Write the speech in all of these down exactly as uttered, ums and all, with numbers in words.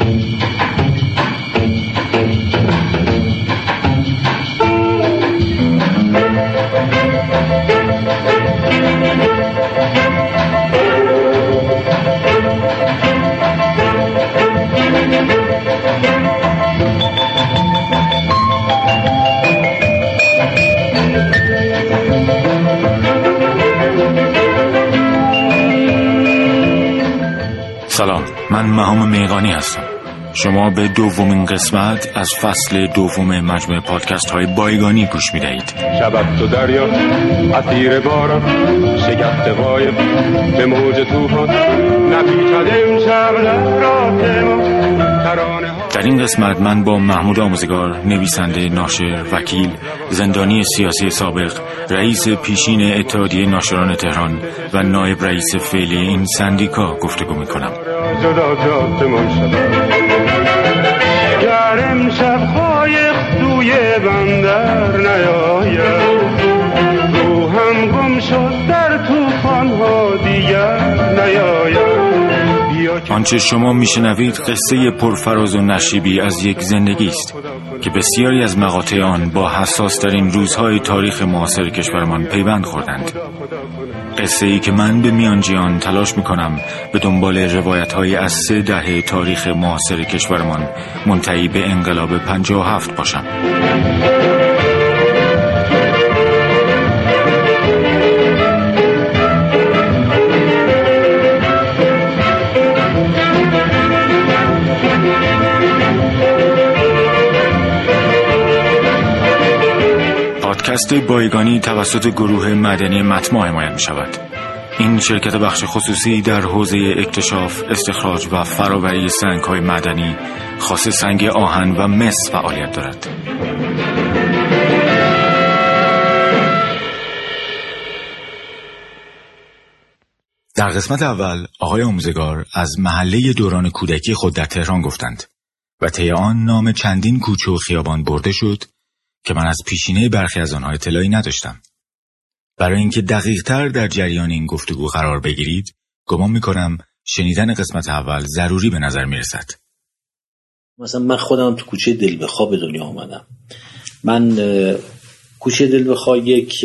سلام، من مهام میغانی هستم. شما به دومین قسمت از فصل دوم مجموعه پادکست های بایگانی گوش میدهید. شب تو دریا اسیر باران شگفت غایب به موج طوفان نپیچد امشب لحظات ما. در این قسمت من با محمود آموزگار، نویسنده، ناشر، وکیل، زندانی سیاسی سابق، رئیس پیشین اتحادیه ناشران تهران و نایب رئیس فعلی این سندیکا گفتگو میکنم. گرم شب‌های سوی بندر نیاید، روحم گم شد در طوفان‌ها دیگر نیاید. آنچه شما میشنوید قصه پرفراز و نشیبی از یک زندگی است که بسیاری از مقاطع آن با حساس ترین روزهای تاریخ معاصر کشورمان پیوند خوردند. قصه ای که من به میانجی آن تلاش میکنم به دنبال روایت‌های از سه دهه تاریخ معاصر کشورمان منتهی به انقلاب پنجاه و هفت باشم. پادکست بایگانی توسط گروه مدنی مطمع حمایت می شود. این شرکت بخش خصوصی در حوزه اکتشاف، استخراج و فراوری سنگ‌های معدنی خاص سنگ آهن و مس فعالیت دارد. در قسمت اول آقای آموزگار از محله دوران کودکی خود در تهران گفتند و طی آن نام چندین کوچه و خیابان برده شد که من از پیشینه برخی از آنها اطلاعی نداشتم. برای اینکه دقیق‌تر در جریان این گفتگو قرار بگیرید، گمان می‌کنم شنیدن قسمت اول ضروری به نظر می‌رسد. مثلا من خودم تو کوچه دلبخواه به دنیا آمدم. من کوچه دلبخواه یک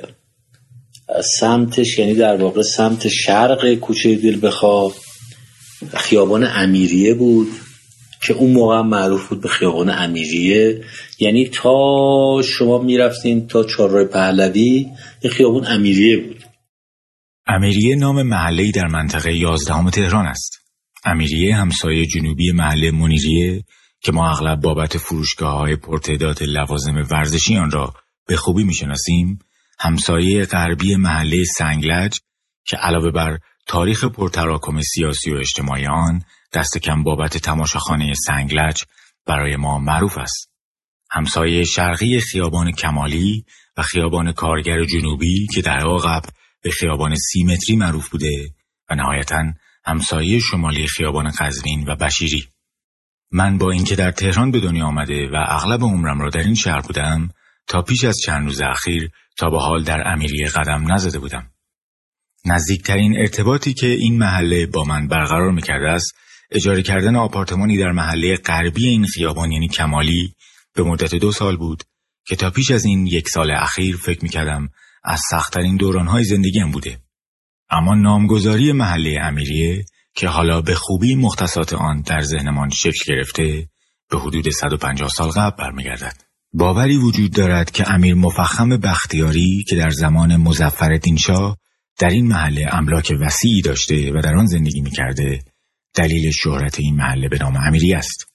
سمتش، یعنی در واقع سمت شرق کوچه دلبخواه خیابان امیریه بود که اون موقع معروف بود به خیابان امیریه. یعنی تا شما میرفتین تا چهارراه پهلوی یه خیابان امیریه بود. امیریه نام محله‌ای در منطقه یازدهم تهران است. امیریه همسایه جنوبی محله منیریه که ما اغلب بابت فروشگاه‌های پرتعداد لوازم ورزشی آن را به خوبی می‌شناسیم، همسایه غربی محله سنگلج که علاوه بر تاریخ پرتراکم سیاسی و اجتماعی آن دست کم بابت تماشاخانه سنگلج برای ما معروف است. همسایه شرقی خیابان کمالی و خیابان کارگر جنوبی که در عقب به خیابان سی متری معروف بوده و نهایتاً همسایه شمالی خیابان قزوین و بشیری. من با اینکه در تهران به دنیا آمده و اغلب عمرم را در این شهر بودم، تا پیش از چند روز اخیر تا به حال در امیریه قدم نزده بودم. نزدیکترین ارتباطی که این محله با من برقرار می‌کرده است اجاره کردن آپارتمانی در محله غربی این خیابان یعنی کمالی به مدت دو سال بود که تا پیش از این یک سال اخیر فکر می‌کردم از سخت‌ترین دوران‌های زندگیم بوده. اما نامگذاری محله امیریه که حالا به خوبی مختصات آن در ذهنمان شکل گرفته به حدود صد و پنجاه سال قبل برمیگردد. باوری وجود دارد که امیر مفخم بختیاری که در زمان مظفرالدین شاه در این محله املاک وسیعی داشته و در آن زندگی می‌کرده دلیل شهرت این محله به نام امیریه است.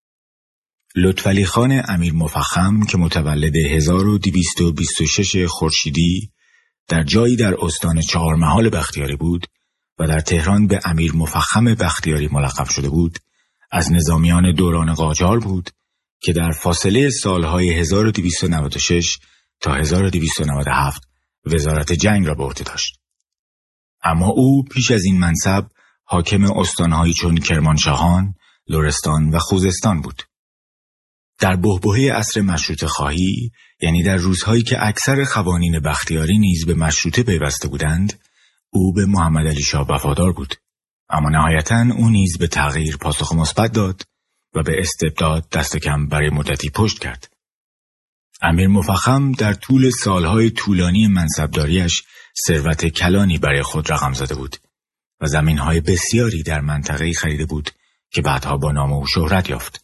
لطفعلی خان امیر مفخم که متولد هزار و دویست و بیست و شش خورشیدی در جایی در استان چهارمحال بختیاری بود و در تهران به امیر مفخم بختیاری ملقب شده بود، از نظامیان دوران قاجار بود که در فاصله سالهای هزار و دویست و نود و شش تا هزار و دویست و نود و هفت وزارت جنگ را به عهده داشت. اما او پیش از این منصب حاکم استانهایی چون کرمانشاهان، لرستان و خوزستان بود. در بحبوحه عصر مشروطه خواهی، یعنی در روزهایی که اکثر قوانین بختیاری نیز به مشروطه پیوسته بودند، او به محمد علی شاه وفادار بود. اما نهایتاً او نیز به تغییر پاسخ مثبت داد و به استبداد دست کم برای مدتی پشت کرد. امیر مفخم در طول سالهای طولانی منصبداریش ثروت کلانی برای خود رقم زده بود و زمینهای بسیاری در منطقه‌ای خریده بود که بعدها با نام او شهرت یافت.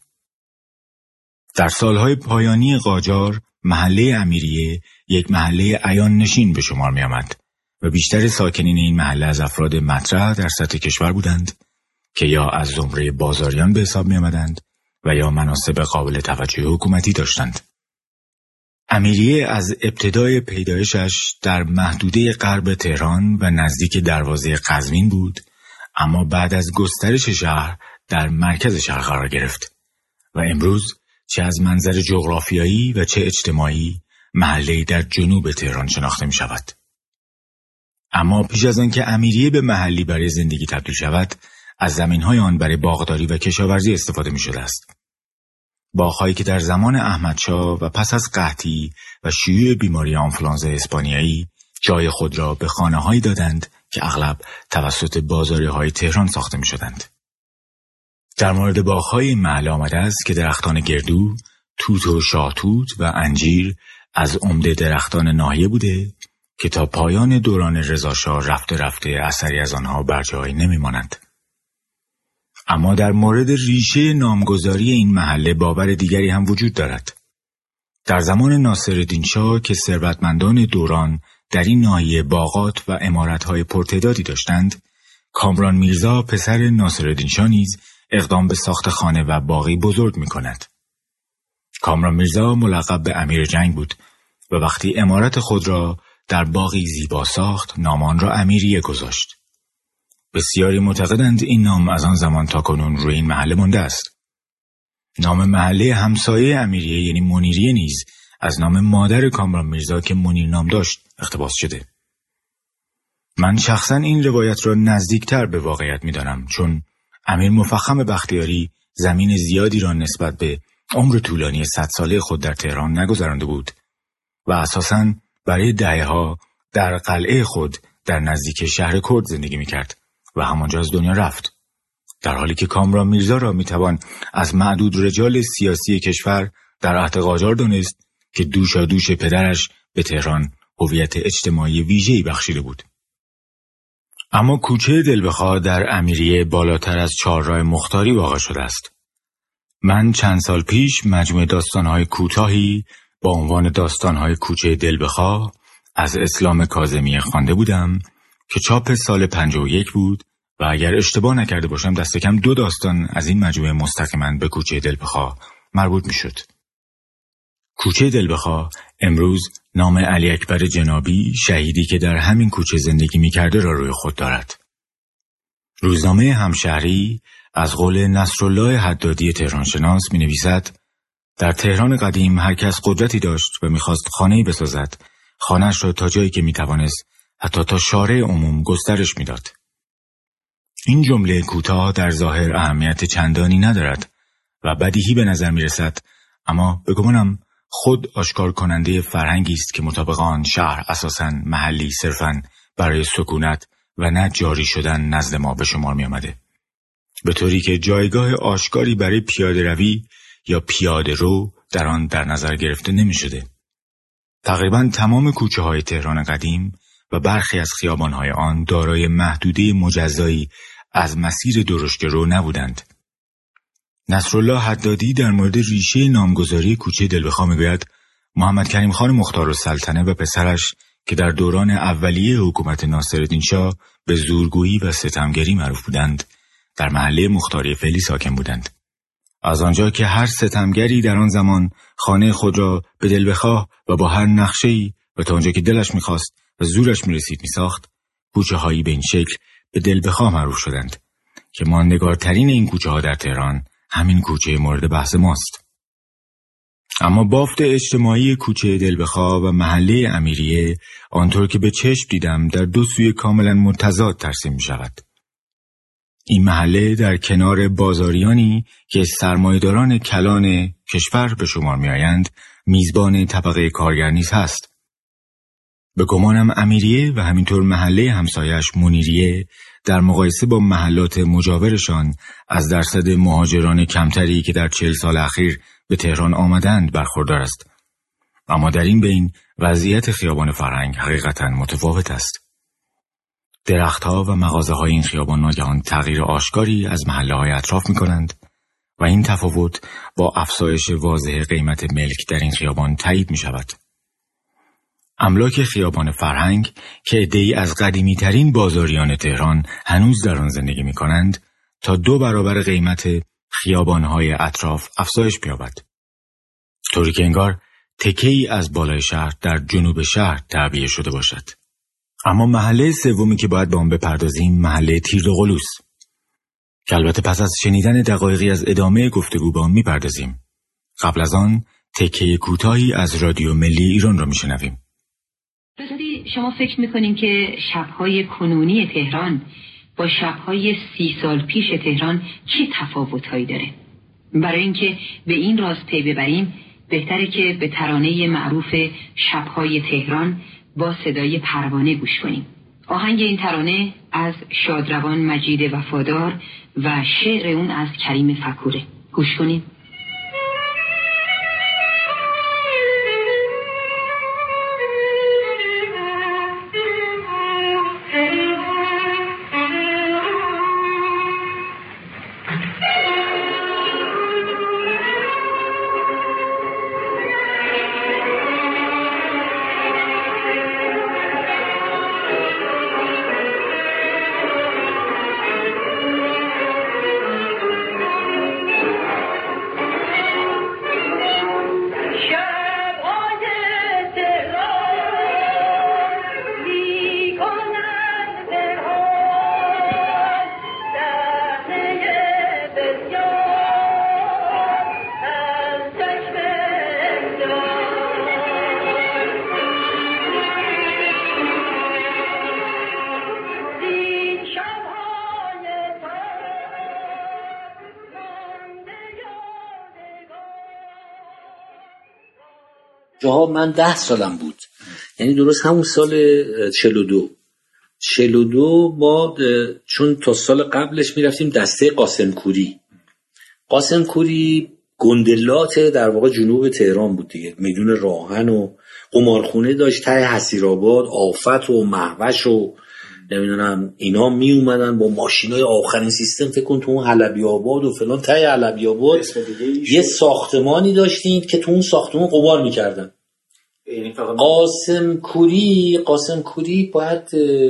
در سالهای پایانی قاجار محله امیریه یک محله عیان نشین به شمار می آمد و بیشتر ساکنین این محله از افراد مطرح در سطح کشور بودند که یا از زمره بازاریان به حساب می آمدند و یا مناصب قابل توجه حکومتی داشتند. امیریه از ابتدای پیدایشش در محدوده غرب تهران و نزدیک دروازه قزوین بود، اما بعد از گسترش شهر در مرکز شهر قرار گرفت و امروز چه از منظر جغرافیایی و چه اجتماعی محله‌ای در جنوب تهران شناخته می شود. اما پیش از آن که امیریه به محلی برای زندگی تبدیل شود، از زمین‌های آن برای باغداری و کشاورزی استفاده می شده است. باغ‌هایی که در زمان احمدشاه و پس از قحطی و شیوع بیماری آنفولانزا اسپانیایی جای خود را به خانه‌هایی دادند که اغلب توسط بازاری‌های تهران ساخته می شدند. در مورد باغ‌های این محله آمده است که درختان گردو، توت و شاهتوت و انجیر از عمده درختان ناحیه بوده که تا پایان دوران رضاشاه رفته رفته اثری از آنها بر جای نمی‌ماند. اما در مورد ریشه نامگذاری این محله باور دیگری هم وجود دارد. در زمان ناصرالدین شاه که ثروتمندان دوران در این ناحیه باغات و عمارت‌های پرتعدادی داشتند، کامران میرزا پسر ناصرالدین شاه نیز اقدام به ساخت خانه و باغی بزرگ می‌کند. کامران میرزا ملقب به امیر جنگ بود و وقتی عمارت خود را در باغی زیبا ساخت، نام آن را امیریه گذاشت. بسیاری معتقدند این نام از آن زمان تا کنون روی این محله مانده است. نام محله همسایه امیریه یعنی منیریه نیز از نام مادر کامران میرزا که منیر نام داشت اقتباس شده. من شخصا این روایت را نزدیکتر به واقعیت می‌دانم، چون امیر مفخم بختیاری زمین زیادی را نسبت به عمر طولانی صد ساله خود در تهران نگذرانده بود و اساساً برای دهه‌ها در قلعه خود در نزدیک شهر کرد زندگی می‌کرد و همانجا از دنیا رفت، در حالی که کامران میرزا را میتوان از معدود رجال سیاسی کشور در عهد قاجار دانست که دوشا دوش پدرش به تهران هویت اجتماعی ویژه‌ای بخشیده بود. اما کوچه دلبخواه در امیریه بالاتر از چهارراه مختاری واقع شده است. من چند سال پیش مجموعه داستان‌های کوتاهی با عنوان داستان‌های کوچه دلبخواه از اسلام کاظمی خوانده بودم که چاپ سال پنجاه و یک بود و اگر اشتباه نکرده باشم دست کم دو داستان از این مجموعه مستقیما به کوچه دلبخواه مربوط می شد. کوچه دلبخواه امروز نام علی اکبر جنابی، شهیدی که در همین کوچه زندگی می کرده را روی خود دارد. روزنامه همشهری از قول نصرالله حدادی تهرانشناس می نویسد: در تهران قدیم هر کس قدرتی داشت و می خواست خانه‌ای بسازد، خانه‌اش را تا جایی که می توانست حتی تا شارع عموم گسترش میداد. این جمله کوتاه در ظاهر اهمیت چندانی ندارد و بدیهی به نظر می رسد، اما به گمانم خود آشکار کننده فرهنگی است که مطابق آن شهر اساساً محلی صرفاً برای سکونت و نه جاری شدن نزد ما به شمار می آمده، به طوری که جایگاه آشکاری برای پیاده روی یا پیاده رو در آن در نظر گرفته نمی شده. تقریباً تمام کوچه های تهران قدیم و برخی از خیابان‌های آن دارای محدوده مجزایی از مسیر درشت‌رو نبودند. نصرالله حدادی در مورد ریشه نامگذاری کوچه دلبخواه می‌گوید محمد کریم خان مختارالسلطنه و پسرش که در دوران اولیه حکومت ناصرالدین شاه به زورگویی و ستمگری معروف بودند، در محله مختاری فعلی ساکن بودند. از آنجا که هر ستمگری در آن زمان خانه خود را به دلبخواه و با هر نقشه‌ای و تا آنجا که دلش می‌خواست و زورش می‌رسید می‌ساخت، کوچه‌هایی به این شکل به دلبخواه معروف شدند که ماندگارترین این کوچه‌ها در تهران همین کوچه مورد بحث ماست. اما بافت اجتماعی کوچه دلبخواه و محله امیریه آنطور که به چشم دیدم در دو سوی کاملا متضاد ترسیم می‌شود. این محله در کنار بازاریانی که سرمایه‌داران کلان کشور به شمار می‌آیند میزبان طبقه کارگر نیز هست. به گمانم امیریه و همینطور محله همسایش منیریه در مقایسه با محلات مجاورشان از درصد مهاجران کمتری که در چهل سال اخیر به تهران آمدند برخوردار است. اما در این بین وضعیت خیابان فرهنگ حقیقتاً متفاوت است. درختها و مغازه های این خیابان ناگهان تغییر آشکاری از محله های اطراف می کنند و این تفاوت با افزایش واضح قیمت ملک در این خیابان تایید می شود. املاک خیابان فرهنگ که عده‌ای از قدیمی ترین بازاریان تهران هنوز در آن زندگی می کنند تا دو برابر قیمت خیابان های اطراف افزایش بیابد. طوری که انگار تکه‌ای از بالای شهر در جنوب شهر تعبیه شده باشد. اما محله سومی که باید به آن بپردازیم محله تیردغلوس که البته پس از شنیدن دقایقی از ادامه گفتگو به آن میپردازیم. قبل از آن تکه کوتاهی از رادیو ملی ایران را میشنویم. بذاری شما فکر میکنین که شبهای کنونی تهران با شبهای سی سال پیش تهران چه تفاوتهایی داره؟ برای اینکه به این راز پی ببریم بهتره که به ترانه معروف شبهای تهران با صدای پروانه گوش کنیم. آهنگ این ترانه از شادروان مجید وفادار و شعر اون از کریم فکوره. گوش کنیم. جاها من ده سالم بود، یعنی درست همون سال چهل و دو چهل و دو ما چون تا سال قبلش میرفتیم دسته قاسم کوری. قاسم کوری گندلات در واقع جنوب تهران بود دیگه، میدون راهن و قمارخونه داشت ته حسیرآباد، آفت و مهوش و نمیدونم اینا می اومدن با ماشینای آخرین سیستم. فکر کن تو اون حلبی آباد و فلان ته حلبی آباد یه ساختمانی داشتین که تو اون ساختمون قمار میکردن. قاسم کوری قاسم کوری باید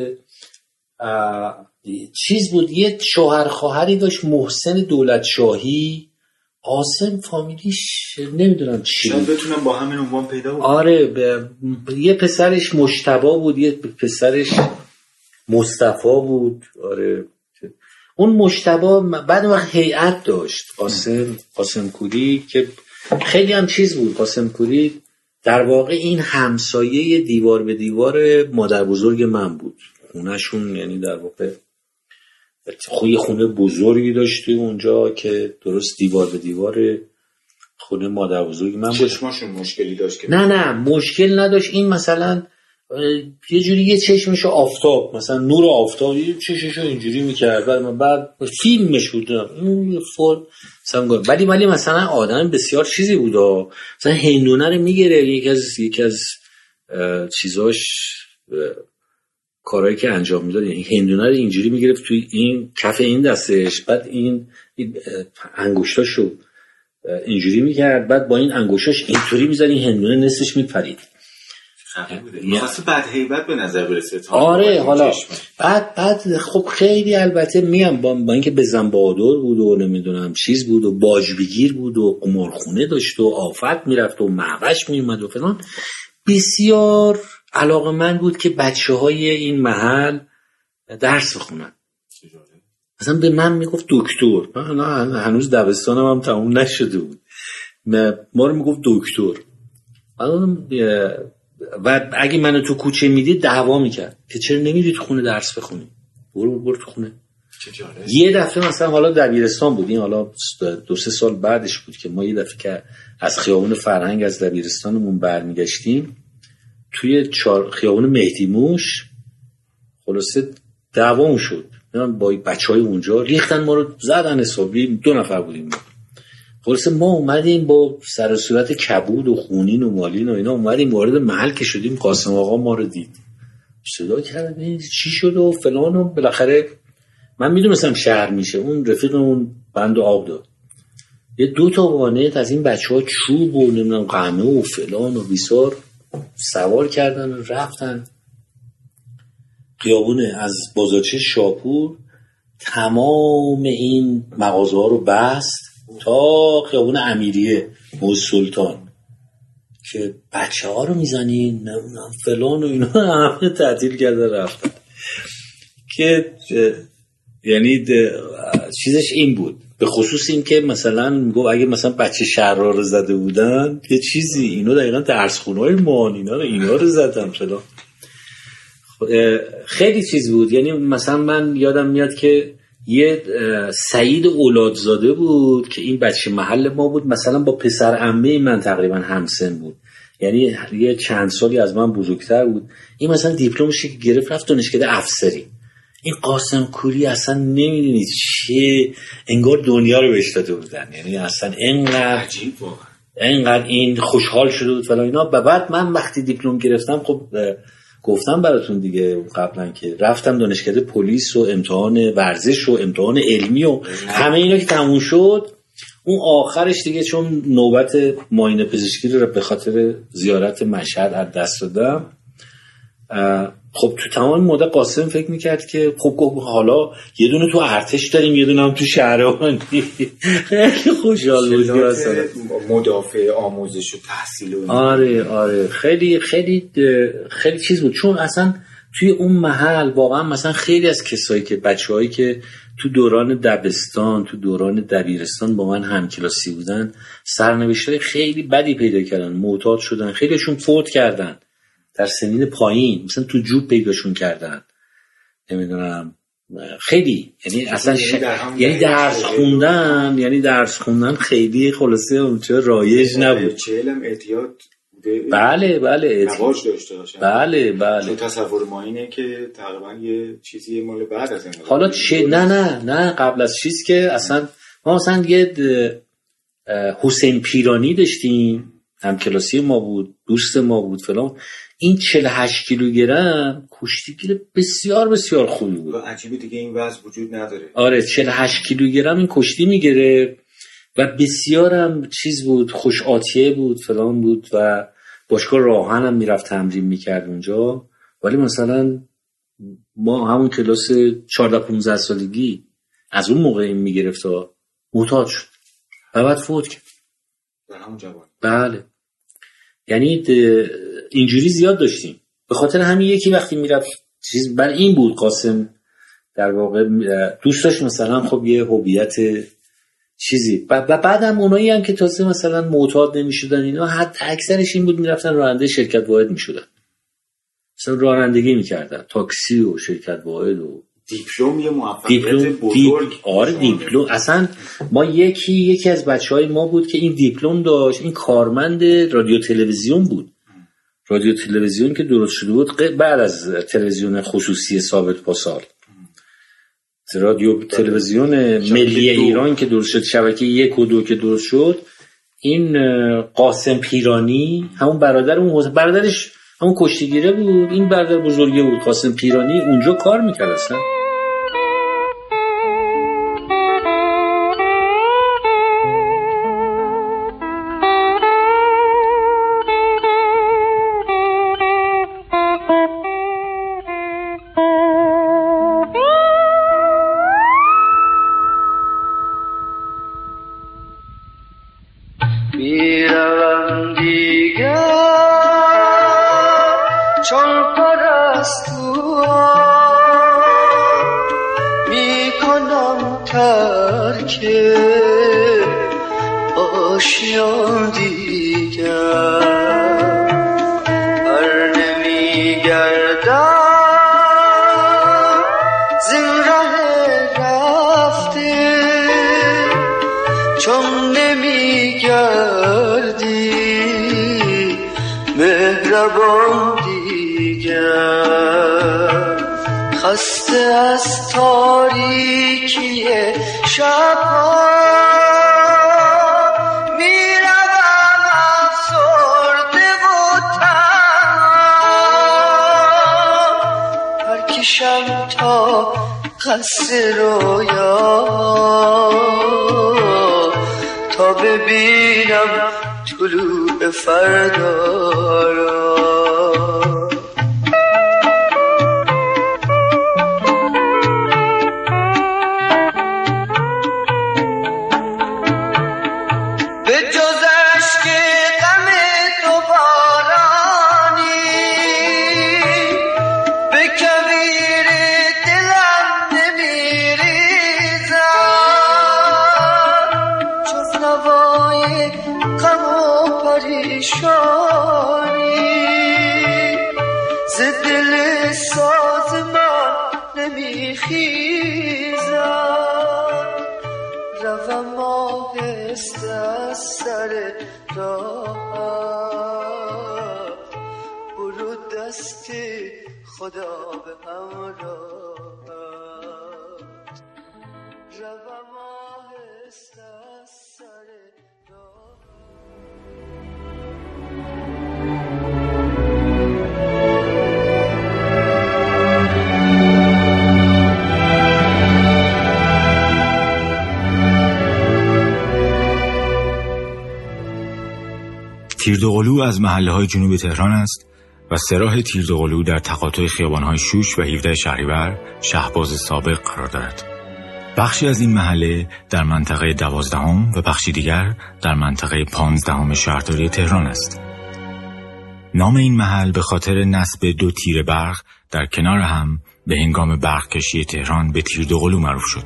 چیز بود، یه شوهر خواهری داشت محسن دولت شاهی. قاسم فامیلیش نمیدونم چی، شاید بتونم با همین عنوان پیدا بود. آره ب... یه پسرش مجتبی بود، یه پسرش مصطفی بود. آره اون مجتبی بعد وقت هیئت داشت. قاسم قاسم کوری که خیلی هم چیز بود. قاسم کوری در واقع این همسایه دیوار به دیوار مادر بزرگ من بود. خونهشون یعنی در واقع خوی خونه بزرگی داشتی اونجا که درست دیوار به دیوار خونه مادر بزرگ من بود. چشماشون مشکلی داشت که نه نه مشکل نداشت. این مثلا یه جوری یه چشمشو آفتاب، مثلا نور آفتاب یه چشمشو اینجوری میکرد، بعد بعد فیلمش بود این فور مثلا. ولی ولی مثلا آدم بسیار چیزی بود، مثلا هندونه رو میگیره. یکی از یکی از چیزاش کارهایی که انجام میداد، یعنی هندونه رو اینجوری میگرفت توی این کف این دستش، بعد این انگشتاشو اینجوری میکرد، بعد با این انگشتاش اینطوری میزد این هندونه نصفش میپرید. می‌خواست بعد هیبت به نظر برسه. آره حالا بعد بعد خب خیلی البته میام با, با اینکه بزن بهادر بود و نمیدونم چیز بود و باج بگیر بود و قمارخونه داشت و آفت میرفت و مهوش میومد و فلان، بسیار علاقه‌مند بود که بچه‌های این محل درس بخونن. مثلا به من میگفت دکتر، من هنوز دبستانم هم تموم نشده بود، ما رو میگفت دکتر. و اگه منو تو کوچه میدید دعوا میکرد که چرا نمیری تو خونه درس بخونی، برو برو تو خونه. یه دفعه مثلا حالا دبیرستان بود، این حالا دو سه سال بعدش بود که ما یه دفعه که از خیابون فرهنگ از دبیرستانمون برمیگشتیم توی چار خیابون مهدی موش، خلاصه دعوام شد. با بچهای اونجا ریختن ما رو، زدن حسابی، دو نفر بودیم. خلاص ما اومدیم با سر و صورت کبود و خونین و مالین و اینا، اومدیم وارد محل که شدیم، قاسم آقا ما رو دید، صدا کرد چی شد و فلان و بالاخره من میدونستم شهر میشه. اون رفیقمون بند و آب داد، یه دو تا وانت از این بچه‌ها چوب و نمیدونم قمه و فلان و بیسار سوار کردن و رفتن خیابونه از بازارچه شاپور، تمام این مغازه ها رو بست تا خیابون امیریه و سلطان که بچه ها رو میزنین نمیدونم فلان و اینا، همه تعطیل کرده رفتن. که یعنی چیزش این بود، به خصوص این که مثلا میگو اگه مثلا بچه شهرها رو زده بودن یه چیزی، اینو دقیقا درس خونه‌های مان اینا رو اینا رو زدم فلان. خیلی چیز بود. یعنی مثلا من یادم میاد که یه سعید اولادزاده بود که این بچه محل ما بود، مثلا با پسر عمه من تقریبا همسن بود، یعنی یه چند سالی از من بزرگتر بود. این مثلا دیپلمش گرفت رفت دانشکده افسری. این قاسم کوری اصلا نمیدونید چه، انگار دنیا رو بهش داده بودن، یعنی اصلا انقدر عجیب بود، انقدر این خوشحال شده بود فلان اینا. و بعد من وقتی دیپلم گرفتم، خب گفتم براتون دیگه قبلا که رفتم دانشکده پلیس و امتحان ورزش و امتحان علمی و همه اینا که تموم شد، اون آخرش دیگه چون نوبت معاینه پزشکی رو به خاطر زیارت مشهد از دست دادم، خب تو تمام مدت قاسم فکر میکرد که خب حالا یه دونه تو ارتش داریم یه دونه هم تو شهربانی. خیلی خوشحال بود مدافع آموزش و تحصیل و آره آره خیلی خیلی خیلی چیز بود. چون اصلا توی اون محل واقعا مثلا خیلی از کسایی که بچه‌هایی که تو دوران دبستان تو دوران دبیرستان با من همکلاسی بودن سرنوشت‌های خیلی بدی پیدا کردن، معتاد شدن، خیلیشون فوت کردن در سنین پایین، مثلا تو جوب پیداشون کردن، نمیدونم خیلی، یعنی اصلا ش... یعنی درس خوندن یعنی درس خوندن خیلی خلاصه اونجا رایج نبود. چهلم اعتیاد بله بله نواج داشته باشه. بله بله چون تصور ما اینه که تقریبا یه چیزی مال بعد از این حالا چه نه نه نه قبل از چیز که اصلا ما مثلا یه حسین پیرانی داشتیم، همکلاسی ما بود، دوست ما بود فلان. این چهل و هشت کیلوگرم کشتیگیر بسیار بسیار خوبی بود. عجیبه دیگه این وزن وجود نداره. آره چهل و هشت کیلوگرم این کشتی میگیره و بسیارم چیز بود، خوش آتیه بود فلان بود و باشگاه راهن هم میرفت تمرین میکرد اونجا. ولی مثلا ما همون کلاس چهارده پانزده سالگی از اون موقع این میگرفت و معتاد شد و بعد فوت کرد در همون جوان. بله یعنی اینجوری زیاد داشتیم. به خاطر همین یکی وقتی میرفت چیز بر این بود، قاسم در واقع دوست داشت مثلا خب یه هویت چیزی و بعدم اونایی هم که تازه مثلا معتاد نمیشدن اینا، حتی اکثرش این بود میرفتن راننده شرکت واحد میشدن، مثلا رانندگی میکردن تاکسی و شرکت واحد و دیپلم یه موفقیت بزرگ. دیپ... آره دیپلم اصلا ما یکی یکی از بچهای ما بود که این دیپلم داشت، این کارمند رادیو تلویزیون بود. رادیو تلویزیون که درست شده بود بعد از تلویزیون خصوصی ثابت پاسار، رادیو تلویزیون ملی ایران که درست شد، شبکه یک و دو که درست شد، این قاسم پیرانی همون برادر اون برادرش همون کشتیگیره بود، این برادر بزرگه بود قاسم پیرانی، اونجا کار میکرد اصلا. خسته از تاریکی شب‌ها میروم افسرده و تنها، پرکشم تا قصر رویا تا ببینم طلوع فردا را. تیردوقلو از محله‌های جنوب تهران است و سراح تیردوقلو در تقاطع خیابان‌های شوش و هفده شهریور شهباز سابق قرار دارد. بخشی از این محله در منطقه دوازدهم و بخشی دیگر در منطقه پانزدهم شهرداری تهران است. نام این محل به خاطر نصب دو تیر برق در کنار هم به هنگام برق کشی تهران به تیردوقلو معروف شد.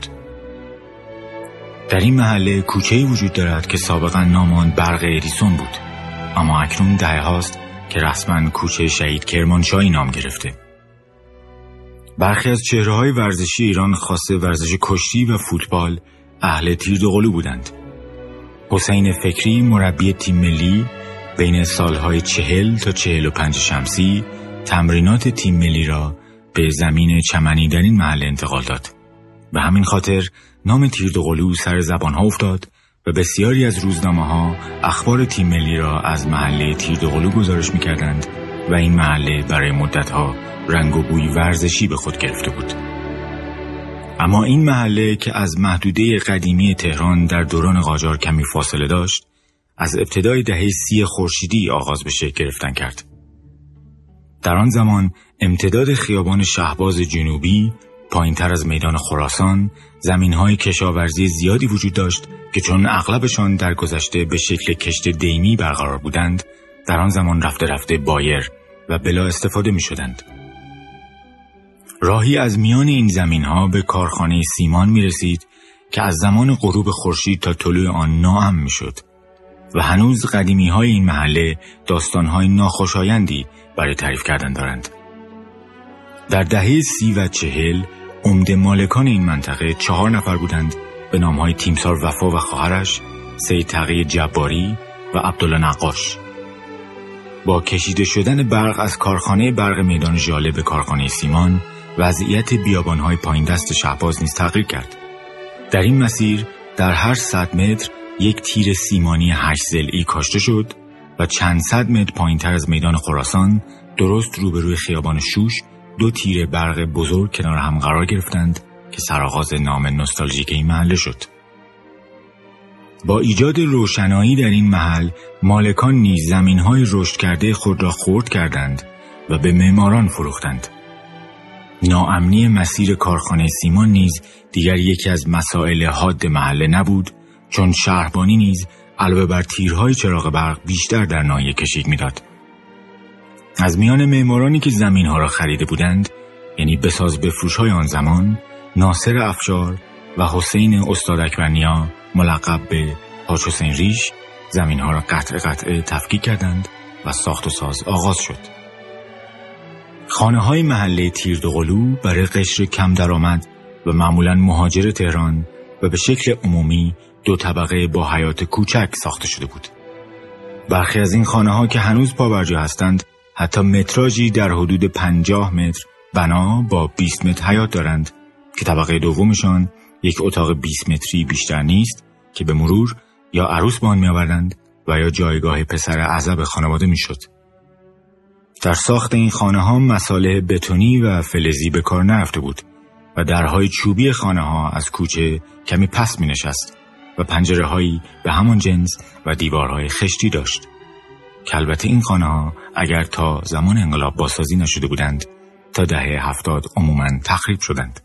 در این محله کوچه‌ای وجود دارد که سابقا نام آن برق ادیسون بود، اما اکنون دهه هاست که رسما کوچه شهید کرمانشاهی نام گرفته. برخی از چهره‌های ورزشی ایران خاصه ورزش کشتی و فوتبال اهل تیردوقلو بودند. حسین فکری مربی تیم ملی بین سالهای چهل تا چهل و پنج شمسی تمرینات تیم ملی را به زمین چمنی در این محله انتقال داد و همین خاطر نام تیردوقلو سر زبانها افتاد و بسیاری از روزنامه‌ها اخبار تیم ملی را از محله تیردوقلو گزارش می‌کردند و این محله برای مدت‌ها رنگ و بوی ورزشی به خود گرفته بود. اما این محله که از محدوده قدیمی تهران در دوران قاجار کمی فاصله داشت، از ابتدای دهه سی خورشیدی آغاز به شکل گرفتن کرد. در آن زمان امتداد خیابان شهباز جنوبی پایین‌تر از میدان خراسان زمین‌های کشاورزی زیادی وجود داشت که چون اغلبشان در گذشته به شکل کشت دیمی برقرار بودند، در آن زمان رفته رفته بایر و بلا استفاده می شدند. راهی از میان این زمین‌ها به کارخانه سیمان می رسید که از زمان غروب خورشید تا طلوع آن ناامن می شد و هنوز قدیمی‌های این محله داستان‌های ناخوشایندی برای تعریف کردن دارند. در دهه سی و چهل عمده مالکان این منطقه چهار نفر بودند به نام‌های تیمسار وفا و خواهرش، سید تقی جباری و عبدالله نقاش. با کشیده شدن برق از کارخانه برق میدان ژاله به کارخانه سیمان، وضعیت بیابان‌های پایین دست شهباز نیز تغییر کرد. در این مسیر در هر صد متر یک تیر سیمانی هشت ضلعی کاشته شد و چند صد متر پایین‌تر از میدان خراسان درست روبروی خیابان شوش دو تیر برق بزرگ کنار هم قرار گرفتند که سرآغاز نام نوستالژیک این محله شد. با ایجاد روشنایی در این محل، مالکان نیز زمین‌های رشد کرده خود را خرد کردند و به معماران فروختند. ناامنی مسیر کارخانه سیمان نیز دیگر یکی از مسائل حاد محله نبود، چون شهربانی نیز علاوه بر تیرهای چراغ برق بیشتر در ناحیه کشیک می‌داد. از میان معمارانی که زمین‌ها را خریده بودند، یعنی بساز بفروش‌های آن زمان، ناصر افشار و حسین استاد اکبرنیا ملقب به حاج حسین ریش زمین‌ها را قطع قطع تفکیک کردند و ساخت و ساز آغاز شد. خانه‌های محله تیردوقلو برای قشر کم درآمد و معمولاً مهاجر تهران و به شکل عمومی دو طبقه با حیاط کوچک ساخته شده بود. برخی از این خانه‌ها که هنوز پابرجا هستند حتی متراژی در حدود پنجاه متر بنا با بیست متر حیاط دارند که طبقه دومشان یک اتاق بیست متری بیشتر نیست که به مرور یا عروس بان می آوردند و یا جایگاه پسر اعزب خانواده می شد. در ساخت این خانه ها مصالح بتونی و فلزی به کار نرفته بود و درهای چوبی خانه ها از کوچه کمی پس می نشست و پنجره هایی به همان جنس و دیوارهای خشتی داشت که البته این خانه ها اگر تا زمان انقلاب بازسازی نشده بودند تا دهه هفتاد عموماً تخریب شدند.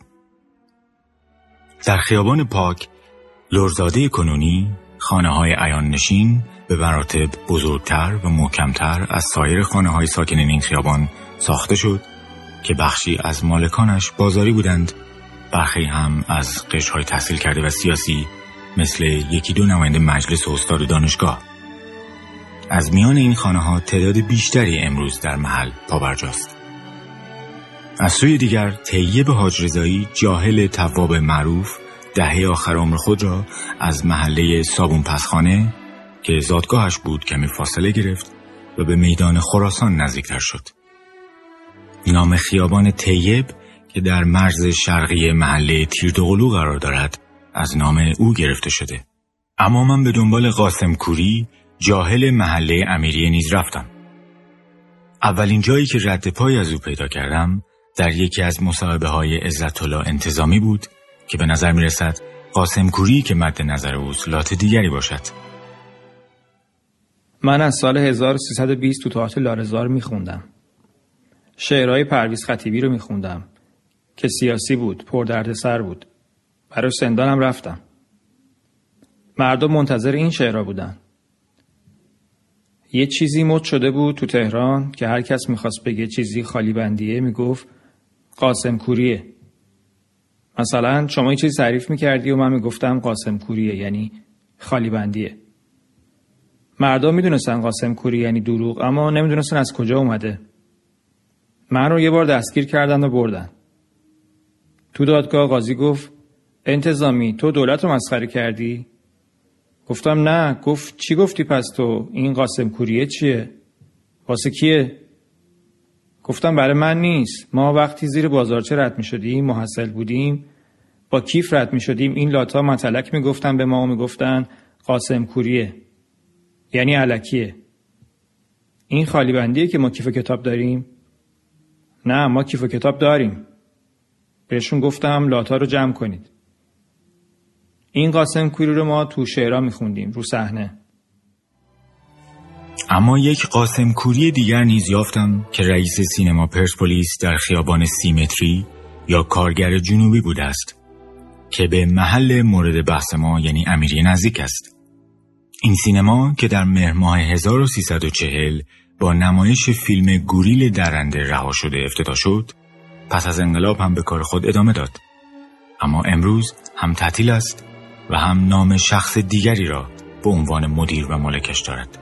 در خیابان پاک لرزاده کنونی خانه‌های عیان نشین به مراتب بزرگتر و محکمتر از سایر خانه‌های ساکنین این خیابان ساخته شد که بخشی از مالکانش بازاری بودند، برخی هم از قشرهای تحصیل کرده و سیاسی مثل یکی دو نماینده مجلس و استاد دانشگاه. از میان این خانه‌ها تعداد بیشتری امروز در محل پابرجاست. از سوی دیگر طیب حاج رضایی جاهل تواب معروف دهه آخر عمر خود را از محله صابون پسخانه که زادگاهش بود کمی فاصله گرفت و به میدان خراسان نزدیکتر شد. نام خیابان طیب که در مرز شرقی محله تیردغلو قرار دارد از نام او گرفته شده. اما من به دنبال قاسم کوری جاهل محله امیریه نیز رفتم. اولین جایی که رد پای از او پیدا کردم در یکی از مصاحبه های عزت الله انتظامی بود که به نظر می رسد قاسم کوری که مد نظر اوست لات دیگری باشد. من از سال هزار و سیصد و بیست تو تئاتر لارزار می خوندم. شعرهای پرویز خطیبی رو می خوندم که سیاسی بود، پر دردسر بود. برای سندانم رفتم. مردم منتظر این شعرها بودن. یه چیزی مد شده بود تو تهران که هر کس میخواست بگه چیزی خالی بندیه میگفت قاسم کوریه. مثلا شما یه چیزی تعریف میکردی و من میگفتم قاسم کوریه، یعنی خالی بندیه. مردم میدونستن قاسم کوری یعنی دروغ، اما نمیدونستن از کجا اومده. من رو یه بار دستگیر کردن و بردن. تو دادگاه قاضی گفت انتظامی تو دولت رو مسخره کردی؟ گفتم نه. گفت چی گفتی پس تو؟ این قاسم کوریه چیه؟ واسه کیه؟ گفتم برای من نیست. ما وقتی زیر بازارچه رد می شدیم، محصل بودیم، با کیف رد می شدیم، این لاتا متلک می گفتن به ما و می گفتن قاسم کوریه، یعنی الکیه. این خالی بندیه که ما کیف و کتاب داریم؟ نه، ما کیف و کتاب داریم. بهشون گفتم لاتا رو جمع کنید. این قاسم کوری رو ما تو شعرها میخوندیم رو صحنه. اما یک قاسم کوری دیگر نیز یافتم که رئیس سینما پرسپولیس در خیابان سی متری یا کارگر جنوبی بوده است که به محل مورد بحث ما یعنی امیریه نزدیک است. این سینما که در مهر ماه هزار و سیصد و چهل با نمایش فیلم گوریل درنده رها شده افتتاح شد، پس از انقلاب هم به کار خود ادامه داد. اما امروز هم تعطیل است و هم نام شخص دیگری را به عنوان مدیر و مالکش دارد.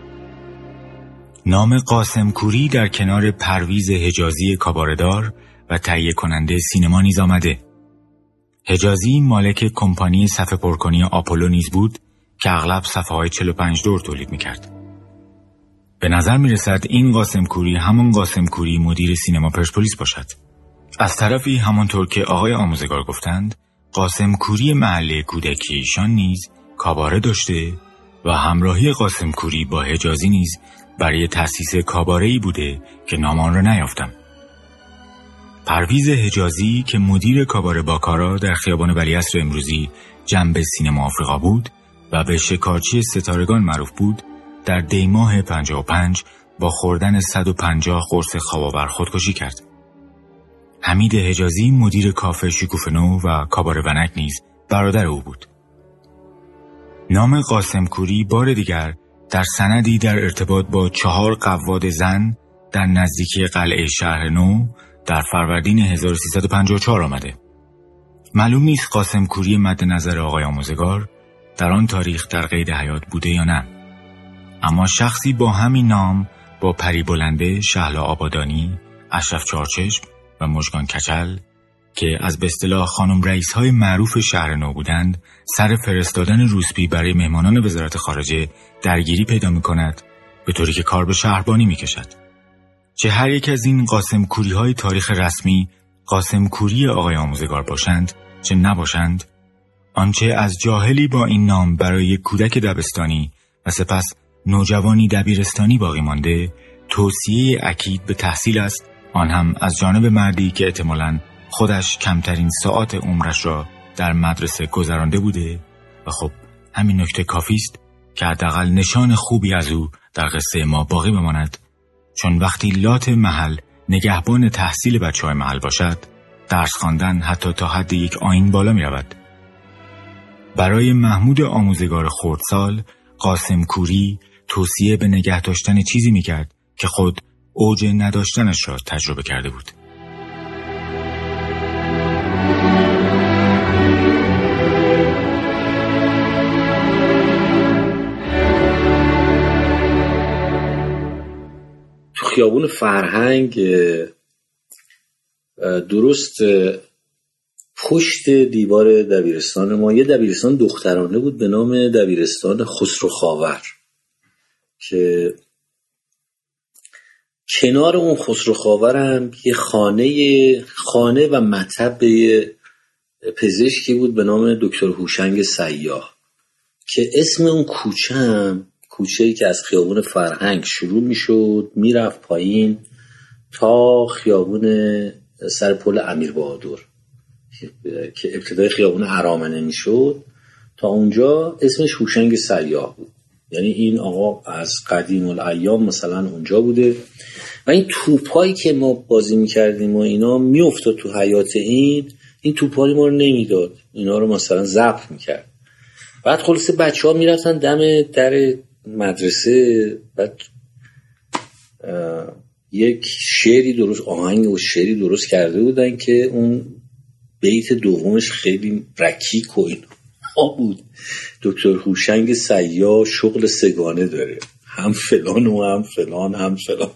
نام قاسم کوری در کنار پرویز حجازی کاباردار و تهیه کننده سینما نیز آمده. حجازی مالک کمپانی صفحه پرکنی آپولو نیز بود که اغلب صفحه های چهل و پنج دور تولید میکرد. به نظر میرسد این قاسم کوری همون قاسم کوری مدیر سینما پرسپولیس باشد. از طرفی همانطور که آقای آموزگار گفتند، قاسم کوری محله کودکی ایشان نیز کاباره داشته و همراهی قاسم کوری با حجازی نیز برای تأسیس کاباره‌ای بوده که نام آن را نیافتم. پرویز حجازی که مدیر کاباره باکارا در خیابان ولیعصر امروزی جنب سینما آفریقا بود و به شکارچی ستارگان معروف بود، در دی ماه پنجاه و پنج با خوردن صد و پنجاه قرص خواب‌آور خودکشی کرد. حمید حجازی مدیر کافه شکوفنو و کاباره ونک نیز برادر او بود. نام قاسم کوری بار دیگر در سندی در ارتباط با چهار قواد زن در نزدیکی قلعه شهر نو در فروردین هزار و سیصد و پنجاه و چهار آمده. معلوم نیست قاسم کوری مد نظر آقای آموزگار در آن تاریخ در قید حیات بوده یا نه. اما شخصی با همین نام با پری بلنده، شهلا آبادانی، اشرف چارچشم و مژگان کچل که از به اصطلاح خانم رئیس های معروف شهر نو بودند، سر فرستادن روسپی برای مهمانان وزارت خارجه درگیری پیدا می کند، به طوری که کار به شهربانی می کشد. چه هر یک از این قاسم کوری های تاریخ رسمی قاسم کوری آقای آموزگار باشند چه نباشند، آنچه از جاهلی با این نام برای یک کودک دبستانی و سپس نوجوانی دبیرستانی باقی مانده توصیه اکید به تحصیل است، آن هم از جانب مردی که احتمالاً خودش کمترین ساعات عمرش را در مدرسه گذرانده بوده و خب همین نکته کافی است که حداقل نشان خوبی از او در قصه ما باقی بماند، چون وقتی لات محل نگهبان تحصیل بچه‌های محل باشد، درس خواندن حتی تا حد یک آیین بالا می رود. برای محمود آموزگار خردسال، قاسم کوری توصیه به نگه داشتن چیزی می کرد که خود اوج نداشتنش را تجربه کرده بود. تو خیابون فرهنگ درست پشت دیوار دبیرستان ما یه دبیرستان دخترانه بود به نام دبیرستان خسرو خاور که کنار اون خسرو خاورم یه خانه خانه و مطب پزشکی بود به نام دکتر هوشنگ سیاح که اسم اون کوچه هم کوچه‌ای که از خیابون فرهنگ شروع میشد میرفت پایین تا خیابون سر پل امیر بهادر که ابتدای خیابون ارامنه میشد تا اونجا اسمش هوشنگ سیاح بود. یعنی این آقا از قدیم الایام مثلا اونجا بوده و این توپایی که ما بازی میکردیم و اینا میافتاد تو حیاط این این توپایی ما رو نمیداد، اینا رو مثلا ضبط میکرد. بعد خلاصه بچه ها میرفتن دم در مدرسه، بعد یک شعری درست آهنگ و شعری درست کرده بودن که اون بیت دومش خیلی رکیک و اینا بود. دکتر هوشنگ سیاح شغل سگانه داره، هم فلان و هم فلان هم فلان.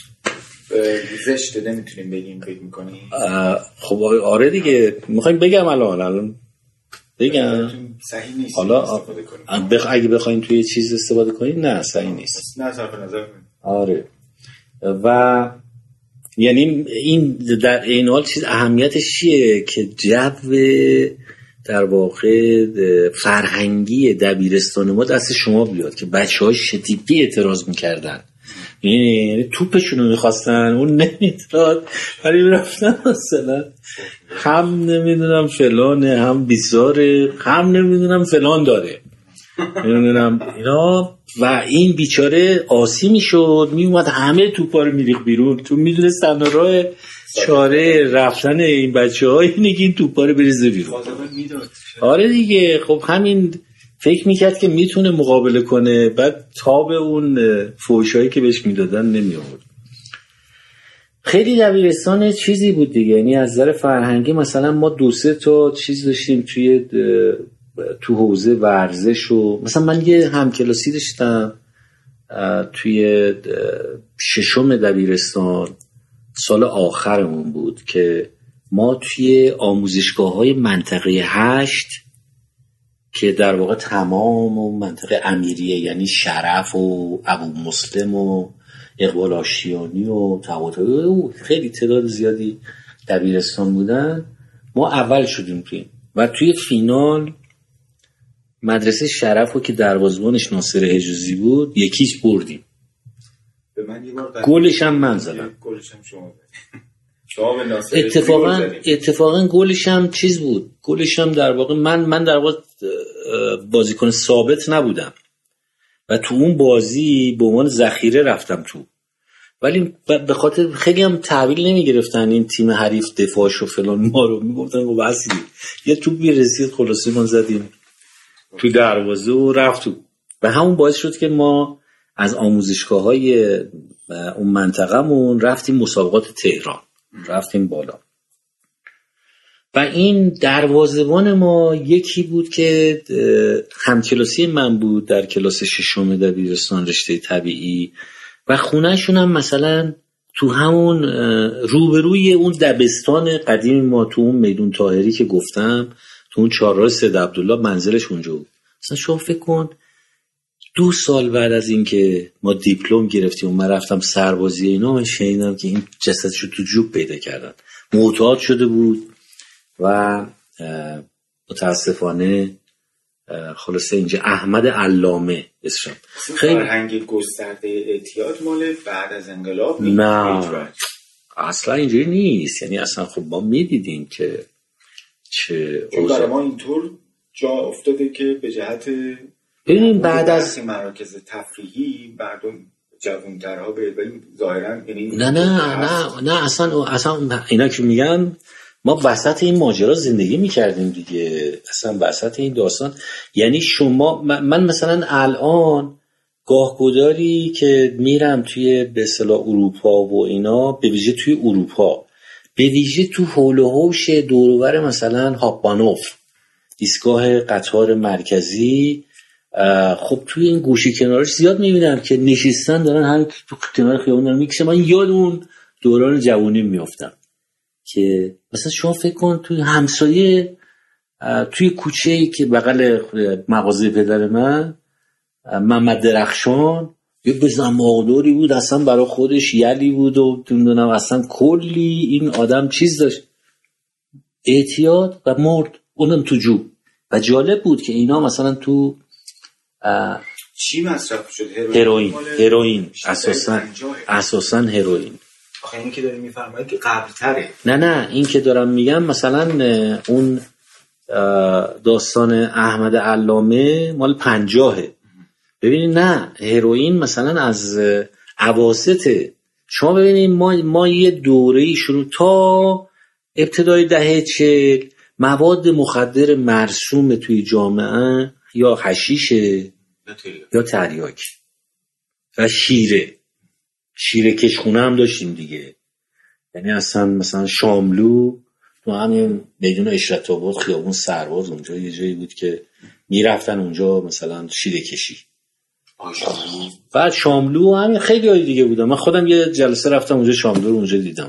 زشته نمیتونیم بگیم فکر میکنیم. خب آره دیگه میخوایم بگم الان الان بگم صحیح نیست. حالا بخ... اگه بخوایم توی یه چیز استفاده کنیم نه صحیح نیست. نه صرف نظر کنیم. آره و یعنی این در این حال چیز اهمیتش چیه که جو در واقع فرهنگی دبیرستان ما دست شما بیاد که بچه‌های شتیپی اعتراض میکردن، یعنی توپشون رو میخواستن اون نمیداد ولی رفتن مثلا هم نمیدونم فلانه هم بیزاره هم نمیدونم فلان داره نمیدونم اینا و این بیچاره آسی میشد میومد همه توپا رو میریخ بیرون. تو میدونستن راه چاره رفتن این بچه ها اینه که این توپا رو بریزه بیرون. آره دیگه خب همین فکر میکرد که میتونه مقابله کنه، بعد تاب اون فوشایی که بهش میدادن نمی آورد. خیلی دبیرستان چیزی بود دیگه، یعنی از نظر فرهنگی مثلا ما دو سه تا چیز داشتیم توی تو حوزه ورزش و مثلا من یه همکلاسی داشتم توی ششم دبیرستان، سال آخرمون بود که ما توی آموزشگاه‌های منطقه هشت که در واقع تمام و منطقه امیریه یعنی شرف و ابو مسلم و اقبال آشیانی و طباطبایی خیلی تعداد زیادی دبیرستان بودن، ما اول شدیم توی و توی فینال مدرسه شرف رو که دروازه‌بانش ناصر حجازی بود یکیش بردیم. به من یه بار گلش هم من زدم. گلش هم شما شما ناصر اتفاقا اتفاقا گلش هم چیز بود، گلش هم در واقع من من در واقع بازیکن ثابت نبودم و تو اون بازی به عنوان ذخیره رفتم تو، ولی به خاطر خیلی هم تحویل نمیگرفتن این تیم حریف دفاعش و فلان ما رو میگفتن و بس یه توپ رسید خلاصه ما زدیم تو دروازه و رفت تو و همون باعث شد که ما از آموزشگاه‌های اون منطقه‌مون رفتیم مسابقات تهران، رفتیم بالا و این دروازه‌بان ما یکی بود که همکلاسی من بود در کلاس ششم دبیرستان رشته طبیعی و خونه‌شون هم مثلا تو همون روبروی اون دبستان قدیم ما تو اون میدون طاهری که گفتم تو اون چهارراه سید عبدالله منزلش اونجا بود. مثلا شما فکر کن دو سال بعد از این که ما دیپلم گرفتیم و من رفتم سربازی اینا، من شنیدم که این جسدشو تو جوب پیدا کردن، معتاد شده بود و متاسفانه خلاصه اینجا احمد علامه اسمش. خیلی فرهنگ گسترده اعتیاد مال بعد از انقلاب نیست. نه اصلا اینجوری نیست، یعنی اصلا خب ما میدیدیم که چه برای ما اینطور جا افتاده که به جهت ببینیم بعد از مراکز تفریحی مردم جوان‌ترها به ولی ظاهرا یعنی نه نه نه نه اصلا اصلا اینا که میگن ما وسط این ماجرا زندگی میکردیم دیگه، اصلا وسط این داستان. یعنی شما من مثلا الان گاهگداری که میرم توی به اصطلاح اروپا و اینا، به ویژه توی اروپا، به ویژه تو حول و حوش دور و بر مثلا هاپانوف ایستگاه قطار مرکزی، خب توی این گوشه کنارش زیاد میبینم که نشستن دارن همین تو کنار خیابون دارن میکشن. من یاد اون دوران جوانی میافتم که مثلا شما فکر کن توی همسایه توی کوچه‌ای که بغل مغازه پدر من، محمد درخشان یه بزنماغداری بود، اصلا برای خودش یلی بود و نمیدونم اصلا کلی این آدم چیز داشت، اعتیاد و مرد اونم تو جو. و جالب بود که اینا مثلا تو چی مصرف شد؟ هروئین. هروئین اساساً اساساً هروئین. آخه این که داری میفرمایی که قبل تره. نه نه این که دارم میگم مثلا اون داستان احمد علامه مال پنجاهه. ببینید نه هروئین مثلا از اواسط شما ببینید ما ما یه دوره‌ای شروع تا ابتدای دهه چهل مواد مخدر مرسوم توی جامعه یا حشیشه یا تریاک و شیره شیره کشخونه هم داشتیم دیگه. یعنی اصلا مثلا شاملو تو همین میدون اشرت آباد خیابون سرباز اونجا یه جایی بود که میرفتن اونجا مثلا شیره کشی. بعد شاملو همین خیلی های دیگه بودم. من خودم یه جلسه رفتم اونجا شاملو رو اونجا دیدم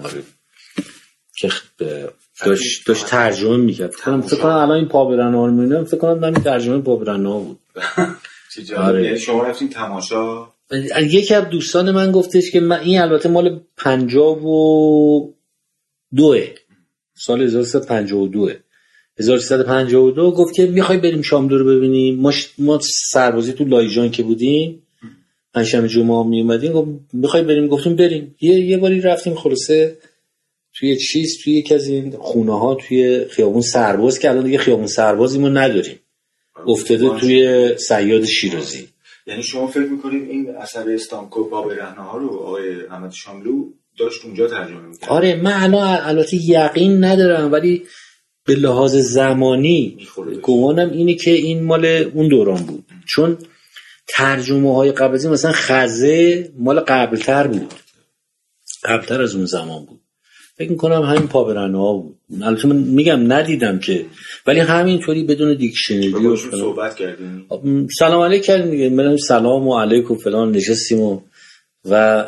که داشت داشت ترجمه میکرد. فکر کنم الان این پابرنا رو میبینم، فکر کنم همین ترجمه پابرنا بود. چه جالب. یعنی شما رفتین تماشا؟ یکی از دوستان من گفتش که من این البته مال پنجاه و دوه سال هزار و سیصد و پنجاه و دوه هزار و سیصد و پنجاه و دو گفت که میخوای بریم شاملو رو ببینیم. ما ما سربازی تو لایجان که بودیم پنجشنبه جمعه می اومدیم، گفت میخوای بریم، گفتیم بریم. یه یه باری رفتیم خلاصه توی چیز توی یکی از این خونه ها توی خیابون سرباز که الان دیگه خیابون سربازی ما نداریم، افتاده توی صیاد شیرازی. یعنی شما فکر میکنید این اثر استانکو پابرهناها رو آقای احمد شاملو داشت اونجا ترجمه میکرد؟ آره من الان البته یقین ندارم ولی به لحاظ زمانی گمانم اینه که این مال اون دوران بود، چون ترجمه های قبل از این مثلا خزه مال قبلتر بود، قبلتر از اون زمان بود. فکر میکنم همین پابرهناها بود. البته من میگم ندیدم که، ولی همینطوری بدون دیکشنری و صحبت کردیم، سلام علیک کردیم دیگه، منم سلام و علیک و فلان نشستیم و و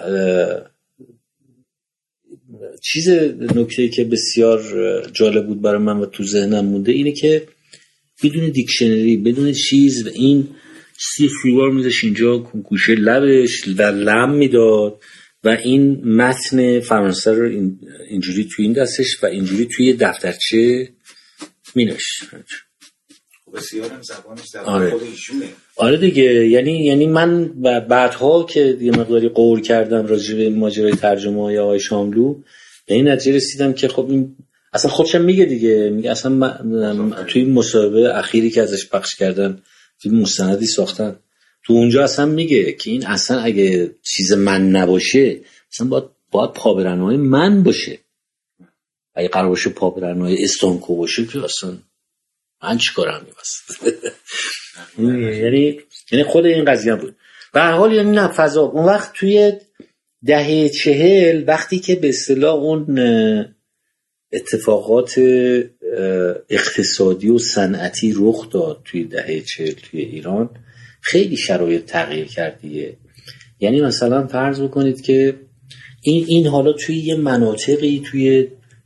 چیز نکته‌ای که بسیار جالب بود برای من و تو ذهنم مونده اینه که بدون دیکشنری بدون چیز و این سی سیگار میذاش اینجا گوشه لبش و لم میداد و این متن فرانسه رو اینجوری توی این دستش و اینجوری توی دفترچه مینوشت. بسیار هم زبانش زبان آره. خود ایشونه. آره دیگه، یعنی یعنی من بعدها که یه مقداری قور کردم راجع به ماجرای ترجمه های آقای شاملو به این نتیجه رسیدم که خب این اصلا خودشم میگه دیگه، میگه اصلا من توی مصاحبه اخیری که ازش پخش کردن فیلم مستندی ساختن تو اونجا اصلا میگه که این اصلا اگه چیز من نباشه اصلا باید باید پابرهناهای من باشه، اگه قرار باشه پابرهناهای استانکو باشه که اصلا من چیکارم می‌واسه. یعنی یعنی خود این قضیه بود. به هر حال یعنی نه فضا اون وقت توی دهه چهل وقتی که به اصطلاح اون اتفاقات اقتصادی و صنعتی رخ داد توی دهه چهل توی ایران خیلی شرایط تغییر کرد دیگه. یعنی مثلا فرض بکنید که این این حالا توی یه مناطقی توی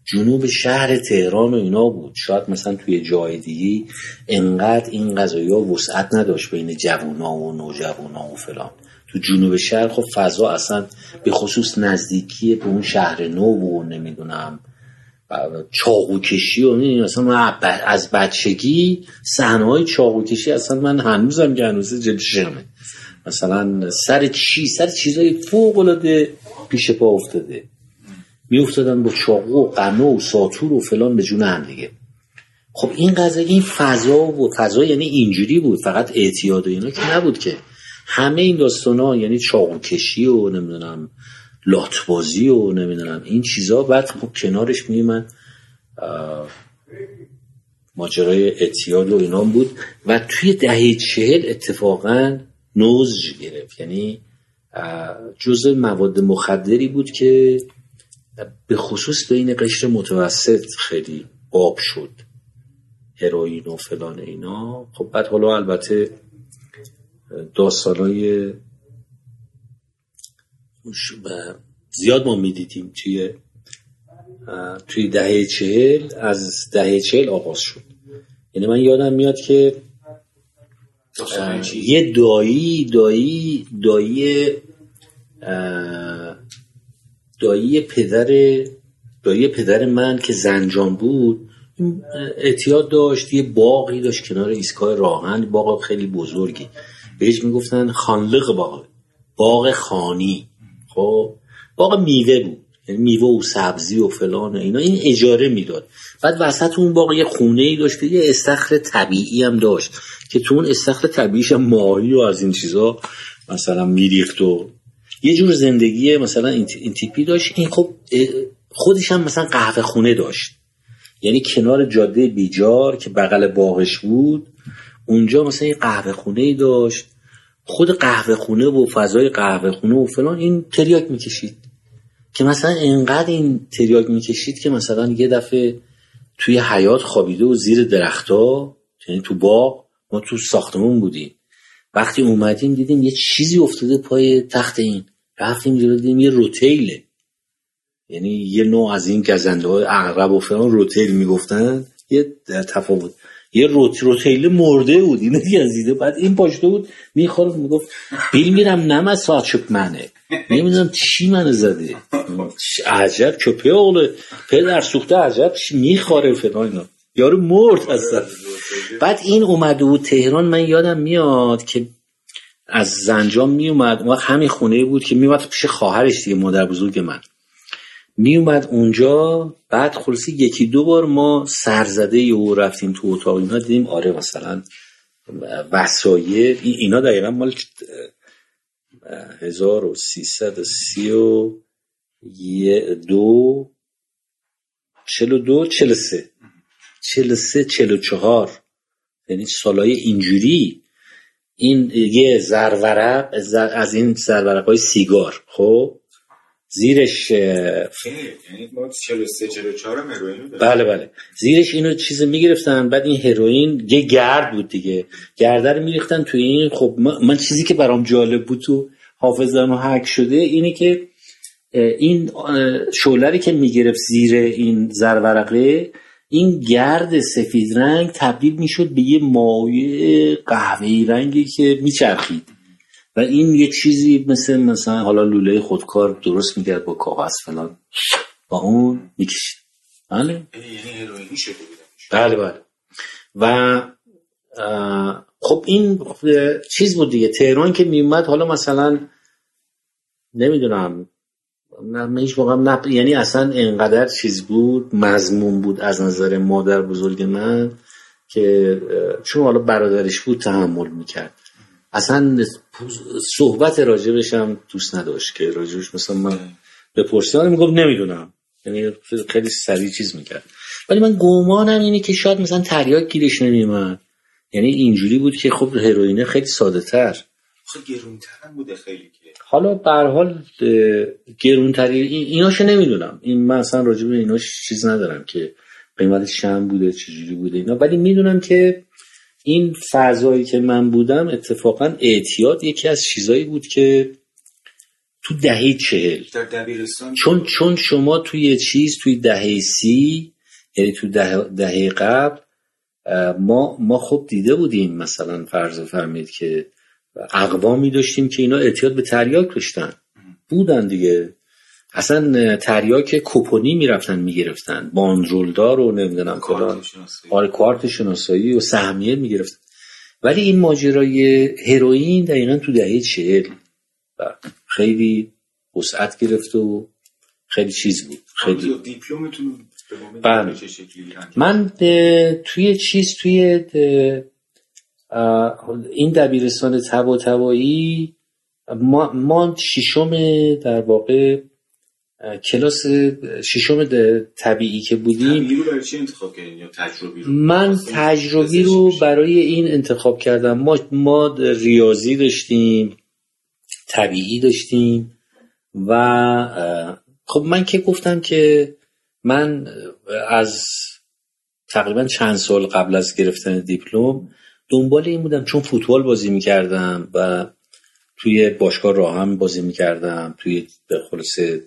جنوب شهر تهران و اینا بود. شاید مثلا توی جای دیگه انقدر این قضایا وسعت نداشت بین جوونا و نوجوانا و فلان. تو جنوب شهر خب فضا اصلا به خصوص نزدیکی به اون شهر نو و نمیدونم چاقو کشی و این اصلا من از بچگی صحنه‌های چاقو کشی اصلا من هنوزم که هنوز جلوی چشمه، مثلا سر چی سر چیزای فوق العاده پیش پا افتاده می افتادن با چاقو و قنو و ساتور و فلان به جون هم دیگه. خب این قضیه این فضا و فضا یعنی اینجوری بود، فقط اعتیاد و اینا که نبود که، همه این داستانا یعنی چاقو کشی و نمیدونم لاتبازی و نمیدونم این چیزا. بعد خب کنارش میمن ماجرای اعتیاد و اینا بود و توی دهه چهل اتفاقا نوز گرفت، یعنی جزء مواد مخدری بود که به خصوص بین قشر متوسط خیلی باب شد، هروئین و فلان اینا. خب بعد حالا البته داستانای زیاد ما میدیدیم توی توی دهه چهل، از دهه چهل آغاز شد. یعنی من یادم میاد که یه دایی دایی دایی دایی پدر دایی پدر من که زنجان بود اعتیاد داشت، یه باغی داشت کنار ایستگاه راهن، باغ خیلی بزرگی، بهش میگفتن خانلق باغ، باغ خانی. خب باغ میوه بود، یعنی میوه و سبزی و فلان و اینا. این اجاره میداد. بعد وسط اون باغ یه خونه‌ای داشت، یه استخر طبیعی هم داشت که تو اون استخر طبیعیش هم ماهی و از این چیزا مثلا میریخت و یه جور زندگی مثلا این تیپی داشت. این خب خودش هم مثلا قهوه خونه داشت، یعنی کنار جاده بیجار که بغل باغش بود اونجا مثلا یه قهوه خونه‌ای داشت. خود قهوه خونه و فضای قهوه خونه و فلان این تریاک میکشید که مثلا اینقدر این تریاک میکشید که مثلا یه دفعه توی حیاط خوابیده و زیر درختا، یعنی تو باغ، ما تو ساختمون بودیم، وقتی اومدیم دیدیم یه چیزی افتاده پای تخت این، رفتیم جلو دیدیم یه روتیله، یعنی یه نوع از این گزنده های عقرب و فلان روتیل میگفتن، یه تفاوت، یه روت روتیل مرده بود اینو دیده. بعد این پاشته بود میخوره میگفت بیل میرم نم ساچپ منه، نمیدونم چی منو زده، عجب کپه اوله پدر سوخته، عجب میخوره فلان اینا، یارو مرد اصلا. بعد این اومده بود تهران، من یادم میاد که از زنجان میومد، اون وقت همین خونه بود که میومد پیش خواهرش دیگه، مادر بزرگ من میومد اونجا. بعد خلاصی یکی دو بار ما سرزده یهو رفتیم تو اتاق اینا، دیدیم آره مثلا وسایل اینا دقیقا مال هزار و سیصد و سی و دو چل و دو چل و سه چل و سه چل و چهار، یعنی سالای اینجوری. این یه زرورق از این زرورق های سیگار، خب زیرش یعنی ما چهل و سه چهل و چهار هم هروئین بود. بله بله، زیرش اینو چیز میگرفتن. بعد این هروئین یه گرد بود دیگه، گرده رو میریختن توی این. خب من چیزی که برام جالب بود تو حافظم هک شده اینه که این شعله‌ای که میگرفت زیر این زرورقه، این گرد سفید رنگ تبدیل میشد به یه مایع قهوه‌ای رنگی که میچرخید و این یه چیزی مثل مثلا حالا لوله خودکار درست میکرد با کاغذ فلان، با اون میکشید. بله یعنی هروئینی شده بود. بله بله. و خب این چیز بود دیگه. تهران که میومد، حالا مثلا نمیدونم من هیچ موقع نب... یعنی اصلا اینقدر چیز بود، مضمون بود از نظر مادر بزرگ من که چون حالا برادرش بود تحمل میکرد، اصلا صحبت راجبش هم دوست نداشت که راجبش مثلا من بپرسیدم میگم نمیدونم، یعنی خیلی سریع چیز میکرد. ولی من گمانم اینه که شاید مثلا تریاک گیرش نمیومد، یعنی اینجوری بود که خب هروئین خیلی ساده تر، خیلی گرونتر هم بوده خیلی که حالا به هر حال گرونتری ایناشو نمیدونم، این من اصلا راجع به ایناش چیز ندارم که قیمتش چند بوده چجوری بوده اینا، ولی میدونم که این فضایی که من بودم اتفاقا اعتیاد یکی از چیزایی بود که تو دهه چهل در دبیرستان، چون چون شما توی چیز توی دهه سی، یعنی تو دهه, دهه قبل ما ما خب دیده بودیم، مثلا فرض فرمید که اقوامی داشتیم که اینا اعتیاد به تریاک داشتن بودن دیگه، اصلا تریاک کوپونی میرفتن میگرفتن، باندرولدار رو نمیدونم کلا، آره کارت شناسایی و سهمیه میگرفتن. ولی این ماجرای هروئین دقیقاً تو دهه چهل خیلی وسعت گرفت و خیلی چیز بود. خیلی دیپلمتون بله. چه شکلی؟ من توی چیز توی این دبیرستان طباطبایی ما ما ششم در واقع کلاس ششم طبیعی که بودیم. طبیعی رو برای چی انتخاب کردین یا تجربی رو؟ من تجربی رو برای این انتخاب کردم. ما ما ریاضی داشتیم، طبیعی داشتیم و خب من که گفتم که من از تقریبا چند سال قبل از گرفتن دیپلم دنبال این بودم، چون فوتبال بازی میکردم و توی باشگاه راهم بازی میکردم، توی به خلاصه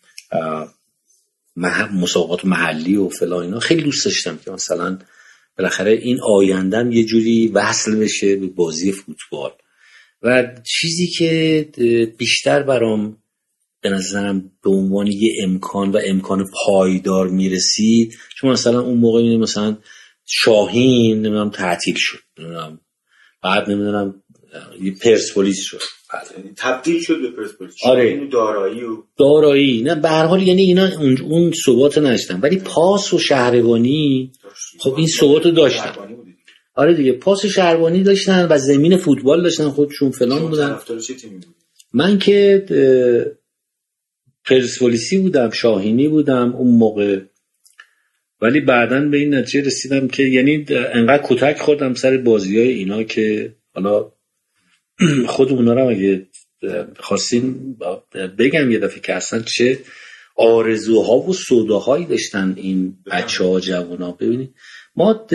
مسابقات محلی و فلان اینا، خیلی دوست داشتم که مثلا بالاخره این آیندم یه جوری وصل بشه به بازی فوتبال. و چیزی که بیشتر برام به نظرم به عنوان یه امکان و امکان پایدار میرسید، چون مثلا اون موقع مثلا شاهین نمیدونم تعطیل شد، نمیدونم بعد نمیدونم یه پرسپولیس شد، تبدیل شد به پرسپولیس. آره دارایی و دارایی نه به هر حال، یعنی اینا اون, اون ثبات نداشتن، ولی پاس و شهربانی خب این ثبات رو داشتن. آره دیگه پاس و شهربانی داشتن و زمین فوتبال داشتن خودشون فلان بودن. من که پرسپولیسی بودم، شاهینی بودم اون موقع، ولی بعدن به این نتیجه رسیدم که یعنی انقدر کتک خوردم سر بازیای اینا که حالا خود اونا رو اگه خواستین بگم یه دفعه که اصلا چه آرزوها و سوداهایی داشتن این بچه ها جوان ها. ببینید ما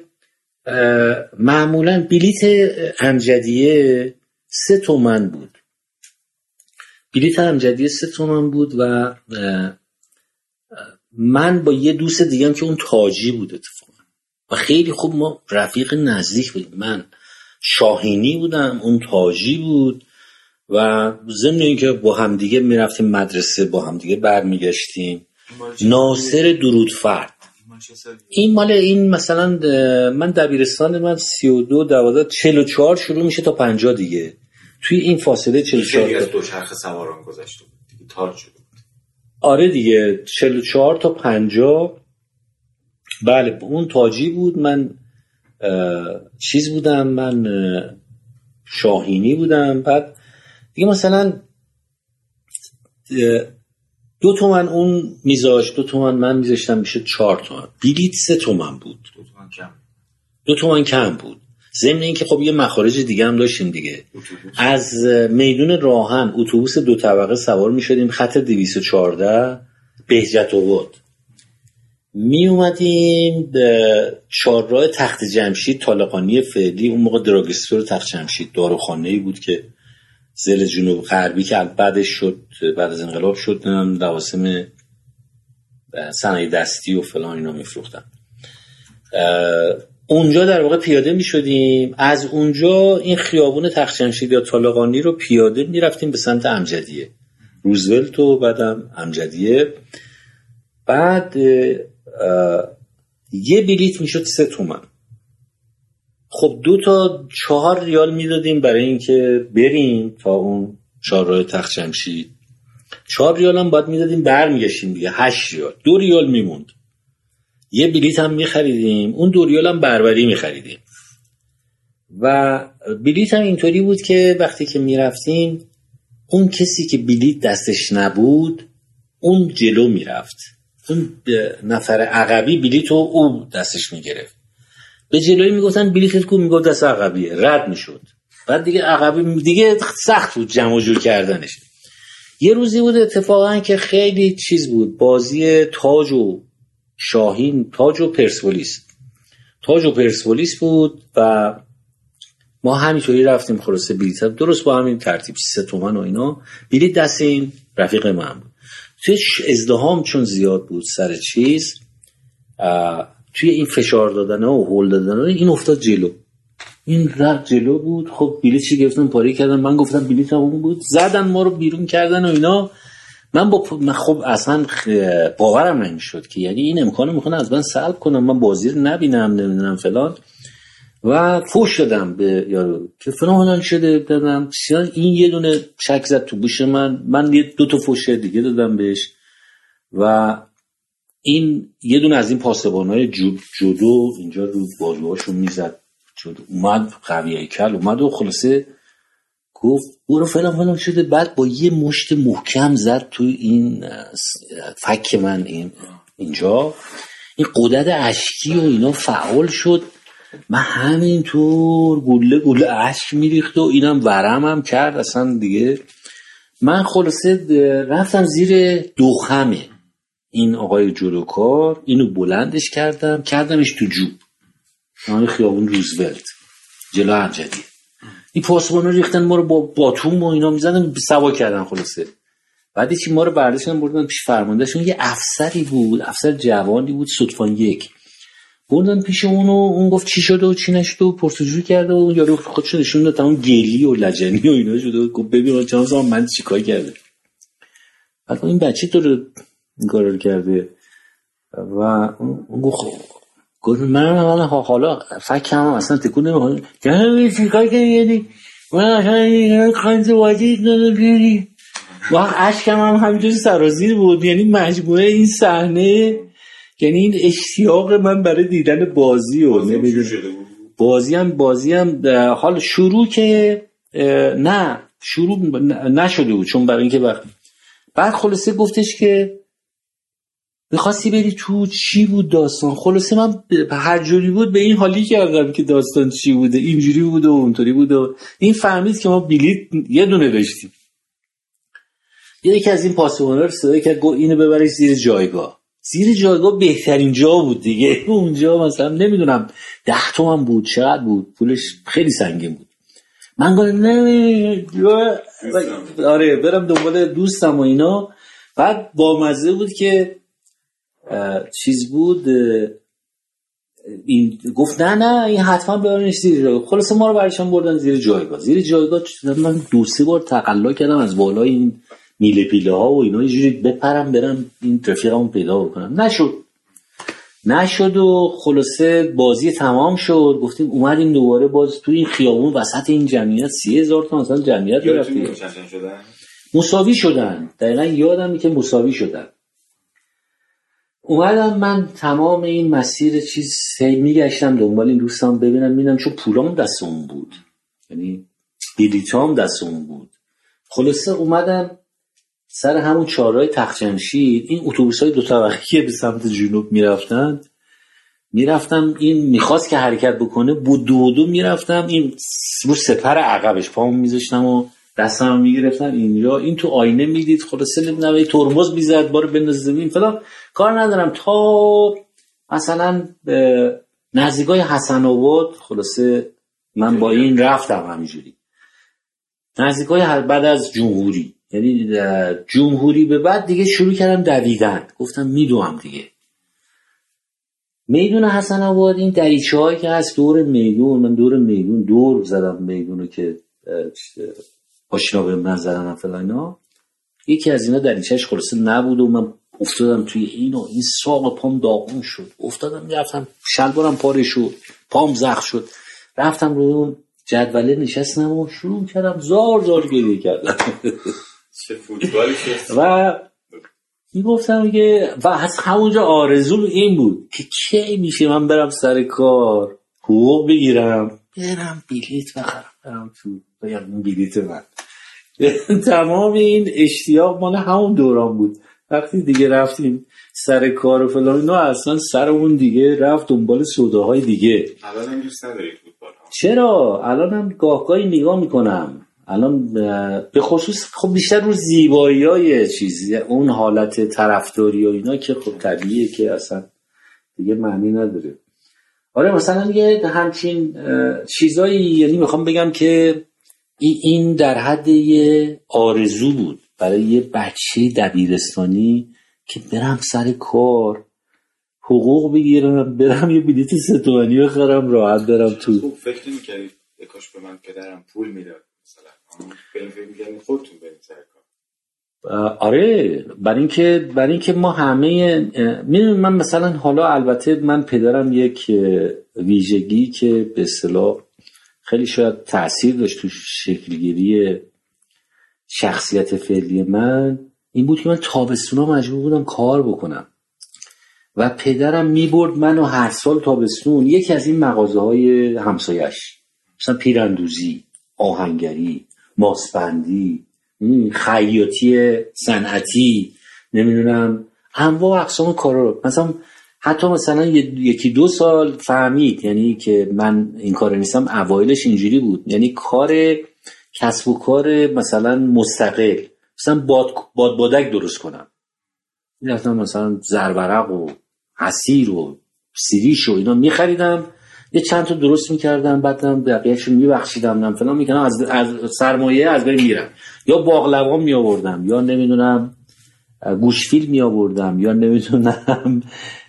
معمولا بلیت امجدیه سه تومن بود، بلیت امجدیه سه تومن بود و من با یه دوست دیگم که اون تاجی بود اتفاقا و خیلی خوب ما رفیق نزدیک بودیم، من شاهینی بودم اون تاجی بود و ضمن اینکه با هم دیگه میرفتیم مدرسه، با هم دیگه برمیگشتیم. ناصر درودفرد این مال این مثلا من دبیرستان من سی و دو دوازده چهل و چهار شروع میشه تا پنجاه دیگه، توی این فاصله چهل و چهار دیگه از دوچرخه سواران گذشته بود دیگه، تار شده بود. آره دیگه چهل و چهار تا پنجاه. بله اون تاجی بود، من چیز بودم، من شاهینی بودم. بعد دیگه مثلا دو تومن اون میذاشت، دو تومن من میذاشتم، میشه چهار تومن. بلیت سه تومن بود، دو تومن کم دو تومن کم بود. ضمن این که خب یه مخارج دیگه هم داشتیم دیگه. اتوبوس. از میدون راهن اتوبوس دو طبقه سوار میشدیم خط دویست و چهارده بهجت آباد، می اومدیم به چهارراه تخت جمشید طالقانی فعلی، اون موقع دراگستور تخت جمشید داروخانه‌ای بود که ضلع جنوب غربی که بعدش شد، بعد از انقلاب شد لوازم صنایع دستی و فلان اینا میفروختن. اونجا در واقع پیاده می شدیم، از اونجا این خیابون تخت جمشید یا طالقانی رو پیاده می رفتیم به سمت امجدیه، روزولت و بعدم امجدیه. بعد یه بلیت می شد سه تومن. خب دو تا چهار ریال می دادیم برای اینکه بریم تا اون چهارراه تخت جمشید، چهار ریال هم باید می دادیم بر می گشتیم دیگه، هشت ریال، دو ریال می موند. یه بلیت هم می خریدیم، اون دو ریال هم بربری می خریدیم. و بلیت هم اینطوری بود که وقتی که می رفتیم اون کسی که بلیت دستش نبود اون جلو می رفت، اون نفر عقبی بلیتو او دستش می گرفت. به جلوی می گفتن بلیتت کو، می گفت دست عقبیه، رد می شد. بعد دیگه عقبی دیگه سخت بود جمع و جور کردنش. یه روزی بود اتفاقا که خیلی چیز بود، بازی تاج و شاهین، تاج و پرسپولیس، تاج و پرسپولیس بود و ما همینطوری رفتیم خلاصه بلیط درست با همین ترتیب سه تومن و اینا بلیط دست این رفیق من بود. توی ازدحام چون زیاد بود سر چیز توی این فشار دادن و هول دادن این افتاد جلو، این رفت جلو بود. خب بلیط چی گرفتن پاره کردن، من گفتم بلیط اون بود، زدن ما رو بیرون کردن و اینا. من با من خب اصلا باورم نمیشد که یعنی این امکانو میخوان از من سلب کنم، من بازی رو نبینم نمیدونم فلان و فوش دادم به یارو که فلان شده دادم. این یه دونه چک زد تو گوش من، من یه دو تا فوش دیگه دادم بهش و این یه دونه از این پاسبانای جودو اینجا رو بازوهاشو میزد. اومد قوی کل اومد و خلاصه گفت برو فلان فلان شده. بعد با یه مشت محکم زد تو این فک من این اینجا، این قدرت اشکی و اینا فعال شد. من همینطور گله گله اشک میریخت و اینم ورم هم کرد اصلا دیگه. من خلاصه رفتم زیر دوخمه این آقای جودوکار، اینو بلندش کردم کردمش تو جوب همه خیابون روزولت جلو امجدیه. این پاسبانا ریختن ما رو با باتوم و اینا میزدن سوا کردن خلاصه. بعد چی ما رو برداشتن بردن پیش فرماندهشون، یه افسری بود، افسر جوانی بود صدفان یک، بردن پیش اونو. اون گفت چی شده و چی نشده و پرسجو کرده و اون یارو خودش نشون داد تمام گلی و لجنی و اینا شده. گفت ببین چند سال من چیکار کرده. بعد این بچه تو رو این کارو کرده و اون گفت گفت من من حالا فکرم اصلا تکون نمیخواد که چیکار کردی من اصلا خانت واجید نداری و اشکم هم همینجوری سرازیر بود. یعنی مجموعه این صحنه یعنی این اشتیاق من برای دیدن بازی و بازی هم بازی هم حال شروع که نه شروع نشده بود چون برای اینکه وقت بعد خلاصه گفتش که میخواستی بری تو چی بود داستان. خلاصه من هر جوری بود به این حالی کردم که داستان چی بوده، اینجوری بود و اونطوری بود و این فهمید که ما بلیط یه دونه داشتیم. یکی از این پاسبانا رو صدا کرد گفت اینو ببرید زیر جایگاه. زیر جایگاه بهترین جا بود دیگه. اونجا مثلا نمیدونم ده تومن بود چقدر بود، پولش خیلی سنگین بود. من گفتم نه آره برم دنبال دوستم و اینا. بعد با مزه بود که چیز بود این گفت نه نه این حتما ببرنش زیر جایگاه. خلاصه ما رو برشان بردن زیر جایگاه. زیر جایگاه من دو سه بار تقلا کردم از بالای این میله پیله ها و اینا یه جوری بپرم برم این رفیقمو پیدا بکنم، نشد نشد و خلاصه بازی تمام شد. گفتیم اومدیم دوباره باز تو این خیابون وسط این جمعیت سی هزار تا مثلا جمعیت رفتیم مساوی شدن. دقیقا یادم که مساوی شدن. اومدم من تمام این مسیر چیز سی میگشتم دنبال این دوستم ببینم ببینم چون پولام دستم بود، یعنی بلیطام دستم بود. خلاصه اومدم سر همون چهارراه تخت‌جمشید، این اتوبوس‌های دو طبقه‌ای به سمت جنوب میرفتن میرفتم این میخواست که حرکت بکنه بود دو دو میرفتم این رو سپر عقبش پامو میذاشتم و دستم میگرفتم اینجا این تو آینه میدید. خلاصه نمیدونم این ترمز میزد بارو بنداز زمین فلان کار ندارم تا مثلا نزدیکای حسن آباد. خلاصه من با این رفتم همینجوری نزدیکای بعد از جمهوری، یعنی جمهوری به بعد دیگه شروع کردم دویدن. گفتم میدوام دیگه میدون حسن آباد این دریچه هایی که هست دور میدون، من دور میدون دور زدم میدونو که آشنا به من زدن فلاینا. یکی از اینا دریچهش خلاصه نبود و من افتادم توی این و این ساق پام داغون شد. افتادم رفتم شلوارم پاره شد پام زخم شد. رفتم روی اون جدوله نشستم و شروع کردم زار زار گریه کردم. چه فوتبالی که و میگفتم که و از همونجا آرزوم این بود که چه میشه من برم سر کار حقوق بگیرم برم بلیط بخرم برم تو بگم بلیط من. تمام این اشتیاق مال همون دوران بود. وقتی دیگه رفتیم سر کار و فلان اینا اصلا سرمون دیگه رفت دنبال سوداهای دیگه. الان هم دوست نداری فوتبال ها؟ چرا؟ الان هم گاه گاهی نگاه میکنم. الان به خصوص خب بیشتر رو زیبایی های چیزی اون حالت طرفداری و اینا که خب طبیعیه که اصلا دیگه معنی نداره. آره مثلا یه همچین چیزایی، یعنی میخوام بگم که این در حد یه آرزو بود برای یه بچه دبیرستانی که برم سر کار، حقوق بگیرم، برم یه بلیت سه تومانی بخرم، راحت برم تو. خوب فکر نمی‌کردی کاش به من پدرم پول میداد مثلا؟ بریم فکر می‌کردیم خودتون بریم سر کار. آره برای اینکه برای اینکه ما همه میدونم، من مثلا حالا البته من پدرم یک ویژگی که به اصطلاح خیلی شاید تأثیر داشت تو شکلگیری شخصیت فعلی من، این بود که من تابستونا مجبور بودم کار بکنم و پدرم میبرد منو هر سال تابستون یکی از این مغازه‌های همسایش، مثلا پیراندوزی، آهنگری، ماسبندی، خیاطی صنعتی، نمیدونم انواع اقسام کارا رو. مثلا حتی مثلا یکی دو سال فهمید یعنی که من این کار نیستم، اوایلش اینجوری بود، یعنی کار کسب و کار مثلا مستقل، مثلا باد باد بادک درست کنم، میرفتم مثلا زرورق و عصیر و سیریش و اینا میخریدم، یه چند تا درست میکردم، بعدم بقیه‌شو میبخشیدم، نم فلان میکنم، از از سرمایه از بین میرم، یا باقلوا می آوردم، یا نمیدونم گوشفیل می آوردم، یا نمیدونم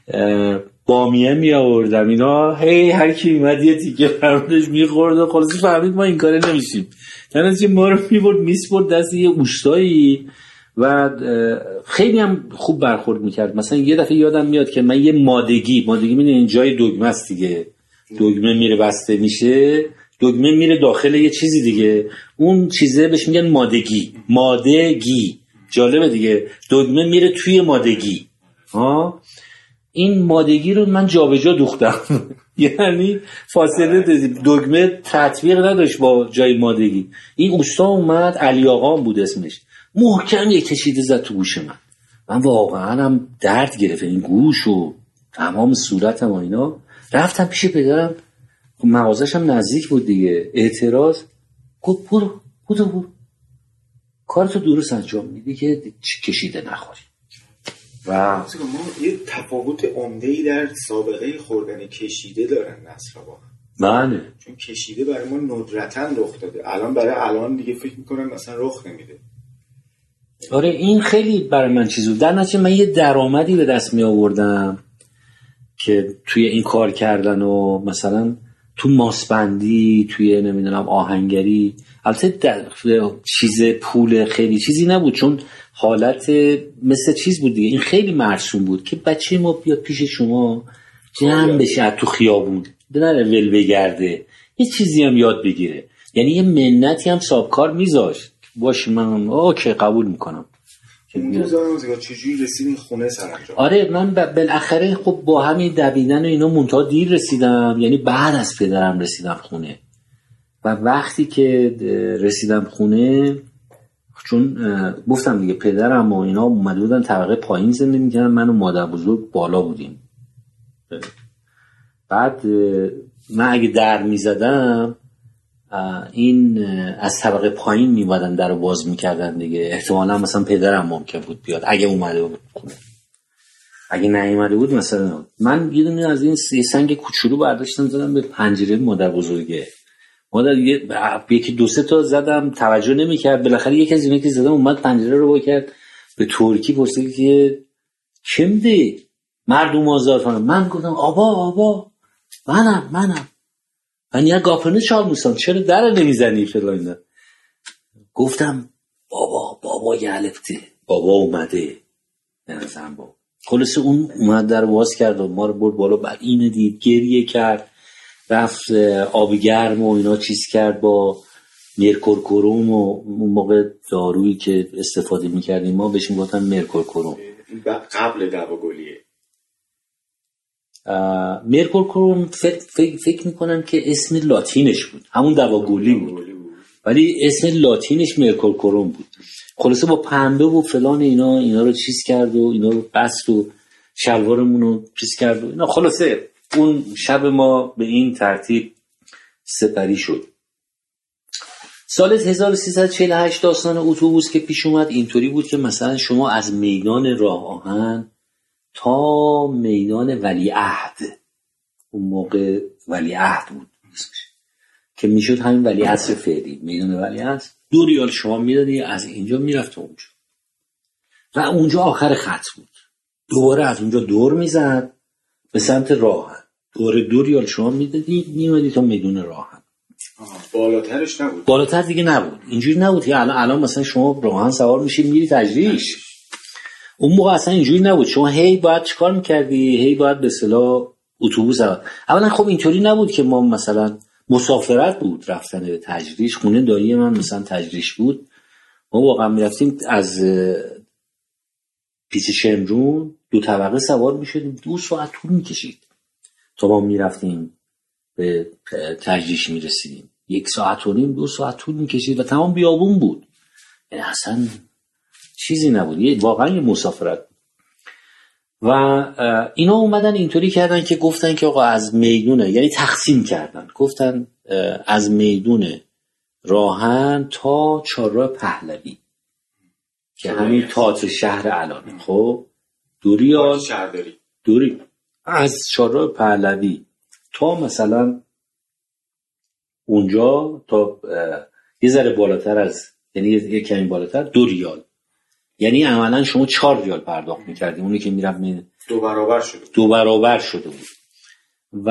بامیه می آوردم، اینا هی هر کی اومد یه تیکه فرمودش میخورد و خلاص فهمید ما این کاره نمیشیم، یعنی ما رو میبرد میسپرد دست یه اوشتایی و خیلی هم خوب برخورد میکرد. مثلا یه دفعه یادم میاد که من یه مادگی مادگی میدونی این جای دگمه است دیگه، دگمه میره بسته میشه، دگمه میره داخل یه چیزی دیگه، اون چیزه بهش میگن مادگی. مادگی جالبه دیگه، دگمه میره توی مادگی. ها این مادگی رو من جابجا دوختم یعنی فاصله دگمه تطبیق نداشت با جای مادگی. این اوستا اومد، علی آقا بود اسمش، محکم یک کشیده زد تو گوش من، من واقعا هم درد گرفت این گوش و تمام صورتم و اینا. رفتم پیش پدرم، مغازش هم نزدیک بود دیگه، اعتراض، گفت برو برو برو کارتو درست انجام میدی که کشیده نخوری. و ما یه تفاوت عمده‌ای در سابقه خوردن کشیده دارن نسل واقعا. بله، چون کشیده برای ما ندرتاً رخ داده، الان برای الان دیگه فکر میکنم مثلا رخ نمیده. آره این خیلی برای من چیزو، در نتیجه من یه درآمدی به دست می آوردم که توی این کار کردن و مثلا تو ماسبندی، توی نمیدونم آهنگری، البته چیز پول خیلی چیزی نبود، چون حالت مثل چیز بود دیگه، این خیلی مرسوم بود که بچه ما بیاد پیش شما جمع بشه تو خیابون، نره ول بگرده، یه چیزی هم یاد بگیره، یعنی یه منتی هم سابکار میذاشت باشه، من اوکی قبول میکنم. میذارم زیاد چجوری رسیدین خونه سرانجام؟ آره من بالاخره خب با همین دویدن و اینا منتها دیر رسیدم، یعنی بعد از پدرم رسیدم خونه. و وقتی که رسیدم خونه، چون گفتم دیگه پدرم و اینا اومده بودن طبقه پایین زندگی می‌کردن، من و مادر بزرگ بالا بودیم. بعد من اگه در میزدم این از طبقه پایین میومدن در رو باز میکردن دیگه، احتمالا مثلا پدرم ممکن بود بیاد اگه اومده بود خونه، اگه نیومده بود مثلا من یه دونه از این سنگ کوچولو برداشتم زدم به پنجره مادر بزرگه. مادر یکی دو سه تا زدم توجه نمیکرد، بالاخره یکی از اینا که زدم اومد پنجره رو با کرد به ترکی پرسید که چه میده مردم آزار کنم. من گفتم آبا آبا منم منم من یه گاپنه چال موسان، چرا در نمیزنی فلان اینا. گفتم بابا بابا گلفته، بابا اومده نزن بابا. خلاصه اون اومد در باز کرد و ما رو برد بالا، بعد اینو دید گریه کرد، رفت آب گرم و اینا چیز کرد با مرکورکروم و اون موقع دارویی که استفاده میکردیم ما بهش میگفتن مرکورکروم. قبل دواگلیه مرکورکروم فکر, فکر, فکر میکنم که اسم لاتینش بود، همون دواگلی بود ولی اسم لاتینش مرکورکروم بود. خلاصه با پنبه و فلان اینا اینا رو چیز کرد و اینا رو بست و شلوارمون رو چیز کرد و اینا. خلاصه اون شب ما به این ترتیب سپری شد. سال هزار و سیصد و چهل و هشت داستان اتوبوس که پیش اومد اینطوری بود که مثلا شما از میدان راه آهن تا میدان ولیعهد اون موقع ولیعهد بود که میشد همین ولیعصر فعلی، میدون ولیعصر. دو ریال شما میدادی، از اینجا میرفت اونجا و اونجا آخر خط بود. دوباره از اونجا دور میزد به سمت راهن، دوره دو ریال شما میدادی میومدی تا میدون راهن. بالاترش نبود؟ بالاتر دیگه نبود. اینجوری نبود که الان الان مثلا شما راهن سوار میشی میری تجریش. اون موقع اصلا اینجوری نبود. شما هی باید چیکار میکردی؟ هی باید به اصطلاح اتوبوس. اولا خب اینطوری نبود که ما مثلا مسافرت بود رفتن به تجریش. خونه دایی من مثلا تجریش بود، ما واقعا میرفتیم از پیچ شمرون دو طبقه سوار میشدیم، دو ساعت طول میکشید تا ما میرفتیم به تجریش میرسیدیم. یک ساعت و نیم دو ساعت طول میکشید و تمام بیابون بود. یعنی اصلا چیزی نبود، یه واقعا یه مسافرت بود. و اینا اومدن اینطوری کردن که گفتن که آقا از میدونه، یعنی تقسیم کردن، گفتن از میدون راهن تا چهارراه پهلوی که همین تئاتر شهر الان، خب دو ریال شهرداری، دوری از چهارراه پهلوی تا مثلا اونجا تا یه ذره بالاتر از، یعنی یه کمی بالاتر، دو ریال. یعنی عملا شما چهار ریال پرداخت میکردی. اونی که میرفت می... دو برابر شده دو برابر شده بود. و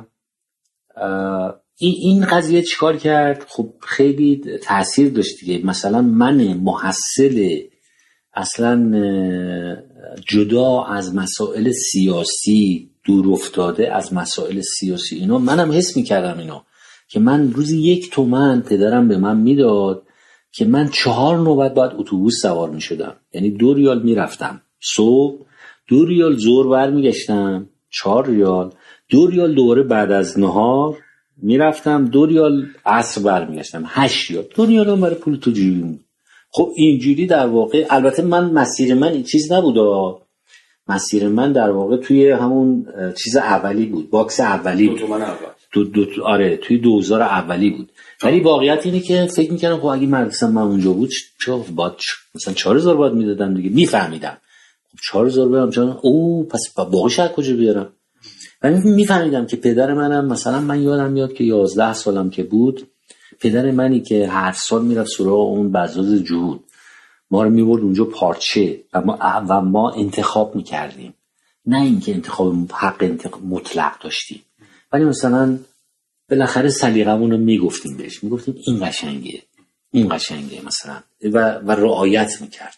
این این قضیه چیکار کرد؟ خب خیلی تأثیر داشت دیگه. مثلا من محصل اصلا جدا از مسائل سیاسی، دور افتاده از مسائل سیاسی اینا، منم حس میکردم اینا که من روزی یک تومن پدرم به من میداد که من چهار نوبت بعد اتوبوس سوار می شدم. یعنی دو ریال می رفتم صبح، دو ریال ظهر برمی گشتم، چهار ریال، دو ریال دوباره بعد از نهار می رفتم، دو ریال عصر برمی گشتم، هشت ریال. دو ریال هم برای پول تو جیبم. خب اینجوری در واقع، البته من مسیر من این چیز نبود، مسیر من در واقع توی همون چیز اولی بود، باکس اولی بود. دو تومن اول. دو دو آره توی دوزار اولی بود. ولی واقعیت اینه که فکر میکردم خب اگه مدرسه من اونجا بود چه باید مثلا چهار هزار باید میدادم دیگه. میفهمیدم خب چهار هزار بدم چون او پس باقیش از کجا بیارم. ولی میفهمیدم که پدر منم، مثلا من یادم میاد که یازده سالم که بود، پدر منی که هر سال میرفت سراغ اون بزاز جهود، ما رو میبرد اونجا پارچه و ما, و ما انتخاب میکردیم، نه اینکه انتخاب حق انتخاب مطلق داشتیم، ولی مثلا بالاخره سلیقه‌مون رو میگفتیم بهش، میگفتیم این قشنگه این قشنگه مثلا، و, و رعایت میکرد.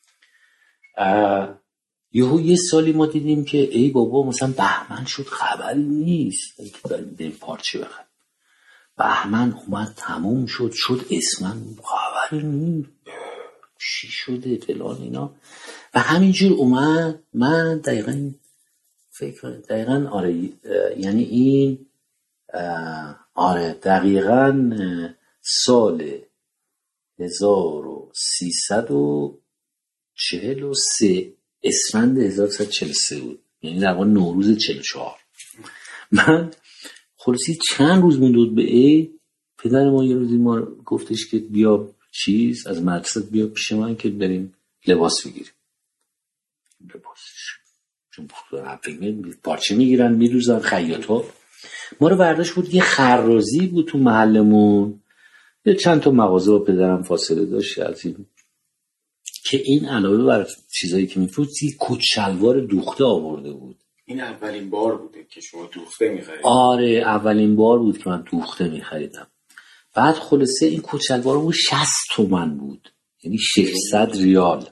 یهو یه سالی ما دیدیم که ای بابا مثلا بهمن شد خبری نیست که بریم پارچه بخریم، بهمن اومد تموم شد شد اسمن خبری نیست چی شده فلان اینا. و همینجور اومد. من دقیقا فکر دقیقا آره یعنی این آره دقیقا سال هزار و سیصد و چهل و سه اسفند هزار و سیصد و چهل و سه بود، یعنی در واقع نوروز چهل و چهار. من خلاصی چند روز مونده بود به عید، پدر ما یه روزی ما گفتش که بیا چیز از مدرسه بیا پیش من که بریم لباس بگیریم. لباس چون پارچه میگیرن میدوزن خیاطا. ما رو برداشت بود یه خرازی بود تو محلمون، یه چند تا مغازه با پدرم فاصله داشت از این، که این علاوه بر چیزایی که میفروخت یه کت شلوار دوخته آورده بود. این اولین بار بوده که شما دوخته می‌خرید؟ آره اولین بار بود که من دوخته می‌خریدم. بعد خلاصه این کت شلوار بود شصت تومن بود، یعنی ششصد ریال.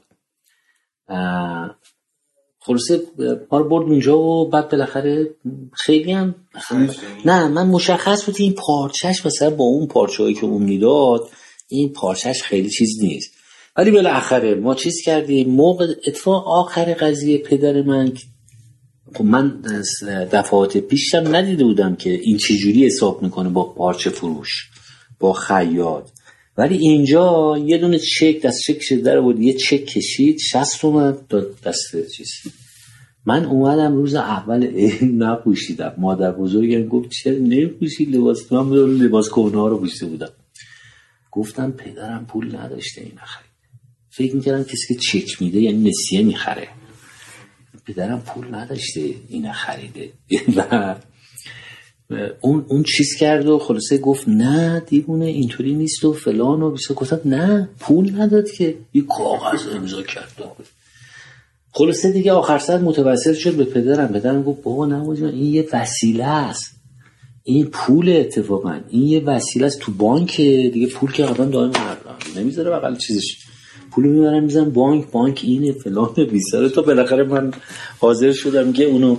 خلاصه ما رو برد اونجا و بعد بالاخره خیلی هم نه من مشخص بود این پارچهش مثلا با اون پارچه‌ای که اون میداد این پارچهش خیلی چیز نیست. ولی بالاخره ما چیز کردیم. موقع اتفاق آخر قضیه پدر من، خب من دفعات پیشم ندیده بودم که این چجوری حساب میکنه با پارچه فروش با خیاط، ولی اینجا یه دونه چک دست چکش در بود، یه چک کشید شصت تومن داد دست چیز. من اومدم روز اول نپوشیدم، مادر بزرگم گفت چرا نمیپوشی لباس؟ من بودم لباس کهنه ها رو پوشیده بودم. گفتم پدرم پول نداشته این خرید. فکر میکردم کسی که چک میده یعنی نسیه میخره. پدرم پول نداشته این خریده. و اون اون چیز کرد و خلاصه گفت نه دیوونه اینطوری نیست و فلان و بیسا. گفتم نه پول نداد که، یه کاغذ امضا کرد. خلاصه دیگه آخر سر متوسل شد به پدرم. پدرم گفت بابا نماز این یه وسیله است، این پول، اتفاقا این یه وسیله است. تو بانک دیگه پول که آدم دائم نمیذاره بغل چیزش، پول میبرن میزن بانک، بانک اینه فلان بیساره. تا بالاخره من حاضر شدم که اونو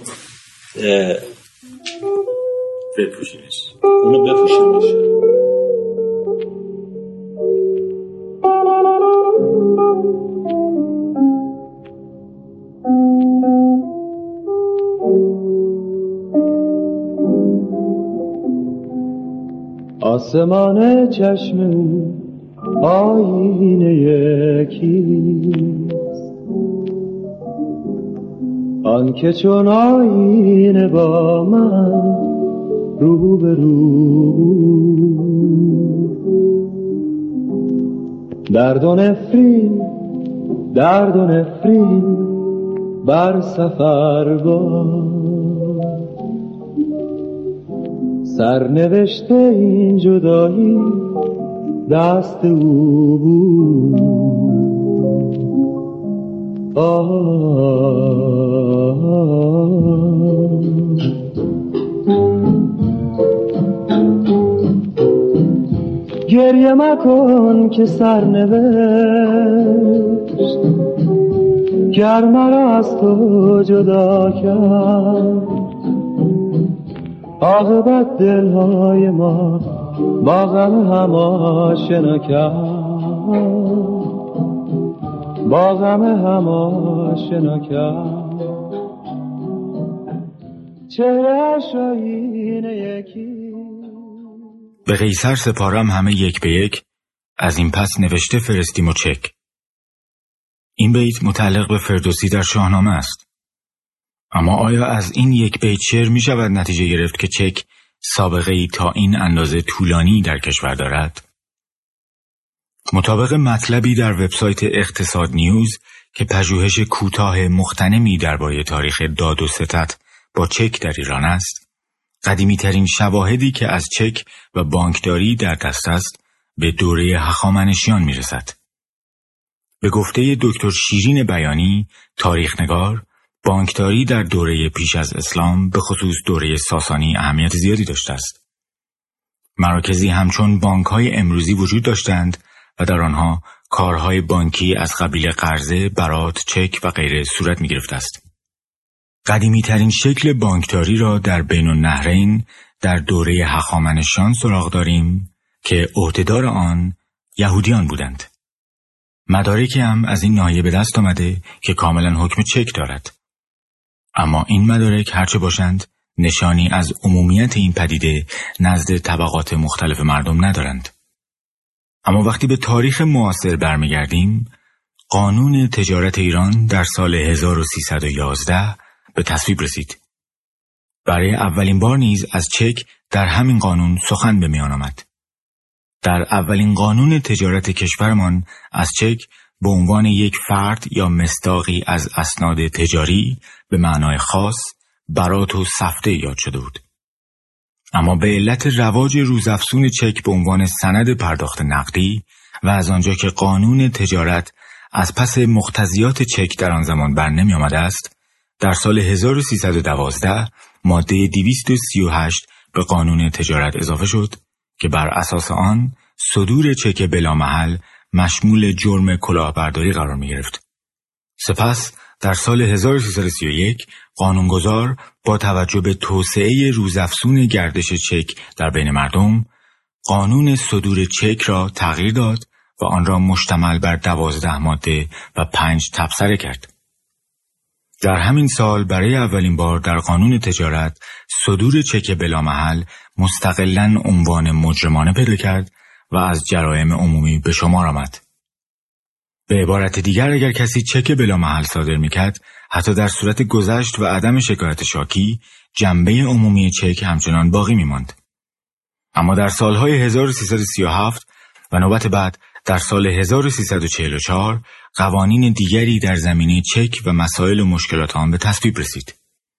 بپوشیمش، اونو بپوشیمش. آسمان چشم او آینه یکیست، آن که چون آینه با من رو به رو، درد و نفرین درد و نفرین بر سفر با، سرنوشته این جدایی دست او بود. گریه مکن که سرنوشت گر مرا از تو جدا کرد، عاقبت دلهای ما با غم هم آشنا کرد، با غم هم آشنا کرد، چهره‌اش آینه یکی. به قیصر سپارم همه یک به یک، از این پس نوشته فرستیم و چک. این بیت متعلق به فردوسی در شاهنامه است. اما آیا از این یک بیت شعر می شود نتیجه گرفت که چک سابقه ای تا این اندازه طولانی در کشور دارد؟ مطابق مطلبی در وبسایت اقتصاد نیوز که پژوهش کوتاه مختنمی درباره تاریخ داد و ستد با چک در ایران است، قدیمی ترین شواهدی که از چک و بانکداری در دست است به دوره هخامنشیان می رسد. به گفته دکتر شیرین بیانی، تاریخنگار، بانکداری در دوره پیش از اسلام به خصوص دوره ساسانی اهمیت زیادی داشته است. مراکزی همچون بانک‌های امروزی وجود داشتند و در آنها کارهای بانکی از قبیل قرضه، برات، چک و غیره صورت می‌گرفته است. قدیمی ترین شکل بانکداری را در بین النهرین در دوره هخامنشیان سراغ داریم که عهدهدار آن یهودیان بودند. مدارکی هم از این ناحیه به دست آمده که کاملا حکم چک دارد. اما این مدارک هرچه باشند نشانی از عمومیت این پدیده نزد طبقات مختلف مردم ندارند. اما وقتی به تاریخ معاصر برمیگردیم، قانون تجارت ایران در سال هزار و سیصد و یازده به تصویب رسید. برای اولین بار نیز از چک در همین قانون سخن به میان آمد. در اولین قانون تجارت کشورمان از چک به عنوان یک فرد یا مصداقی از اسناد تجاری به معنای خاص برات و سفته یاد شده بود. اما به علت رواج روزافزون چک به عنوان سند پرداخت نقدی و از آنجا که قانون تجارت از پس مقتضیات چک در آن زمان بر نمی آمده است، در سال هزار و سیصد و دوازده ماده دویست و سی و هشت به قانون تجارت اضافه شد که بر اساس آن صدور چک بلامحل مشمول جرم کلاهبرداری قرار می گرفت. سپس در سال هزار و سیصد و سی و یک قانونگذار با توجه به توسعه روزافزون گردش چک در بین مردم، قانون صدور چک را تغییر داد و آن را مشتمل بر دوازده ماده و پنج تبصره کرد. در همین سال برای اولین بار در قانون تجارت صدور چک بلامحل مستقلاً عنوان مجرمانه پیدا کرد و از جرایم عمومی به شمار آمد. به عبارت دیگر اگر کسی چک بلامحل صادر می‌کرد، حتی در صورت گذشت و عدم شکایت شاکی، جنبه عمومی چک همچنان باقی می‌ماند. اما در سالهای هزار و سیصد و سی و هفت و نوبت بعد در سال هزار و سیصد و چهل و چهار قوانین دیگری در زمینه چک و مسائل و مشکلات آن به تصویب رسید.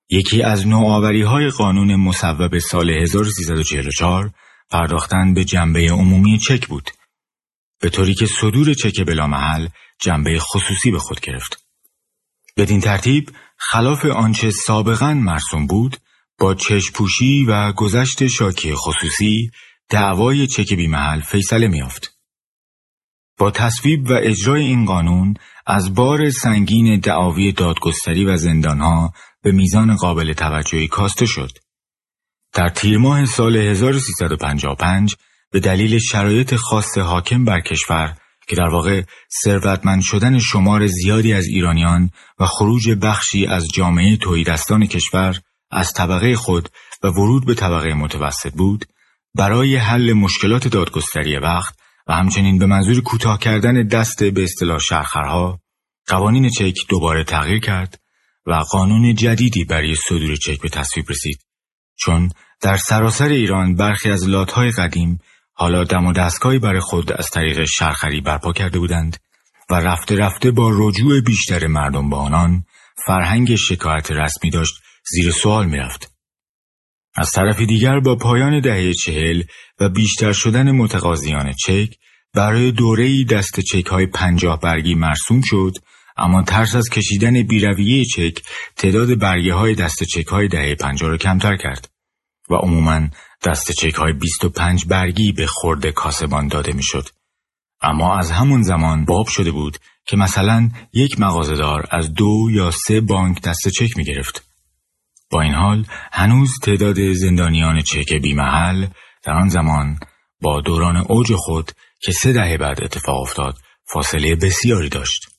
یکی از نوآوری‌های قانون مصوب سال هزار و سیصد و چهل و چهار پرداختن به جنبه عمومی چک بود، به طوری که صدور چک بلامحل جنبه خصوصی به خود گرفت. بدین ترتیب خلاف آنچه سابقاً مرسوم بود، با چشم‌پوشی و گذشت شاکی خصوصی دعوای چک بی‌محل فیصله می‌یافت. با تصویب و اجرای این قانون از بار سنگین دعاوی دادگستری و زندانها به میزان قابل توجهی کاسته شد. در تیر ماه سال هزار و سیصد و پنجاه و پنج به دلیل شرایط خاص حاکم بر کشور که در واقع ثروتمند شدن شمار زیادی از ایرانیان و خروج بخشی از جامعه تهیدستان کشور از طبقه خود و ورود به طبقه متوسط بود، برای حل مشکلات دادگستری وقت و همچنین به منظور کوتاه کردن دست به اصطلاح شهرخرها، قوانین چک دوباره تغییر کرد و قانون جدیدی برای صدور چک به تصویب رسید، چون در سراسر ایران برخی از لات‌های قدیم حالا دم و دستگاهی برای خود از طریق شهرخری برپا کرده بودند و رفته رفته با رجوع بیشتر مردم به آنان فرهنگ شکایت رسمی داشت زیر سوال می رفت. از طرف دیگر با پایان دهه چهل و بیشتر شدن متقاضیان چک برای دوره‌ای دست چک‌های پنجاه برگی مرسوم شد، اما ترس از کشیدن بی‌رویه چک تعداد برگه‌های دست چک‌های دهه پنجاه را کمتر کرد و عموماً دست چک‌های بیست و پنج برگی به خرد کاسبان داده می‌شد. اما از همون زمان باب شده بود که مثلا یک مغازه‌دار از دو یا سه بانک دست چک می‌گرفت. با این حال هنوز تعداد زندانیان چک بی‌محل در آن زمان با دوران اوج خود که سه دهه بعد اتفاق افتاد فاصله بسیاری داشت.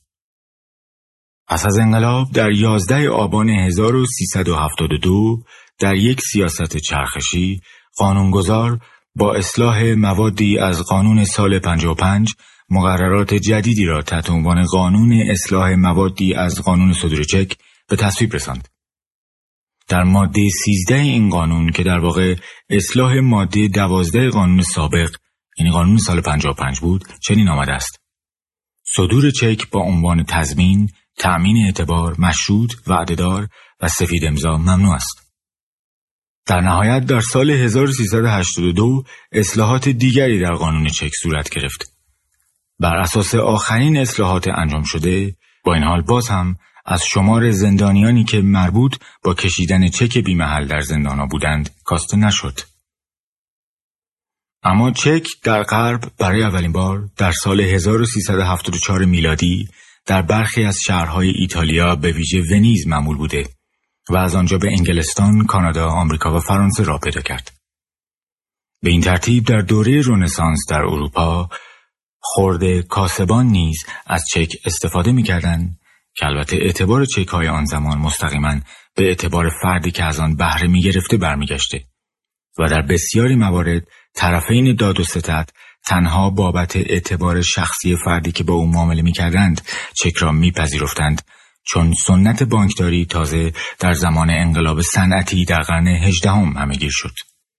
پس از انقلاب در یازده آبان هزار و سیصد و هفتاد و دو در یک سیاست چرخشی قانونگذار با اصلاح موادی از قانون سال پنجاه و پنج مقررات جدیدی را تحت عنوان قانون اصلاح موادی از قانون صدور چک به تصویب رساند. در ماده سیزده این قانون که در واقع اصلاح ماده دوازده قانون سابق یعنی قانون سال پنجاه و پنج بود، چنین آمده است: صدور چک با عنوان تضمین، تأمین اعتبار، مشروط، وعده‌دار و سفید امضا ممنوع است. در نهایت در سال هزار و سیصد و هشتاد و دو اصلاحات دیگری در قانون چک صورت گرفت. بر اساس آخرین اصلاحات انجام شده، با این حال باز هم از شمار زندانیانی که مربوط با کشیدن چک بی‌محل در زندان‌ها بودند کاسته نشد. اما چک در غرب برای اولین بار در سال هزار و سیصد و هفتاد و چهار میلادی در برخی از شهرهای ایتالیا به ویژه ونیز معمول بوده و از آنجا به انگلستان، کانادا، آمریکا و فرانسه راه پیدا کرد. به این ترتیب در دوره رنسانس در اروپا خرد کاسبان نیز از چک استفاده می‌کردند که البته اعتبار چک‌های آن زمان مستقیما به اعتبار فردی که از آن بهره می‌گرفته برمیگشته و در بسیاری موارد طرفین داد و ستد تنها بابت اعتبار شخصی فردی که با او معامله می‌کردند چک را می‌پذیرفتند، چون سنت بانکداری تازه در زمان انقلاب صنعتی در قرن هجدهم همه‌گیر شد.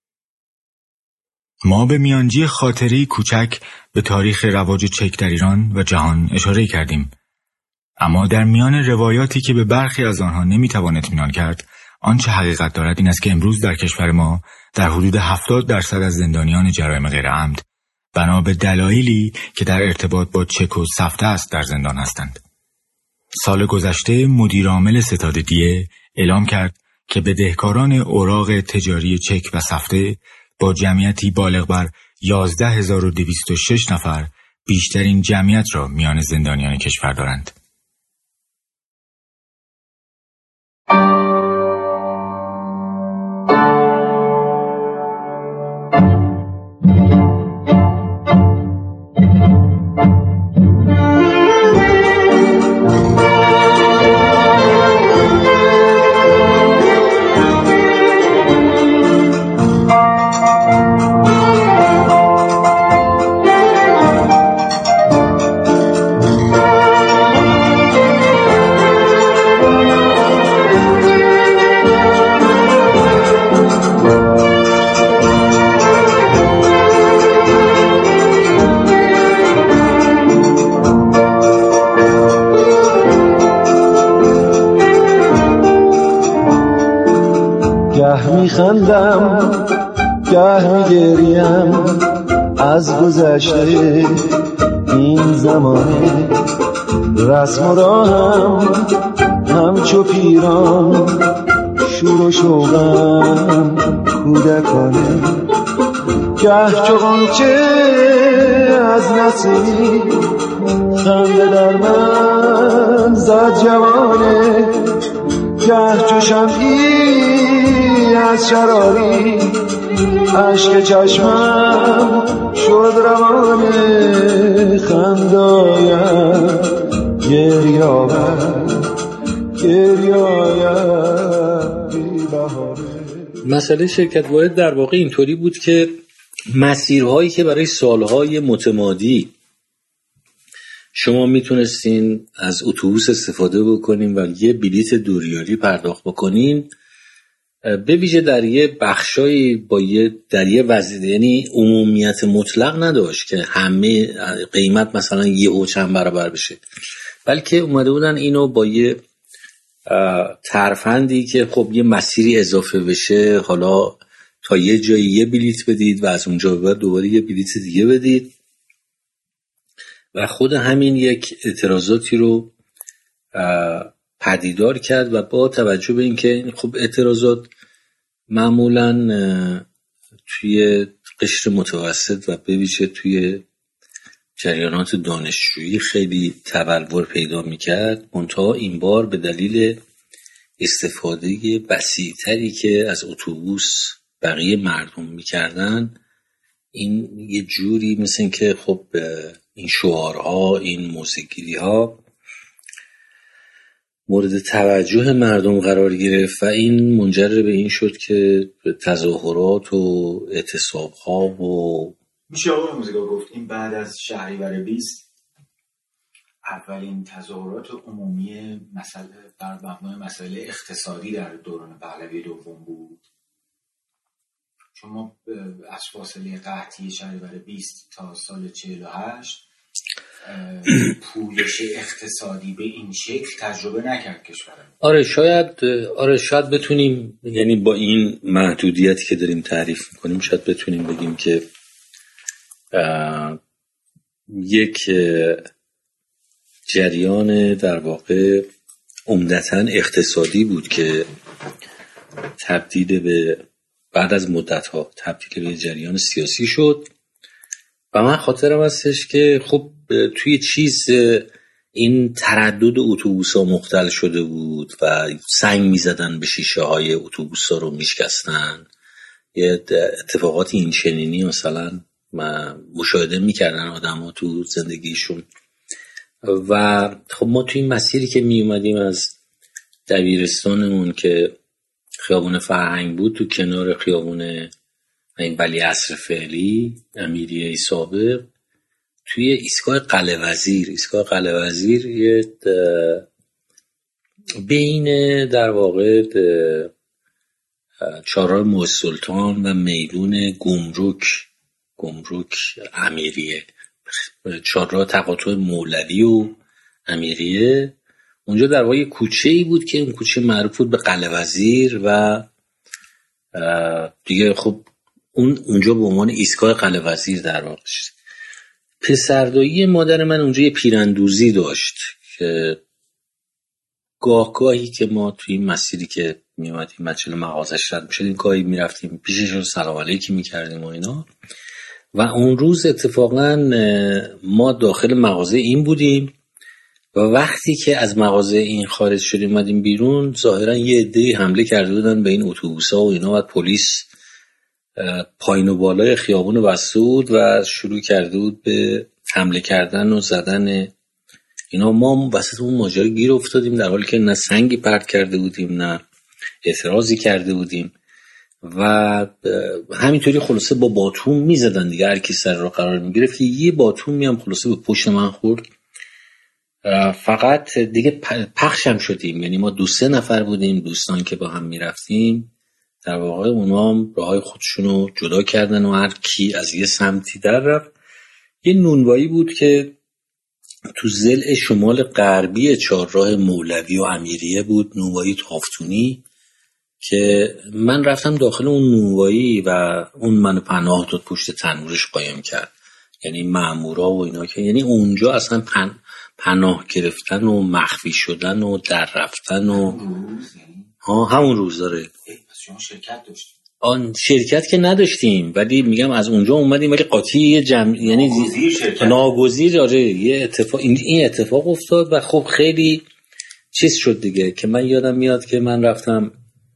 ما به میانجی خاطری کوچک به تاریخ رواج چک در ایران و جهان اشاره کردیم، اما در میان روایاتی که به برخی از آنها نمیتوان اطمینان کرد، آنچه حقیقت دارد این است که امروز در کشور ما در حدود هفتاد درصد از زندانیان جرایم غیر عمد بنا به دلایلی که در ارتباط با چک و سفته است در زندان هستند. سال گذشته مدیر عامل ستاد دیه اعلام کرد که بدهکاران اوراق تجاری چک و سفته با جمعیتی بالغ بر یازده هزار و دویست و شش نفر بیشترین جمعیت را میان زندانیان کشور دارند. میخندم گه میگریم از گذشته این زمانه، رسم و راهم همچو پیران، شور و شوقم کودکانه. گه چو غنچه از نسیم خنده در من زد جوانه، گه چو شمعی از شراری عشق چشمم شد روانه. خندایم گریایم گریایم بی بهاره. مسئله شرکت واحد در واقع اینطوری بود که مسیرهایی که برای سالهای متمادی شما میتونستین از اتوبوس استفاده بکنین و یه بلیت دوریاری پرداخت بکنین، به ویژه در یه بخشایی با یه در یه وضعیت یعنی عمومیت مطلق نداشت که همه قیمت مثلا یه او چند برابر بشه، بلکه اومده بودن اینو با یه ترفندی که خب یه مسیری اضافه بشه، حالا تا یه جایی یه بلیت بدید و از اونجا به بعد دوباره یه بلیت دیگه بدید، و خود همین یک اعتراضاتی رو پدیدار کرد. و با توجه به اینکه خب اعتراضات معمولاً توی قشر متوسط و به ویژه توی جریانات دانشجویی خیلی تبلور پیدا میکرد، منتها این بار به دلیل استفاده وسیع‌تری که از اتوبوس بقیه مردم میکردن، این یه جوری مثل این که خب این شعارها، این موسیقی‌ها مورد توجه مردم قرار گرفت و این منجر به این شد که تظاهرات و اعتصاب‌ها و میشه آقای موزیکا گفت این بعد از شهریور بیست اولین تظاهرات عمومی مسئله بر مبنای مسائل اقتصادی در دوران پهلوی دوم بود، چون ما از فاصله قحطی شهریور بیست تا سال چهل و هشت پویش اقتصادی به این شکل تجربه نکرد کشورمون. آره شاید آره شاید بتونیم، یعنی با این محدودیتی که داریم تعریف میکنیم شاید بتونیم بگیم که یک جریان در واقع عمدتاً اقتصادی بود که تبدیل به بعد از مدت‌ها تبدیل به جریان سیاسی شد. و من خاطرم هستش که خب توی چیز این تردد اتوبوس‌ها مختل شده بود و سنگ می‌زدن به شیشه های اتوبوس‌ها رو میشکستن، یه اتفاقات این چنینی مثلا مشاهده می‌کردن آدم‌ها تو زندگیشون. و خب ما توی این مسیری که می اومدیم از دبیرستانمون که خیابون فرهنگ بود، تو کنار خیابون این ولیعصر فعلی امیریه سابق، توی ایستگاه قلعه وزیر ایستگاه قلعه وزیر یه بین در واقع چهارراه معز سلطان و میدون گمرک گمرک امیریه، چهارراه تقاطع مولوی و امیریه، اونجا در واقع کوچه‌ای بود که اون کوچه معروف بود به قلعه وزیر و دیگه خب اون اونجا به عنوان ایستگاه قلعه وزیر در واقع شد. پسردایی مادر من اونجا یه پیراندوزی داشت که گاه گاهی که ما توی این مسیری که میومدیم مچل مغازش رد میشدیم گاهی میرفتیم پیشش رو سلام علیکی میکردیم و اینا. و اون روز اتفاقا ما داخل مغازه این بودیم و وقتی که از مغازه این خارج شدیم اومدیم بیرون، ظاهرا یه عده‌ای حمله کرده بودن به این اتوبوس‌ها و اینا و پلیس پایین و بالای خیابون رو بسته بود و شروع کرده بود به حمله کردن و زدن اینا. ما وسط اون ماجرا گیر افتادیم، در حالی که نه سنگی پرت کرده بودیم نه اعتراضی کرده بودیم و همینطوری خلاصه با باتوم میزدن دیگه، هر کی سر رو قرار میگرفت که یه باتوم هم خلاصه به پشت من خورد. فقط دیگه پخشم شدیم، یعنی ما دو سه نفر بودیم دوستان که با هم میرفتیم، در واقع اونا هم راههای خودشونو جدا کردن و هر کی از یه سمتی در رفت. یه نونوایی بود که تو ضلع شمال غربی چهارراه مولوی و امیریه بود، نونوایی تافتونی، که من رفتم داخل اون نونوایی و اون منو پناه داد پشت تنورش قایم کرد، یعنی مامورا و اینا، که یعنی اونجا اصلا پن... پناه گرفتن و مخفی شدن و در رفتن و ها همون روز داره. پس شما شرکت داشتید؟ آن شرکت که نداشتیم، ولی میگم از اونجا اومدیم، ولی قاطی جمع یعنی ناگزیر آره یه اتفاق این, این اتفاق افتاد و خب خیلی چیز شد دیگه. که من یادم میاد که من رفتم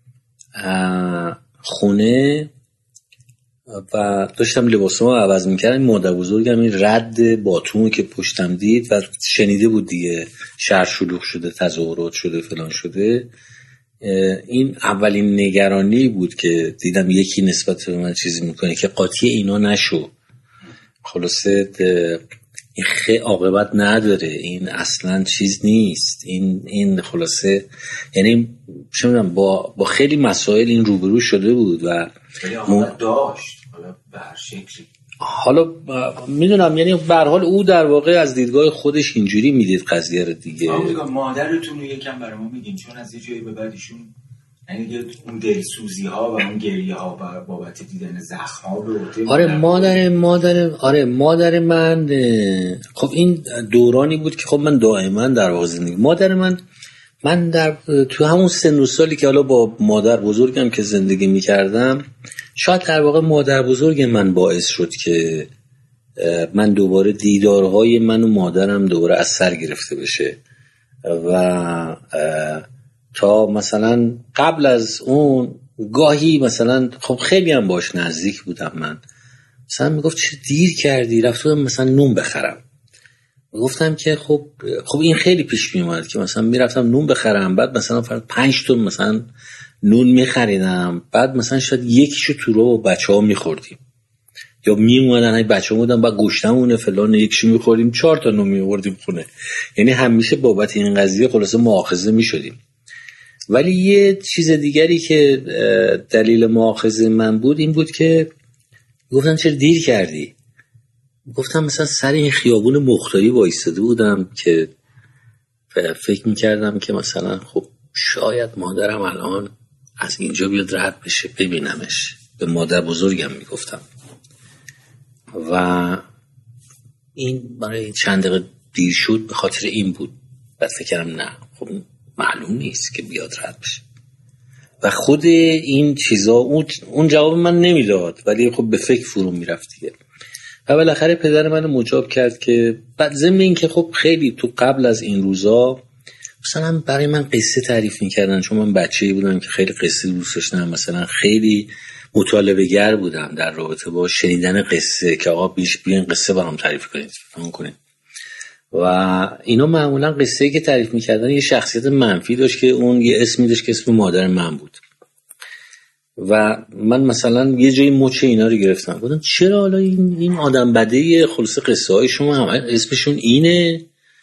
خونه و داشتم لباسمو عوض میکردم، مادر بزرگم این رد باتومو که پشتم دید و شنیده بود دیگه شهر شلوغ شده، تظاهرات شده، فلان شده. این اولین نگرانی بود که دیدم یکی نسبت به من چیزی میکنه که قاطی اینا نشو. خلاصه این خیلی عاقبت نداره، این اصلا چیز نیست، این این خلاصه یعنی چه میدونم با با خیلی مسائل این روبرو شده بود و عاقبت داشت حالا به هر شکلی. حالا میدونم یعنی به هر حال او در واقع از دیدگاه خودش اینجوری میدید قضیه رو دیگه. آقا مادرتون رو یکم برای ما میگین، چون از یه جایی به بعد ایشون یعنی اون دلسوزی ها و اون گریه ها بابت دیدن زخم ها به آره مادر مادر آره مادر من خب این دورانی بود که خب من دائما در واقع زندگی مادر من من در تو همون سن و سالی که حالا با مادر بزرگم که زندگی میکردم، شاید در واقع مادر بزرگ من باعث شد که من دوباره دیدارهای من و مادرم دوباره از سر گرفته بشه. و تا مثلا قبل از اون گاهی مثلا خب خیلی هم باش نزدیک بودم، من مثلا میگفت چه دیر کردی رفتم مثلا نون بخرم، گفتم که خب خب این خیلی پیش می اومد که مثلا میرفتم نون بخرم، بعد مثلا فرض پنج تا مثلا نون میخریدم، بعد مثلا شاید یکیشو تو رو بچه‌ها میخوردیم یا میومدن های بچه‌ها بودن بعد گوشتمونه فلان یکیشو میخوردیم، چهار تا نون میآوردیم خونه. یعنی همیشه بابت این قضیه خلاصه مؤاخذه میشدیم. ولی یه چیز دیگری که دلیل مؤاخذه من بود این بود که گفتن چرا دیر کردی؟ گفتم مثلا سر این خیابون مختاری وایساده بودم که فکر میکردم که مثلا خب شاید مادرم الان از اینجا بیاد رد بشه ببینمش. به مادر بزرگم میگفتم و این برای چند دقیقه دیر شد به خاطر این بود. بعد فکر کردم نه خب معلوم نیست که بیاد رد بشه و خود این چیزا اون جواب من نمیداد، ولی خب به فکر فرو میرفت دیگه. و بالاخره پدر من مجاب کرد که بعد ضمن این که خب خیلی تو قبل از این روزا مثلا برای من قصه تعریف میکردن، چون من بچه‌ای بودم که خیلی قصه دوست داشتم، مثلا خیلی مطالبه گر بودم در رابطه با شنیدن قصه که آقا بیش بیاین قصه برام تعریف کنید فهم کنید. و اینا معمولا قصه‌ای که تعریف میکردن یه شخصیت منفی داشت که اون یه اسمی داشت که اسم مادر من بود. و من مثلا یه جایی مچه اینا رو گرفتم، گفتم چرا حالا این این آدم بده خلاص قصه های شما هم اسمشون اینه؟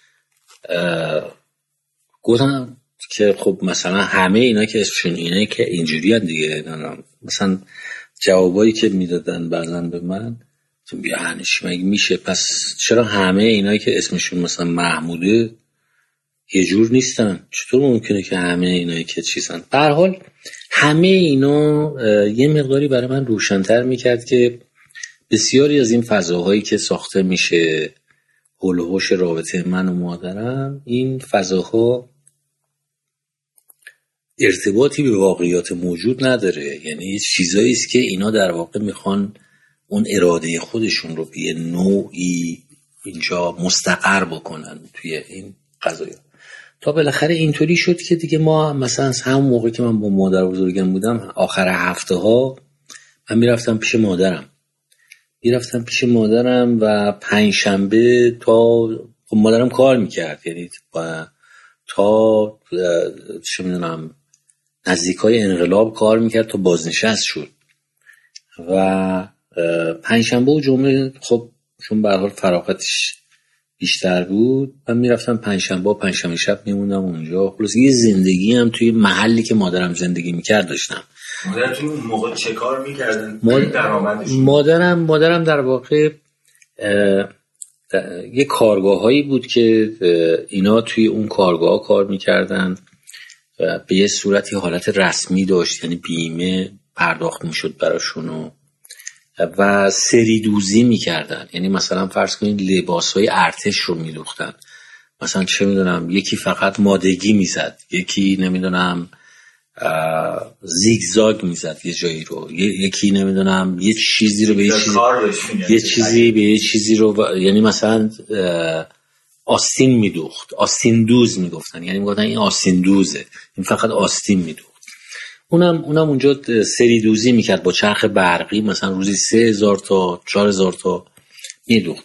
گفتم که خب مثلا همه اینا که اسمشون اینه که اینجوری هم دیگه. مثلا جوابایی که میدادن بعضن به من بیا هنش مگه میشه، پس چرا همه اینا که اسمشون مثلا محموده یه جور نیستن؟ چطور ممکنه که همه اینا که چیزن؟ به هر حال همه اینا یه مقداری برای من روشن‌تر میکرد که بسیاری از این فضاهایی که ساخته میشه حول و حوش رابطه من و مادرم، این فضاها ارتباطی به واقعیات موجود نداره. یعنی چیزایی است که اینا در واقع میخوان اون اراده خودشون رو به نوعی اینجا مستقر بکنن توی این قضایا. تا بالاخره اینطوری شد که دیگه ما مثلا از همون موقع که من با مادر بزرگم بودم آخر هفته ها من میرفتم پیش مادرم میرفتم پیش مادرم و پنج شنبه تا مادرم کار میکرد، یعنی تا چه میدونم نزدیکای انقلاب کار میکرد تا بازنشست شد و پنج شنبه و جمعه خب چون به هر حال فراغتش بیشتر بود من میرفتم پنجشنبه و پنجشنبه شب میموندم اونجا. خلاص یه زندگی هم توی محلی که مادرم زندگی میکرد داشتم. مادرتون اون موقع چه کار میکردن؟ مادرم مادرم در واقع یه کارگاه هایی بود که اینا توی اون کارگاه ها کار میکردن به یه صورتی حالت رسمی داشت، یعنی بیمه پرداخت میشد براشون و سری دوزی میکردن. یعنی مثلا فرض کنید لباسهای ارتش رو میدوختن، مثلا چه میدونم یکی فقط مادگی میزد، یکی نمیدونم زیگزاگ میزد یه جایی رو، یکی نمیدونم یه چیزی رو به یه چیزی یه چیزی به یه چیزی رو و... یعنی مثلا آستین میدوخت، آستین دوز میگفتن، یعنی میگفتن این آستین دوزه، این فقط آستین میدوخت. اونم اونم اونجا سری دوزی میکرد با چرخ برقی، مثلا روزی سه هزار تا چهار هزار تا میدوخت.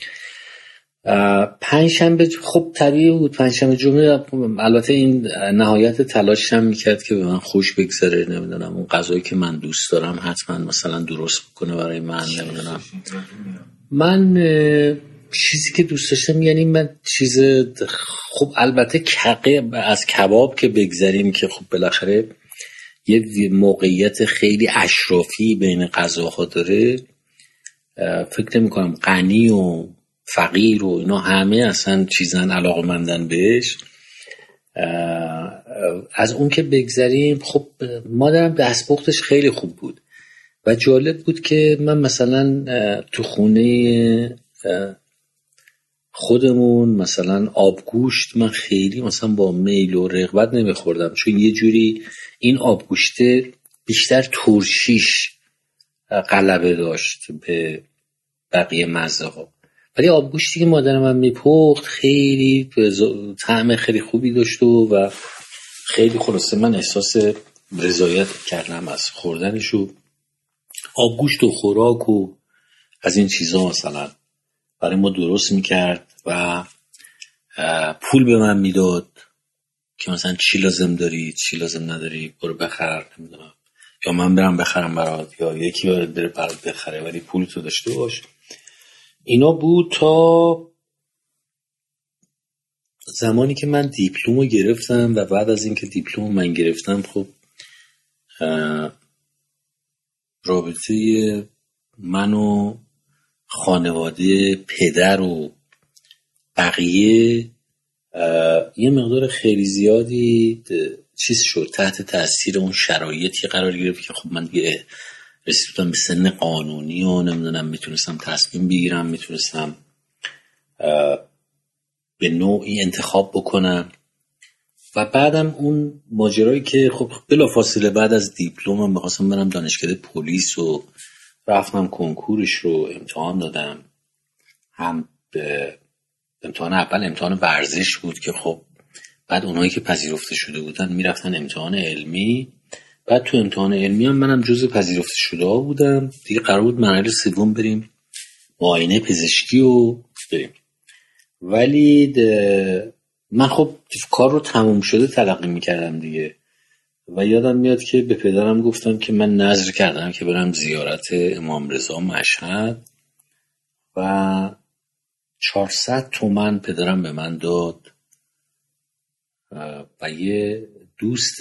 پنجشنبه خب طبیعی بود، پنجشنبه جمعه البته این نهایت تلاش هم میکرد که به من خوش بگذره، نمیدونم اون غذایی که من دوست دارم حتما مثلا درست بکنه برای من، نمیدونم من چیزی که دوست داشتم، یعنی من چیز خب البته کقه از کباب که بگذاریم که خب بالاخره یه موقعیت خیلی اشرافی بین غذاها داره، فکر نمی کنم غنی و فقیر و اینا همه اصلا چیزن علاقه‌مندن بهش. از اون که بگذاریم خب مادرم دستپختش خیلی خوب بود و جالب بود که من مثلا تو خونه خودمون مثلا آبگوشت من خیلی مثلا با میل و رغبت نمیخوردم، چون یه جوری این آبگوشته بیشتر ترشیش غلبه داشت به بقیه مزه ها، ولی آبگوشتی که مادرم من میپخت خیلی طعم خیلی خوبی داشت و خیلی خلاصه من احساس رضایت کردم از خوردنش و آبگوشت و خوراک و از این چیزا مثلا برای ما درست میکرد و پول به من میداد که مثلا چی لازم داری چی لازم نداری برو بخر، نمیدونم یا من برم بخرم برات یا یکی برات بره برات بخره ولی پول تو داشته باش. اینا بود تا زمانی که من دیپلمو گرفتم و بعد از اینکه دیپلم من گرفتم خب رابطه من و خانواده پدر و بقیه یه مقدار خیلی زیادی چیز شد، تحت تاثیر اون شرایطی قرار گرفت که خب من دیگه رسیدم به سن قانونی و نمیدونم میتونستم تصمیم بگیرم، میتونستم به نوعی انتخاب بکنم و بعدم اون ماجرایی که خب بلافاصله بعد از دیپلمم می‌خواستم برم دانشکده پلیس و رفتم کنکورش رو امتحان دادم، هم به امتحان اول امتحان ورزش بود که خب بعد اونایی که پذیرفته شده بودن میرفتن امتحان علمی، بعد تو امتحان علمی هم منم جزو پذیرفته شده ها بودم دیگه، قرار بود مرحله سوم بریم معاینه پزشکی و بریم، ولی من خب کار رو تموم شده تلقی میکردم دیگه و یادم میاد که به پدرم گفتم که من نذر کردم که برم زیارت امام رضا مشهد و چهارصد تومن پدرم به من داد و یه دوست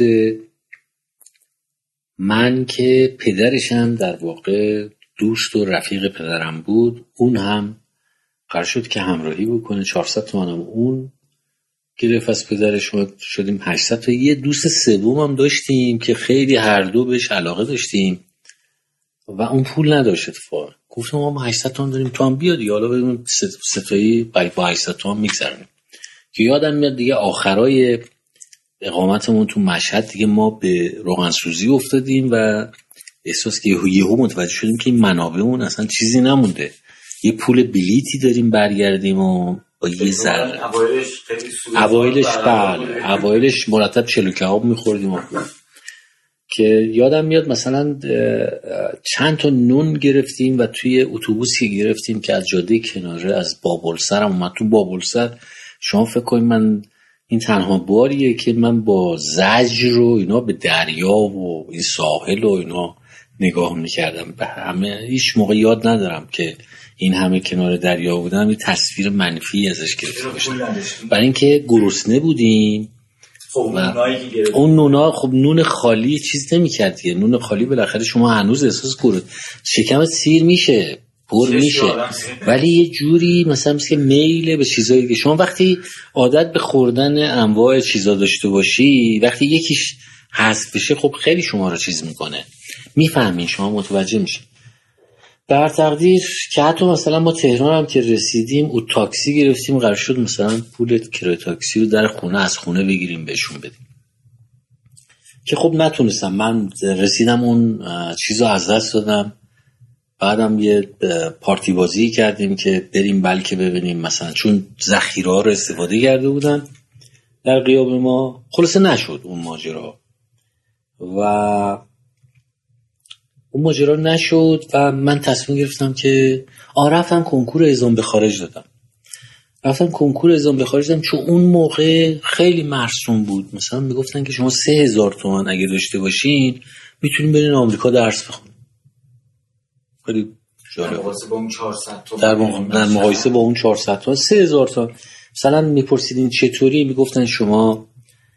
من که پدرشم در واقع دوست و رفیق پدرم بود اون هم قرار شد که همراهی بکنه، چهارصد تومنم اون گرفت از پدرش، شدیم هشتصد تا. یه دوست سوم هم داشتیم که خیلی هر دو بهش علاقه داشتیم و اون پول نداشت اتفاقا، گفتم ما هشتصد تومن داریم تو هم بیاد حالا بریم ستایی با هشتصد تومن میگذرونیم. که یادم میاد دیگه آخرای اقامتمون تو مشهد دیگه ما به روغنسوزی افتادیم و احساس که یهو متوجه شدیم که این منابعمون اصلا چیزی نمونده، یه پول بلیتی داریم برگردیم و با یه ذره اوایلش بله اوایلش مرتب چلو کباب میخوردیم که یادم میاد مثلا چند تا نون گرفتیم و توی اتوبوسی گرفتیم که از جاده کناره از بابلسر هم اومد تو بابلسر. شما فکر کنید من این تنها باریه که من با زجر و اینا به دریا و این ساحل و اینا نگاه میکردم، به همه هیچ موقع یاد ندارم که این همه کنار دریا بودم یه تصویر منفی ازش گرفته باشم، برای اینکه گرسنه بودیم. خب اون نونا خب نون خالی چیز نمی‌کرد دیگه، نون خالی بالاخره شما هنوز احساس گرسنه شکمت سیر میشه پر میشه، ولی یه جوری مثلا مثل میل به چیزایی که شما وقتی عادت به خوردن انواع چیزا داشته باشی، وقتی یکیش حذف بشه خب خیلی شما رو چیز میکنه، میفهمین، شما متوجه میشین. در تقدیر که حتی مثلا ما تهران هم که رسیدیم او تاکسی گرفتیم، قرار شد مثلا پول کرایه تاکسی رو در خونه از خونه بگیریم بهشون بدیم، که خب نتونستم. من رسیدم اون چیزو از دست دادم. بعدم یه پارتی بازی کردیم که بریم بلکه ببینیم مثلا، چون ذخیره ها رو استفاده کرده بودن در غیاب ما، خلاصه نشد اون ماجرا و اون ماجرا نشد و من تصمیم گرفتم که آ رفتم کنکور اعزام به خارج دادم. رفتم کنکور اعزام به خارج دادم چون اون موقع خیلی مرسوم بود. مثلا میگفتن که شما سه هزار تومان اگه داشته باشین میتونین برین آمریکا درس بخونین. خیلی جالب. در مقایسه با اون چهارصد تومان، در مقایسه با اون چهارصد تومان سه هزار تومان. مثلا میپرسیدین چطوری، میگفتن شما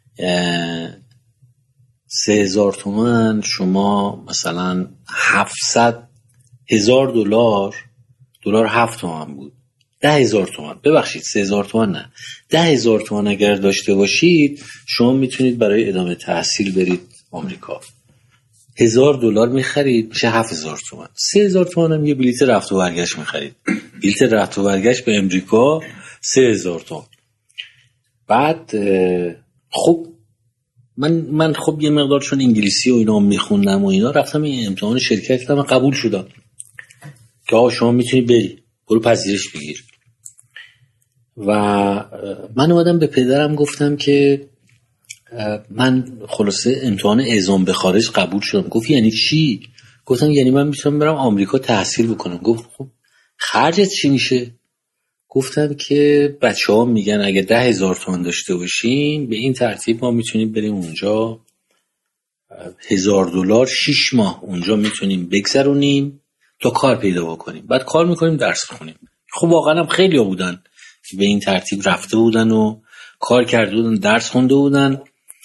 سه هزار تومان، شما مثلا هفتصد هزار دلار، دلار هفت تومان بود، ده هزار تومان، ببخشید سه هزار تومان نه، ده هزار تومان اگر داشته باشید شما میتونید برای ادامه تحصیل برید آمریکا. هزار دلار میخرید میشه هفت هزار تومان. سه هزار تومان هم یه بلیت رفت و برگشت میخرید. بلیت رفت و برگشت به امریکا سه هزار تومان. بعد خب من من خب یه مقدار چون انگلیسی و اینا میخوندم و اینا، رفتم این امتحان شرکت کردم و قبول شدم که آقا شما میتونی بری، برو پذیرش بگیر. و من اومدم به پدرم گفتم که من خلاصه امتحان اعزام به خارج قبول شدم. گفت یعنی چی؟ گفتم یعنی من میتونم برم آمریکا تحصیل بکنم. گفت خب خرجت چی میشه؟ گفتم که بچه ها میگن اگه ده هزار تومان داشته باشیم به این ترتیب ما میتونیم بریم اونجا، هزار دلار شیش ماه اونجا میتونیم بگذرونیم تا کار پیدا بکنیم، بعد کار میکنیم درس بخونیم. خب واقعا هم خیلی ها بودن که به این ترتیب رفته بودن و کار کرده بودن، درس خونده بودن.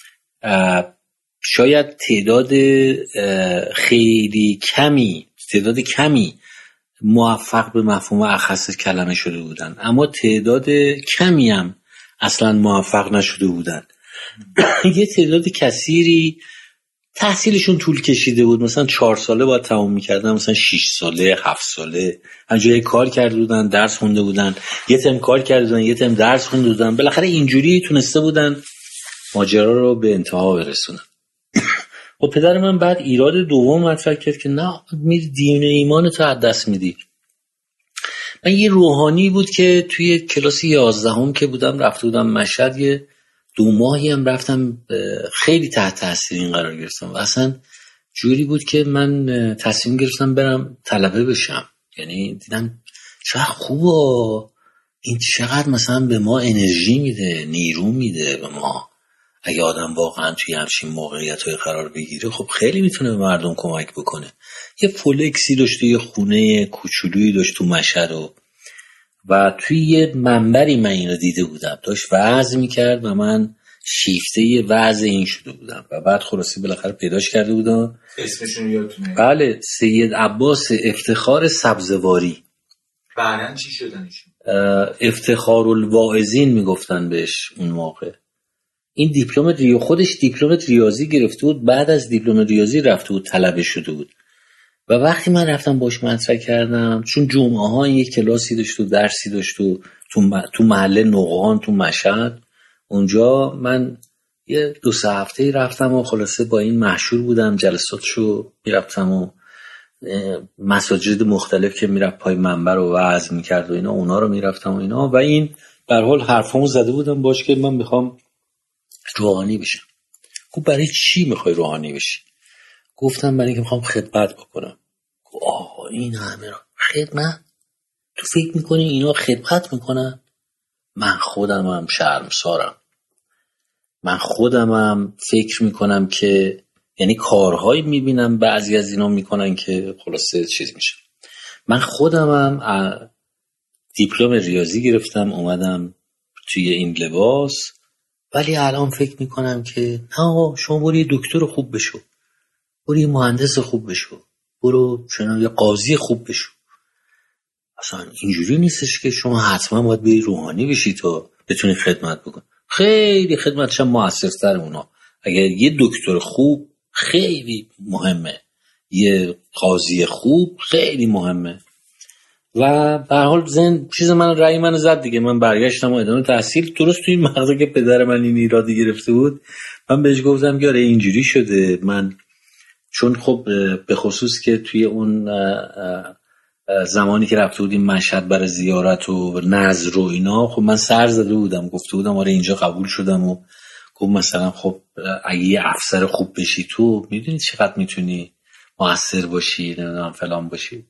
شاید تعداد خیلی کمی تعداد کمی موفق به مفهوم اخص کلمه شده بودن، اما تعداد کمی هم اصلا موفق نشده بودن. یه تعداد کثیری تحصیلشون طول کشیده بود، مثلا چهار ساله باید تمام میکردن، مثلا شش ساله، هفت ساله همجوری کار کرده بودن، درس خونده بودن، یه ترم کار کرده بودن، یه ترم درس خونده بودن، بالاخره اینجوری تونسته بودن ماجرا رو به انتها برسونن. و پدر من بعد ایراد دوم مطرح کرد که نه، میری دین ایمانتو از دست میدی. من یه روحانی بود که توی کلاس یازدهم که بودم رفته بودم مشهد، یه دو ماهی هم رفتم، خیلی تحت تاثیر این قرار گرفتم و اصلا جوری بود که من تصمیم گرفتم برم طلبه بشم. یعنی دیدم چقدر خوبه این، چقدر مثلا به ما انرژی میده، نیرو میده به ما. اگه آدم واقعا توی همچین موقعیت‌های قرار بگیره خب خیلی میتونه به مردم کمک بکنه. یه فولکسی داشت، یه خونه کوچولویی داشت تو مشهد و و توی یه منبری من اینو دیده بودم، داشت وعظ میکرد و من شیفته یه وعظ این شده بودم و بعد خلاصی بالاخره پیداش کرده بودم. اسمشون یادتونه؟ بله، سید عباس افتخار سبزواری. بعدن چی شدنشون؟ افتخار الواعظین میگفتن بهش اون موقع. این دیپلم ریو خودش دیپلم ریاضی گرفته بود، بعد از دیپلم ریاضی رفته بود طلبه شده بود. و وقتی من رفتم باش مطرح کردم، چون جمعه ها یک کلاسی داشت و درسی داشت و تو محله نقان تو مشهد، اونجا من یه دو سه هفته رفتم و خلاصه با این محشور بودم، جلساتشو میرفتم و مساجد مختلف که میرفت پای منبر و وعظ میکرد و اینا، اونا رو میرفتم و اینا. و این در حال حرفامو زده بودم باش که من میخوام روحانی بشم. گفت برای چی میخوای روحانی بشی؟ گفتم برای اینکه میخوام خدمت بکنم. گفت آه این همه را خدمت؟ تو فکر میکنی اینا خدمت میکنن؟ من خودمم شرمسارم. من خودمم فکر میکنم که یعنی کارهایی میبینم بعضی از اینا میکنن که خلاصه چیز میشه. من خودمم دیپلم ریاضی گرفتم اومدم توی این لباس، ولی الان فکر میکنم که نه، شما برو یه دکتر خوب بشو، برو یه مهندس خوب بشو، برو چنان یه قاضی خوب بشو. اصلا اینجوری نیستش که شما حتما باید بری روحانی بشی تا بتونی خدمت بکن. خیلی خدمتش هم موثرتر اونا. اگر یه دکتر خوب خیلی مهمه، یه قاضی خوب خیلی مهمه. و به هر حال زن چیز من رأی من زد دیگه. من برگشتم و ادامه تحصیل. درست توی این مقطعی که پدر من این ایرادی گرفته بود، من بهش گفتم که آره اینجوری شده. من چون خب به خصوص که توی اون زمانی که رفته بودیم مشهد برای زیارت و نظر و اینا، خب من سر زده بودم، گفته بودم آره اینجا قبول شدم و گفت مثلا خب اگه یه افسر خوب بشی تو میدونی چقدر میتونی مؤثر باشی، نمیدونم فلان باشی.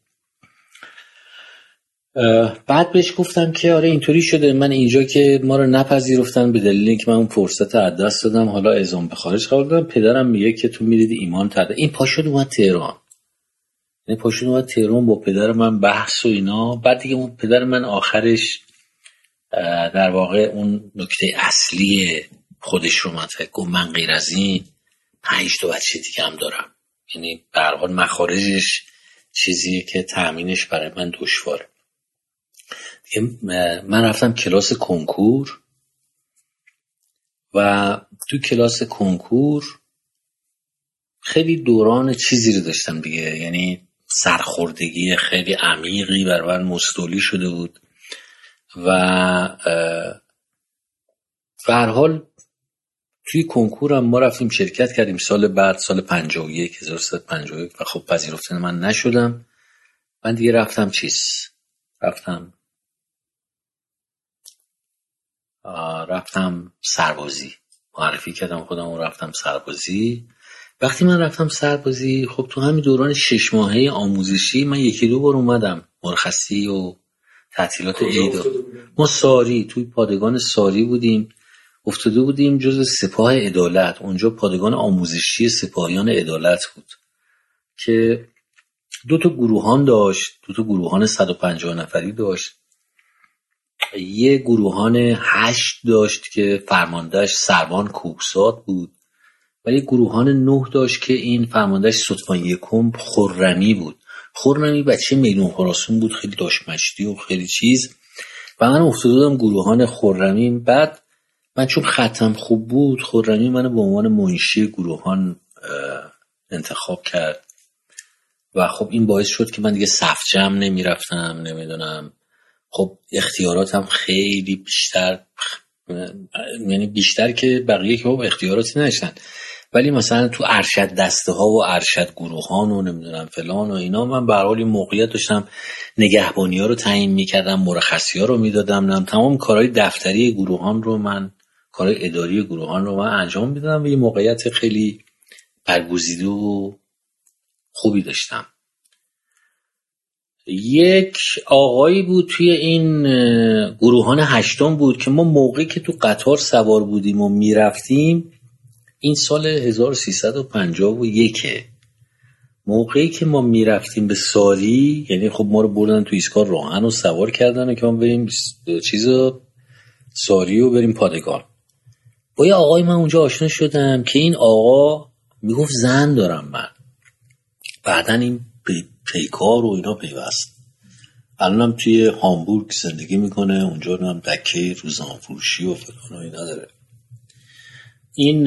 بعد بهش گفتم که آره اینطوری شده، من اینجا که ما رو نپذیرفتن به دلیل اینکه من اون فرصت از دست دادم، حالا اعزام به خارج قبول دادم. پدرم میگه که تو میریدی ایمان ترده. این پاشد اومد تهران، یعنی پاشد اومد تهران با پدر من بحث و اینا. بعد دیگه اون پدر من آخرش در واقع اون نکته اصلی خودش رو مطرح گفت، من غیر از این پنج تا بچه دیگه هم دارم. یعنی به هر حال مخارجش چیزیه که تأمینش برای من دشواره. من رفتم کلاس کنکور و تو کلاس کنکور خیلی دوران چیزی رو داشتم دیگه، یعنی سرخوردگی خیلی عمیقی بر من مستولی شده بود و به هر حال توی کنکورم ما رفتیم شرکت کردیم. سال بعد سال پنجاه و یک هزار و سیصد و پنجاه و یک و خب پذیرفته من نشدم. من دیگه رفتم چیز رفتم رفتم سربازی، معرفی کردم خودم و رفتم سربازی. وقتی من رفتم سربازی خب تو همین دوران شش ماهه آموزشی من یکی دو بار اومدم مرخصی و تعطیلات عید. ما ساری توی پادگان ساری بودیم، افتاده بودیم جز سپاه عدالت. اونجا پادگان آموزشی سپاهیان عدالت بود که دو تا گروهان داشت، دو تا گروهان صد و پنجاه نفری داشت. یه گروهان هشت داشت که فرماندهش سروان کوکساد بود و یه گروهان نه داشت که این فرماندهش ستوان یکم خرمی بود. خرمی بچه میدون خراسان بود، خیلی داشت مشتی و خیلی چیز. و من افتاده بودم گروهان خرمی. بعد من چون خطم خوب بود، خرمی منو به عنوان منشی گروهان انتخاب کرد و خب این باعث شد که من دیگه صف جمع نمی رفتم، نمیدونم خب اختیاراتم خیلی بیشتر، یعنی بیشتر که بقیه که خب اختیاراتی نداشتن، ولی مثلا تو ارشد دسته ها و ارشد گروهان و نمیدونم فلان و اینا من به هر حال موقعیت داشتم. نگهبانی ها رو تعیین میکردم، مرخصی ها رو میدادم، نم تمام کارهای دفتری گروهان رو من، کارهای اداری گروهان رو من انجام میدادم و یه موقعیت خیلی برگزیده و خوبی داشتم. یک آقایی بود توی این گروهان هشتم بود که ما موقعی که تو قطار سوار بودیم و میرفتیم، این سال هزار و سیصد و پنجاه و یک، موقعی که ما میرفتیم به ساری، یعنی خب ما رو بردن تو ایستگاه راهن و سوار کردن و که ما بریم چیزو ساری و بریم پادگان. با یه آقای من اونجا آشنا شدم که این آقا میگفت زن دارم من. بعدن این پیکار و اینا پیوست. الانم توی هامبورگ زندگی میکنه، اونجا هم دکه روزنامه فروشی و فلان و اینا داره. این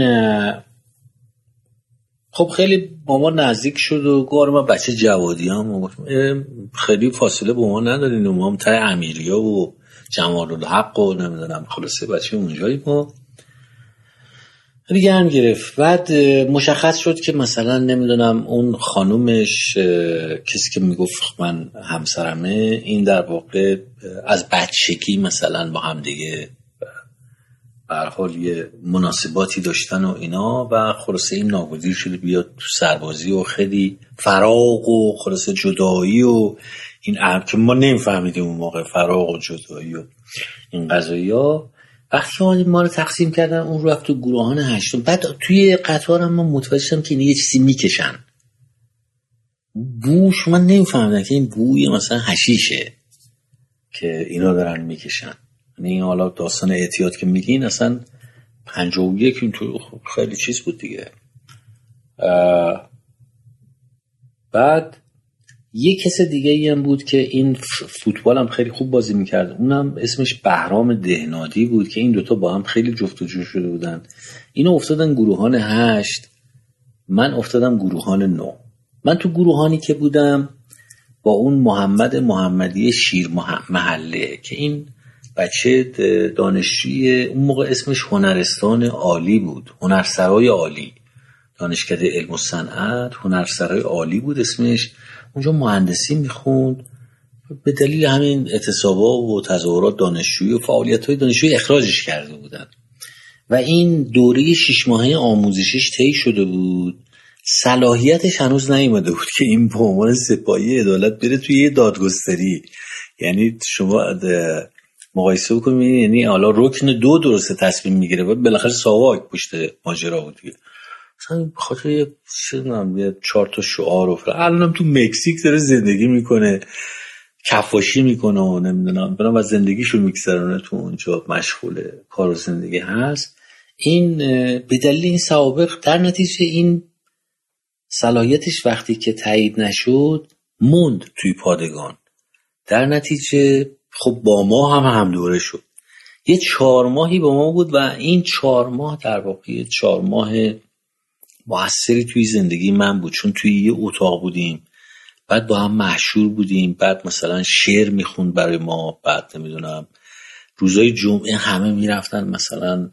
خب خیلی با ما نزدیک شد و گفت من بچه جوادی هم خیلی فاصله با ما ندارین و ما هم تای امیریا و جمال الحق و نمیدونم خلاصه بچه اونجایی ما دیگه هم گرفت. بعد مشخص شد که مثلا نمیدونم اون خانومش کسی که میگفت من همسرمه، این در واقع از بچگی مثلا با هم دیگه به هر حال یه مناسباتی داشتن و اینا و خلاصه این ناگزیر شده بیاد تو سربازی و خیلی فراق و خلاصه جدایی و این عرب که ما نمیفهمیدیم اون موقع فراق و جدایی و این قضایی ها. وقتی ما رو تقسیم کردن اون رفت تو گروهان هشتم. بعد توی قطار هم من متوجه شدم که یه چیزی میکشن، بوش من نمیفهمیدم که این بوی مثلا حشیشه که اینا دارن میکشن. یعنی حالا داستان احتیاط که میگین اصلا پنجاه و یک اینطور خیلی چیز بود دیگه. بعد یه کس دیگه ای هم بود که این فوتبال هم خیلی خوب بازی میکرد، اونم اسمش بهرام دهنادی بود که این دوتا با هم خیلی جفت و جو شده بودن. اینا افتادن گروهان هشت، من افتادم گروهان نو. من تو گروهانی که بودم با اون محمد محمدی شیر محله که این بچه دانشجوی اون موقع اسمش هنرستان عالی بود، هنرسرای عالی، دانشکده علم و صنعت هنرسرای عالی بود اسمش. اونجا مهندسی میخوند، به دلیل همین اعتصابات و تظاهرات دانشجویی و فعالیت‌های دانشجویی اخراجش کرده بودن و این دوره شش ماهه آموزشیش طی شده بود. صلاحیتش هنوز نیومده بود که این به عنوان سپاهی عدالت بره توی یه دادگستری. یعنی شما مقایسه بکنید، یعنی حالا رکن دو درسته تصمیم میگیره، بعد بالاخره ساواک پشت ماجرا بود دیگه. مثلا بخاطر یه چه چهار تا شعار و فلان، الانم تو مکزیک داره زندگی میکنه، کفاشی میکنه و نمیدونم برام از زندگیشو میگذرونه تو اونجا، مشغول کار و زندگی هست. این به دلیل این سوابق در نتیجه این صلاحیتش وقتی که تایید نشد موند توی پادگان. در نتیجه خب با ما هم هم دوره شد. یه چهار ماهی با ما بود و این چهار ماه در واقع چهار ماه موثری توی زندگی من بود، چون توی یه اتاق بودیم، بعد با هم محشور بودیم، بعد مثلا شعر میخوند برای ما، بعد نمیدونم روزای جمعه همه میرفتن مثلا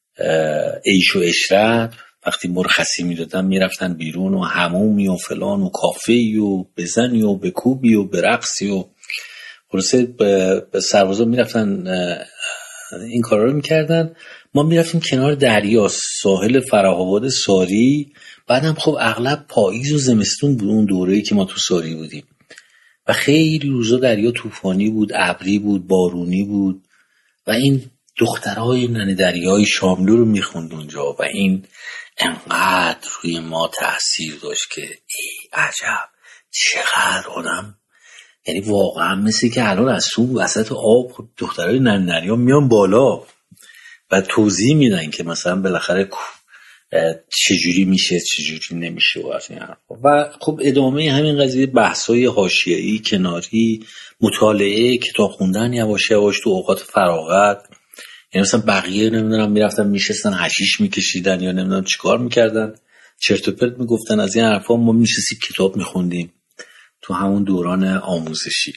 عیش و عشرت، وقتی مرخصی میدادن میرفتن بیرون و حمومی و فلان و کافه‌ای و بزنی و بکوبی و برقصی و خلاصه به سربازا میرفتن این کارا رو میکردن. ما میرفتیم کنار دریا، ساحل فره‌آباد ساری. بعدم خب اغلب پاییز و زمستون بود اون دوره‌ای که ما تو ساری بودیم و خیلی روزا دریا طوفانی بود، ابری بود، بارونی بود و این دخترای ننه دریای شاملو رو میخوند اونجا و این انقدر روی ما تأثیر داشت که ای عجب چقدر آدم، یعنی واقعا مثل که الان از تو وسط آب دخترای ننه دریا میان بالا و توضیح میدن که مثلا بالاخره چجوری میشه چجوری نمیشه و از این حرفا. و خب ادامه همین قضیه بحثای حاشیه‌ای، کناری، مطالعه، کتاب خوندن یواش یواش تو اوقات فراغت. یعنی مثلا بقیه نمیدونم میرفتن میشستن حشیش میکشیدن یا نمیدونم چیکار میکردن، چرت و پرت میگفتن از این حرفا، ما میشستیم کتاب میخوندیم تو همون دوران آموزشی.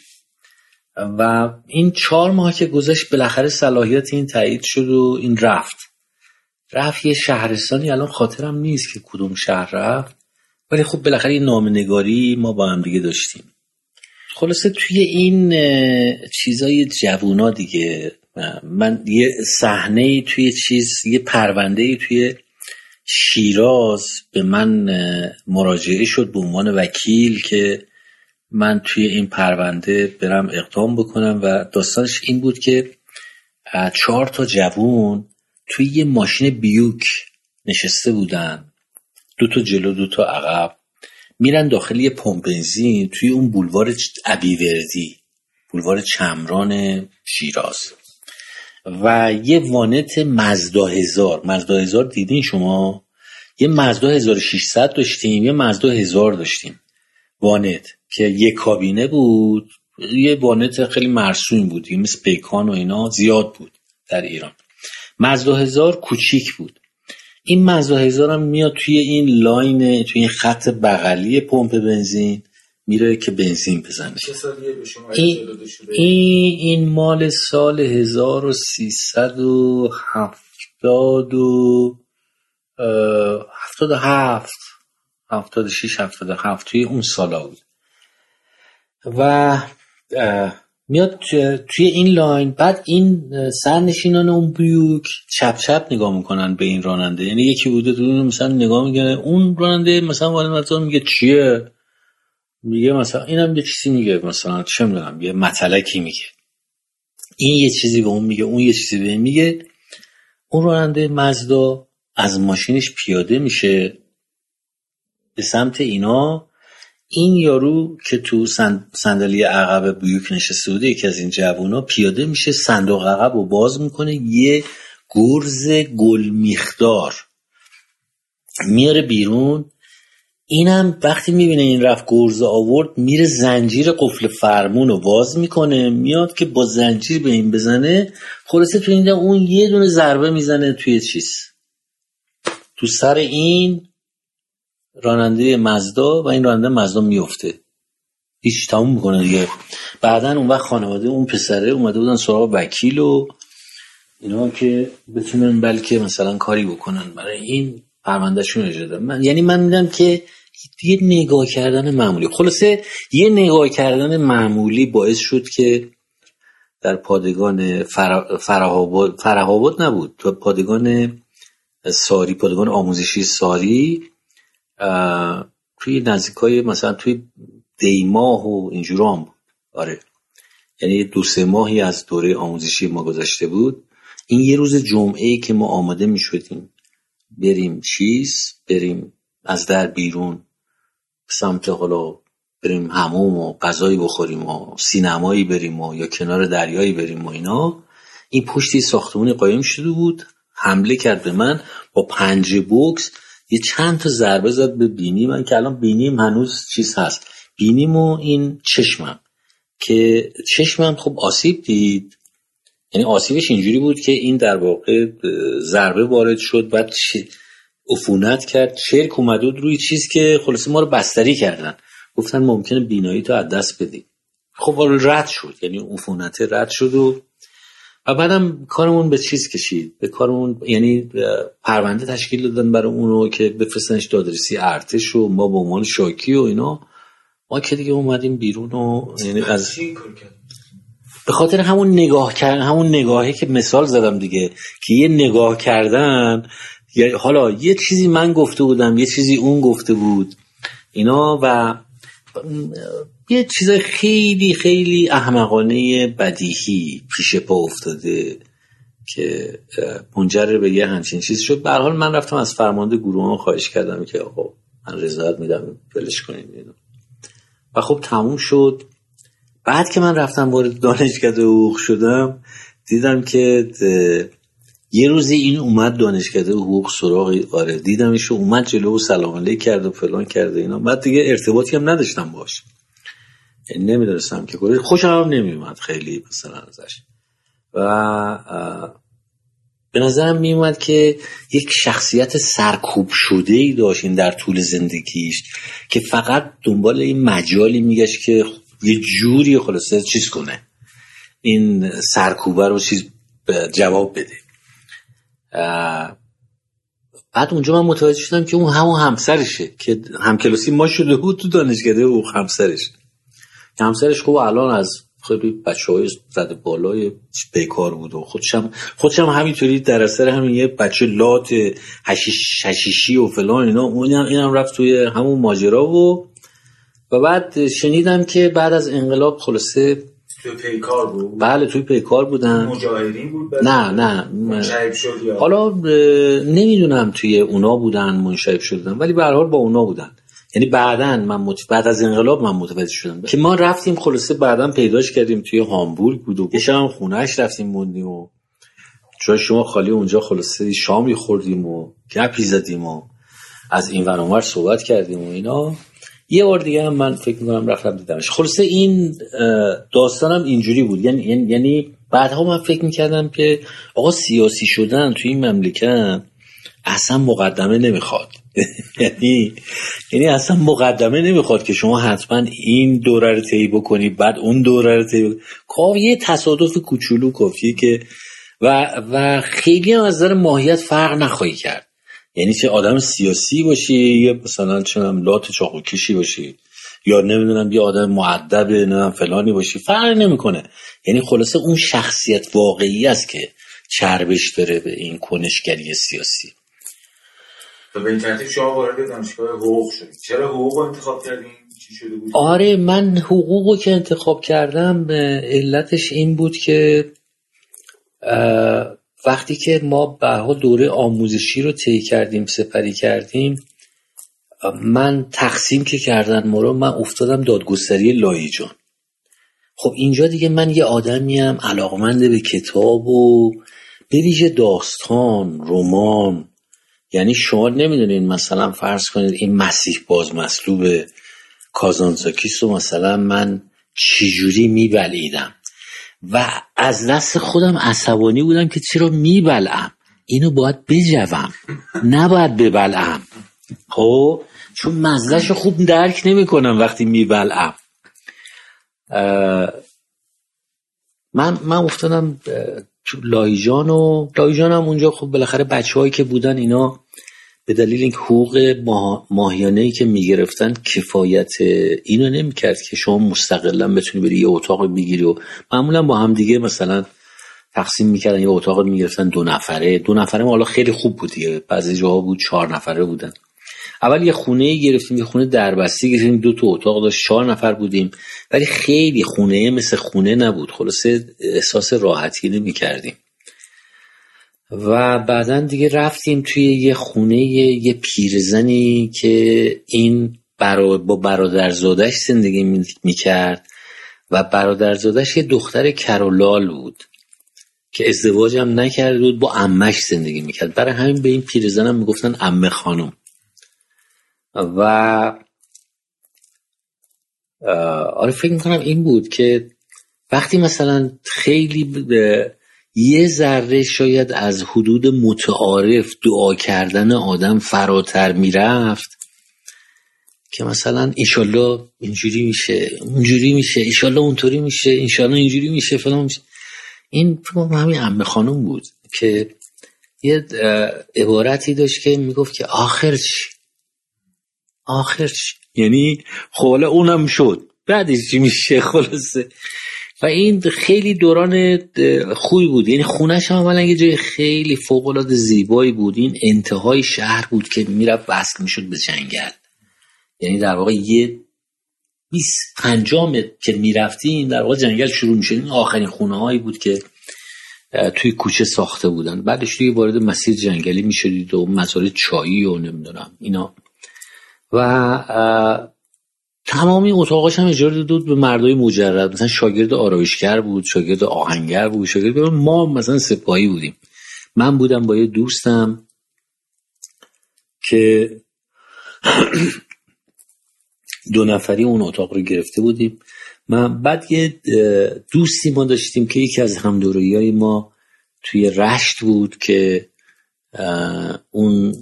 و این چهار ماه که گذشت بالاخره صلاحیت این تایید شد و این رفت رفت یه شهرستانی، الان خاطرم نیست که کدوم شهر رفت، ولی خب بالاخره یه نامه‌نگاری ما با هم دیگه داشتیم. خلاصه توی این چیزای جوونا دیگه من یه صحنه توی چیز یه پرونده توی شیراز به من مراجعه شد به عنوان وکیل که من توی این پرونده برم اقدام بکنم و داستانش این بود که چهار تا جوون توی یه ماشین بیوک نشسته بودن، دو تا جلو دو تا عقب، میرن داخل یه پمپ بنزین توی اون بولوار ابیوردی، بولوار چمران شیراز، و یه وانت مزدا هزار مزدا هزار دیدین شما؟ یه مزدا هزار و ششصد داشتیم، یه مزدا هزار داشتیم وانت که یه کابینه بود، یه وانت خیلی مرسوم بود، یه مثل پیکان و اینا زیاد بود در ایران. مزدا هزار کوچیک بود. این مزدا هزار هم میاد توی این لاین، توی این خط بغلی پمپ بنزین میره که بنزین بزنه. چه سالیه به شما این, این, این مال سال هزار و سیصد و هفتاد و هفتاد و هفت هفتاد و شش هفتاد و هفت توی اون سالا بود و میاد توی این لاین. بعد این سرنشینان اون بیوک چپ چپ نگاه میکنن به این راننده، یعنی یکی بوده تو مثلا نگاه میکنه اون راننده مثلا ولی مثلا میگه چیه، میگه مثلا اینم یه چیزی میگه، مثلا چه میدونم یه مطلقی میگه، این یه چیزی به اون میگه، اون یه چیزی به این میگه. اون راننده مزدا از ماشینش پیاده میشه به سمت اینا. این یارو که تو صندلی عقب بیوک نشسته بوده، یکی از این جوونا، پیاده میشه صندوق عقب رو باز میکنه، یه گرز گل میخدار میاره بیرون. اینم وقتی میبینه این رفت گرزه آورد، میره زنجیر قفل فرمون رو باز میکنه، میاد که با زنجیر به این بزنه. خلاصه تو این اون یه دونه ضربه میزنه توی چیز، تو سر این راننده مزدا و این راننده مزدا میفته، هیچ تموم میکنه دیگه. بعدن اون وقت خانواده اون پسره اومده بودن سراغ وکیل و اینا که بتونن بلکه مثلا کاری بکنن برای این پروندهشون اجرا دادن. من یعنی من میدم که یه نگاه کردن معمولی، خلاصه یه نگاه کردن معمولی باعث شد که در پادگان فره‌آباد فره‌آباد نبود، تو پادگان ساری، پادگان آموزشی ساری توی نزدیکای مثلا توی دیماه و اینجورا هم بود. آره یعنی دو سه ماهی از دوره آموزشی ما گذشته بود. این یه روز جمعه‌ای که ما آماده می شدیم بریم چیز بریم از در بیرون سمت حالا بریم حموم و غذایی بخوریم و سینمایی بریم و یا کنار دریایی بریم و اینا، این پشتی ساختمون قایم شده بود، حمله کرد به من با پنجه بوکس، یه چند تا ضربه زد به بینی من که الان بینیم هنوز چیز هست، بینیم و این چشمم که چشمم خب آسیب دید. یعنی آسیبش اینجوری بود که این در واقع ضربه وارد شد، بعد عفونت کرد، چرک اومده بود روی چیز که خلاصه ما رو بستری کردن، گفتن ممکنه بینایی تو از دست بدی. خب رد شد، یعنی عفونت رد شد و و بعدم کارمون به چیز کشید، به کارمون یعنی پرونده تشکیل دادن برای اونو که بفرستنش دادرسی ارتش و ما به عنوان شاکی و اینا. ما که دیگه اومدیم بیرون و یعنی از به خاطر همون نگاه کردن، همون نگاهی که مثال زدم دیگه، که یه نگاه کردن، یا حالا یه چیزی من گفته بودم یه چیزی اون گفته بود اینا و یه چیز خیلی خیلی احمقانه بدیهی پیش پا افتاده که منجر به یه همچین چیز شد. به هر حال من رفتم از فرمانده گروه خواهش کردم که آقا من رضایت میدم ولش کنین اینا و خب تموم شد. بعد که من رفتم وارد دانشکده حقوق شدم دیدم که یه روزی این اومد دانشکده حقوق سراغ، آره دیدمش اومد جلو و سلام علیک کرد و فلان کرد اینا. بعد دیگه ارتباطی هم نداشتم باش، یعنی نمیدونستم که کجا، خوشم هم نمیومد خیلی مثلا ازش و به نظرم میومد که یک شخصیت سرکوب شده‌ای داشت این در طول زندگیش که فقط دنبال این مجالی میگشت که یه جوری خلاصه چیز کنه این سرکوبه رو چیز جواب بده. بعد اونجا من متوجه شدم که اون همون همسرشه که همکلاسی ما شده بود تو دانشکده او همسرش که همسرش خوب الان از خیلی بچه‌های زده بالای بیکار بود و خودشم خودشم همینطوری در اثر همین یه بچه لات حشیش حشیشی و فلان اینا اونم اینم رفت توی همون ماجرا و و بعد شنیدم که بعد از انقلاب خلاصه توی پیکار بود. بله توی پیکار بودن. مجاهدین بود. نه نه منشعب شد یا حالا نمیدونم توی اونا بودن منشعب شدن ولی به هر حال با اونا بودن. یعنی بعداً من مت... بعد از انقلاب من متوجه شدم که ما رفتیم خلاصه بعداً پیداش کردیم توی هامبورگ بود و یه شب خونه‌اش رفتیم موندیم و جای شما خالی اونجا خلاصه شامی خوردیم و گپی زدیم و از این ور اونور صحبت کردیم و اینا. یه بار دیگه هم من فکر می‌کنم رفتم دیدمش. خلاصه این داستانم اینجوری بود. یعنی یعنی بعدها من فکر می‌کردم که آقا سیاسی شدن توی این مملکت اصلا مقدمه نمیخواد. یعنی یعنی اصلا مقدمه نمیخواد که شما حتما این دوره رو طی بکنی بعد اون دوره رو طی. کافیه یه تصادف کوچولو کافیه که و و خیلی هم از نظر ماهیت فرق نخواهی کرد. یعنی چه آدم سیاسی باشی یا مثلا چه لات چاقو کشی باشی یا نمیدونم یه آدم مؤدب نمیدونم فلانی باشی فرق نمیکنه. یعنی خلاصه اون شخصیت واقعی است که چربش داره به این کنشگری سیاسی. تو به این ترتیب شما وارد دانشگاه حقوق شدید. چرا حقوق رو انتخاب کردین؟ چی شده بود؟ آره من حقوق رو که انتخاب کردم علتش این بود که وقتی که ما به دوره آموزشی رو طی کردیم سپری کردیم من تقسیم که کردن ما رو من افتادم دادگستری لایجان. خب اینجا دیگه من یه آدمیم علاقمند به کتاب و به ویژه داستان رمان، یعنی شما نمیدونین مثلا فرض کنید این مسیح باز مصلوب کازانتزاکیس رو مثلا من چجوری میبلیدم و از دست خودم عصبانی بودم که چرا میبلعم، اینو باید بجوم نباید ببلعم. خب چون مزهش خوب درک نمی کنم وقتی میبلعم. من من افتادم تو لاهیجان و لاهیجان هم اونجا خب بالاخره بچه هایی که بودن اینا به دلیل این حقوق ماه... ماهیانه‌ای که میگرفتن کفایت اینو نمیکرد که شما مستقلا بتونی بری یه اتاق بگیری و معمولا با هم دیگه مثلا تقسیم میکردن، یه اتاق میگرفتن دو نفره دو نفره ما حالا خیلی خوب بود دیگه، بعضی جاها بود چهار نفره بودن. اول یه خونه گرفتیم، یه خونه دربستی گرفتیم، دو تا اتاق داشت، چهار نفر بودیم، ولی خیلی خونه مثل خونه نبود، خلاصه احساس راحتی نمیکردیم. و بعدن دیگه رفتیم توی یه خونه یه پیرزنی که این برا با برادرزادش زندگی میکرد و برادرزادش یه دختر کرولال بود که ازدواج هم نکرده بود، با عمش زندگی میکرد، برای همین به این پیرزن هم میگفتن عمه خانم. و آره فکر میکنم این بود که وقتی مثلا خیلی به یه ذره شاید از حدود متعارف دعا کردن آدم فراتر میرفت که مثلا انشالله اینجوری میشه اونجوری میشه، انشالله اونطوری میشه، انشالله اینجوری میشه فلان میشه. این همین عمه خانم بود که یه عبارتی داشت که میگفت که آخر چی آخر چی، یعنی خب اونم شد بعدش چی میشه خلاصه. و این خیلی دوران خوبی بود، یعنی خونش هم اولا یه جای خیلی فوق‌العاده زیبایی بود، این انتهای شهر بود که میرفت وصل میشد به جنگل، یعنی در واقع یه بیست پنجاه متر که میرفتیم در واقع جنگل شروع میشد. این آخرین خونه هایی بود که توی کوچه ساخته بودن، بعدش دیگه وارد مسیر جنگلی میشدید و مزارع چایی و نمیدونم اینا. و تمامی اتاقاش هم اجاره داده بود به مردای مجرد، مثلا شاگرد آرایشگر بود، شاگرد آهنگر بود، شاگرد ما مثلا سپاهی بودیم. من بودم با یه دوستم که دو نفری اون اتاق رو گرفته بودیم. من بعد یه دوستی ما داشتیم که یکی از همدورایی‌های ما توی رشت بود که اون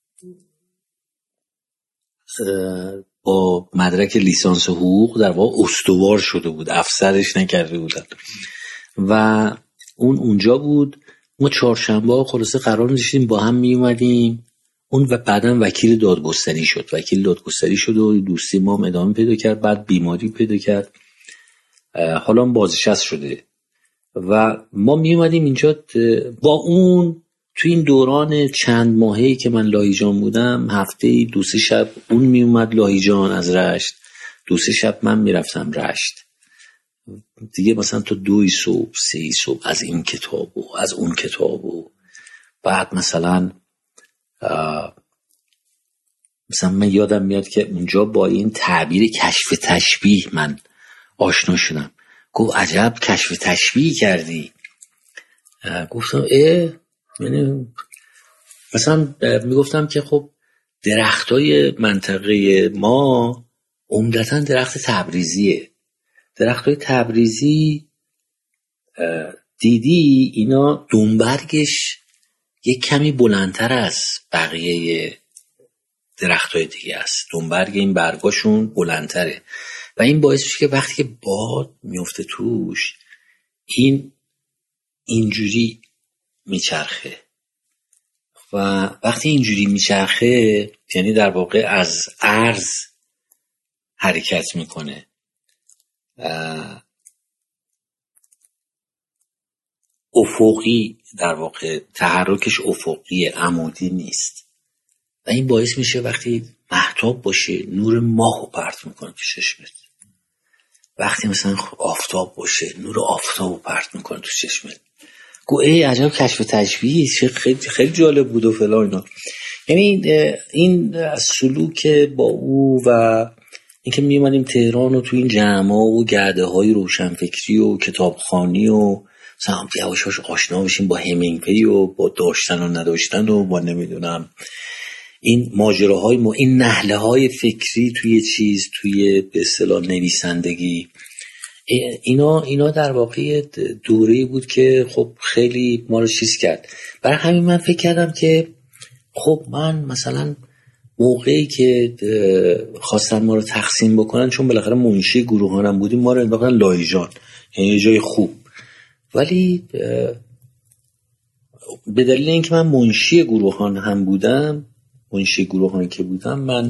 با مدرک لیسانس حقوق در واقع استوار شده بود، افسرش نکرده بودن و اون اونجا بود. ما چهارشنبه خلاصه قرار داشتیم با هم می اومدیم. اون و بعداً وکیل دادگستری شد وکیل دادگستری شد و دوستی ما ادامه پیدا کرد، بعد بیماری پیدا کرد، حالا بازنشسته شده و ما می اومدیم اینجا با اون. تو این دوران چند ماهه‌ای که من لاهیجان بودم هفته دو سه شب اون می اومد لاهیجان از رشت، دو سه شب من میرفتم رشت دیگه، مثلا تا دوی صبح سه صبح از این کتاب و از اون کتاب و بعد مثلا مثلا من یادم میاد که اونجا با این تعبیر کشف تشبیه من آشنا شدم. گفت عجب کشف تشبیه کردی. گفتم اه یعنی مثلا میگفتم که خب درختای منطقه ما عمدتاً درخت تبریزیه. درختای تبریزی دیدی اینا دنبرگش یک کمی بلندتر از بقیه درختای دیگه است، دنبرگ این برگاشون بلندتره و این باعث میشه که وقتی که باد میفته توش این اینجوری میچرخه و وقتی اینجوری میچرخه یعنی در واقع از عرض حرکت میکنه، افقی در واقع تحرکش افقی عمودی نیست و این باعث میشه وقتی مهتاب باشه نور ماهو پرت میکنه تو چشمت، وقتی مثلا آفتاب باشه نور آفتابو پرت میکنه تو چشمت. گو ای عجب کشف تشبیه، خیلی خیلی جالب بود و فلان اینا. یعنی این سلوک با او و اینکه میومدیم تهران و تو این جمع‌ها و گرده های روشنفکری و کتابخوانی و مثلا یواش یواش آشنا بشیم با همینگوی و با داشتن و نداشتن و با نمیدونم این ماجراهای ما، این نهله های فکری توی چیز، توی به اصطلاح نویسندگی، اینا اینا در واقع دوره‌ای بود که خب خیلی ما رو چیز کرد. برای همین من فکر کردم که خب من مثلا موقعی که خواستن ما رو تقسیم بکنن، چون بالاخره منشی گروهانم بودیم، ما رو انداختن لایجان، یعنی یه جای خوب، ولی به دلیل اینکه من منشی گروهان هم بودم، منشی گروهانی که بودم، من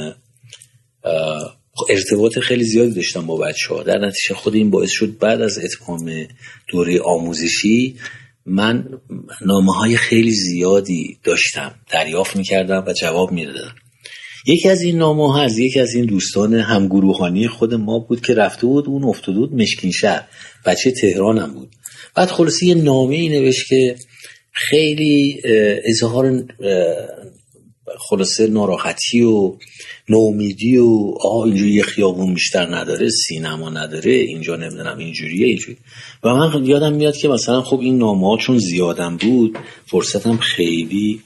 ارتباط خیلی زیادی داشتم با بچه‌ها. در نتیجه خود این باعث شد بعد از اتمام دوره آموزشی من نامه‌های خیلی زیادی داشتم، دریافت می‌کردم و جواب می‌دادم. یکی از این نامه‌ها از یکی از این دوستان همگروهانی خود ما بود که رفته بود، اون افتاده بود مشکین شهر، بچه تهرانم بود. بعد خلاصی یه نامه‌ای نوشت که خیلی اظهار خلاصه ناراحتی و نومیدی و آه اینجوری یه خیابون بیشتر نداره، سینما نداره، اینجا نمیدونم اینجوریه اینجوری. و من یادم میاد که مثلا خب این نامه‌ها چون زیادم بود، فرصتم خیلی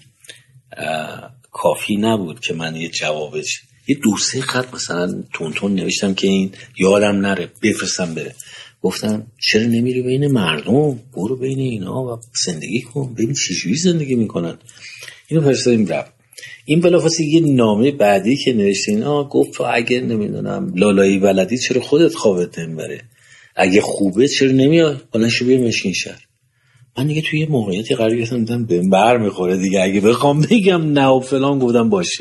کافی نبود که من یه جوابش، یه دو سه خط مثلا تون تون نوشتم که این یادم نره بفرستم بره. گفتم چرا نمیری بین مردم، برو بین اینا و زندگی کن، ببین چجوری زندگی میکنن. اینو فرستادیم رفت. این بلافاصله یه نامه بعدی که نوشته اینا گفت تو اگه نمیدونم لالایی بلدی چرا خودت خوابت نمیبره، اگه خوبه چرا نمیای حالا شو بیا مشکین شهر. من دیگه توی یه موقعیتی قرار گرفتم دیدم بهم برمیخوره دیگه، اگه بخوام بگم نه و فلان، گفتم باشه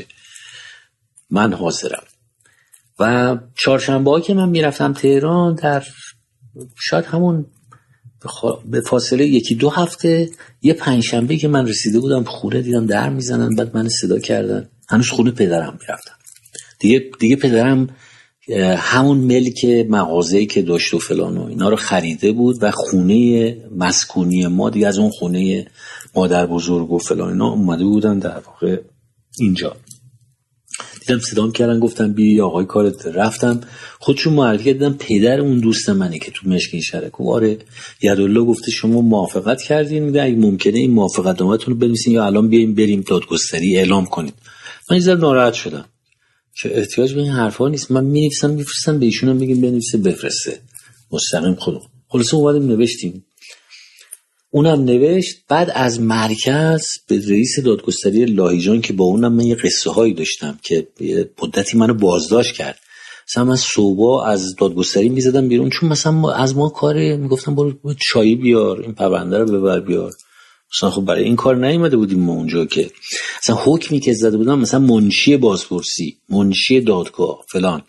من حاضرم. و چهارشنبه‌ها که من میرفتم تهران، در شاید همون به فاصله یکی دو هفته یه پنجشنبه که من رسیده بودم خونه، دیدم در میزنن، بعد من صدا کردن. هنوز خونه پدرم میرفتم دیگه دیگه پدرم همون ملک مغازه‌ای که داشت و فلان و اینا رو خریده بود و خونه مسکونی ما دیگه از اون خونه مادر بزرگ و فلان اینا اومده بودن در واقع اینجا. دیدم صدام کردن، گفتم بی آقای کارت. رفتم خودشون معرفی کردن پدر اون دوست منه که تو مشکین شهر. آره یدالله گفته شما موافقت کردین، میگه اگه ممکنه این موافقت نامه‌تون رو بنویسین یا الان بیایم بریم دادگستری اعلام کنید. من یه ذره ناراحت شدم که احتیاج به این حرفا نیست، من می‌نویسم می‌فرستم به ایشون، هم میگم بنویسه بفرسته مستقیم خودم. خلاص اومدیم نوشتیم، اونم نوشت. بعد از مرکز به رئیس دادگستری لاهیجان که با اونم من یه قصه هایی داشتم که مدتی منو بازداشت کرد، مثلا من صبح از دادگستری میزدم بیرون، چون مثلا از ما کاری میگفتم برو چای بیار، این پرونده رو ببر بیار. مثلا خب برای این کار نیومده بودیم ما اونجا، که مثلا حکمی که زده بودم مثلا منشی بازپرسی، منشی دادگاه فلان،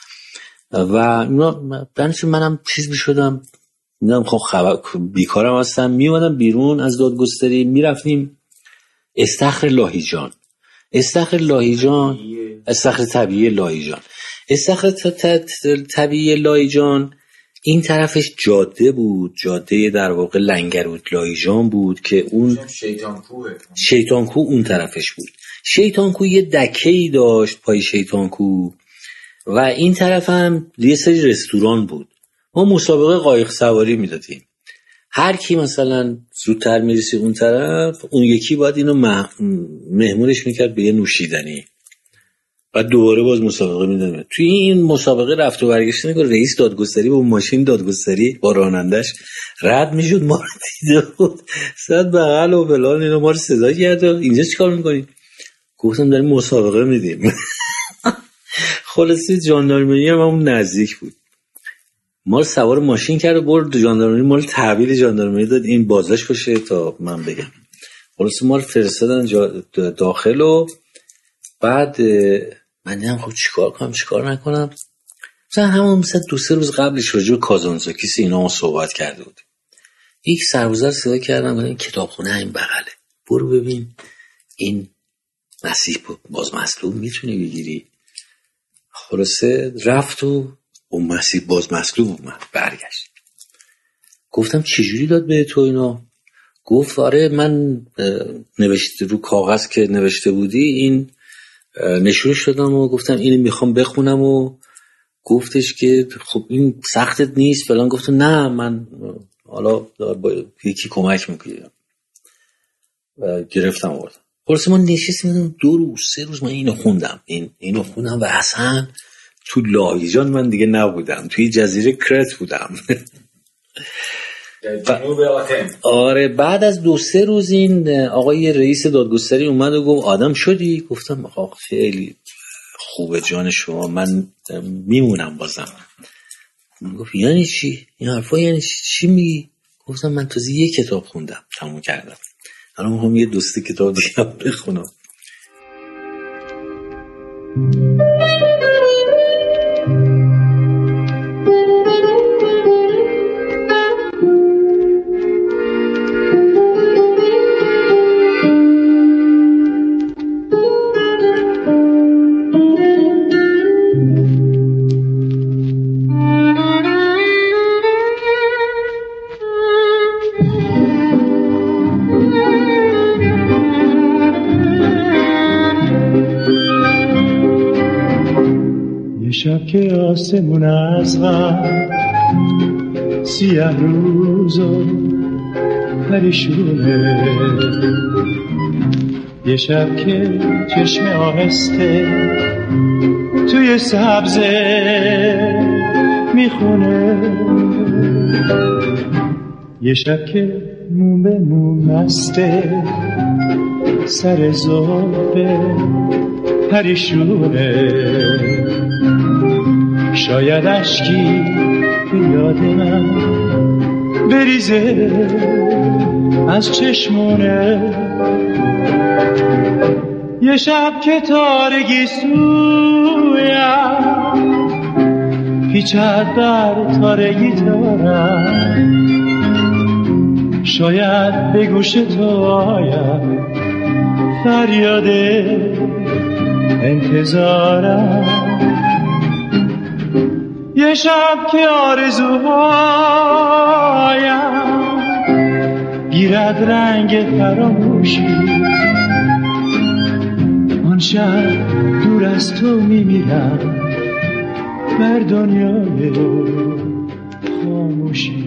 و اینا دانش منم چیز میشدم، میدونم خب خبر بیکارم هستم. میومدم بیرون از دادگستری، میرفتیم استخر لاهیجان، استخر لاهیجان استخر طبیعی لاهیجان استخر طبیعی لاهیجان این طرفش جاده بود، جاده در واقع لنگرود لاهیجان بود که اون شیطانکوه شیطانکو اون طرفش بود. شیطانکو یه دکه‌ای داشت پای شیطانکو و این طرف هم یه سری رستوران بود. ما مسابقه قایق سواری میدادیم، هر کی مثلا زودتر میرسید اون طرف، اون یکی باید اینو مح... مهمونش میکرد به یه نوشیدنی، بعد دوباره باز مسابقه میدادیم. توی این مسابقه رفت و برگشت نگاه رئیس دادگستری با ماشین دادگستری با رانندش رد میشد، ما رو دیده بود صد بغل و فلان، اینو ما رو صدا کرد اینجا چیکار میکنید؟ گفتم داریم مسابقه میدیم. خلاصی ژاندارمری هم اون نزدیک بود، ما رو سوار ماشین کرد و برد ژاندارمری، ما رو تحویل ژاندارمری داد این بازداشت بشه تا من بگم. خلاص ما رو فرستادن داخل و بعد من دیدم خب چیکار کنم چیکار نکنم. مثلا همون مثلا دو سه روز قبلش راجع به کازانزاکیس اینا ما صحبت کرده بود. یک سرگذر صدا کردم گفتم کتابخونه این بغله، برو ببین این مسیح باز مصلوب میتونی بگیری. خلاصه رفت و اون مسیح باز مصلوب اومد، برگشت. گفتم چجوری داد به تو اینا؟ گفت آره من نوشته رو کاغذ که نوشته بودی این نشونش دادم و گفتم اینو میخوام بخونم و گفتش که خب این سختت نیست فلان. گفتم نه من حالا با یکی کمک میکنم و گرفتم آوردم. خلاص ما نشستیم دو روز سه روز من اینو خوندم این اینو خوندم و اصلا تو لاهیجان من دیگه نبودم، توی جزیره کرت بودم. جنوب آتن. آره بعد از دو سه روز این آقای رئیس دادگستری اومد و گفت آدم شدی؟ گفتم آقا خیلی خوبه جان شما، من میمونم بازم. گفت یعنی چی؟ این حرفا یعنی چی میگی؟ گفتم من تازه یه کتاب خوندم تموم کردم، الان میخوام یه دوستی کتاب دیگه بخونم. شب که آسمون از غم سیاه روز و پریشونه، یه شب که چشم آهسته توی سبزه میخونه، یه شب که موم به موم مسته سر زلفه پریشونه، شاید اشکی به یاد من بریزه از چشمونه، یه شب که تارگی سویم پیچد بر تارگی تارم، شاید به گوش تو آید فریاد انتظارم، یه شب که آرزوهایم گیرد رنگ فراموشی، آن شب دور از تو میمیرم بر دنیای خاموشی.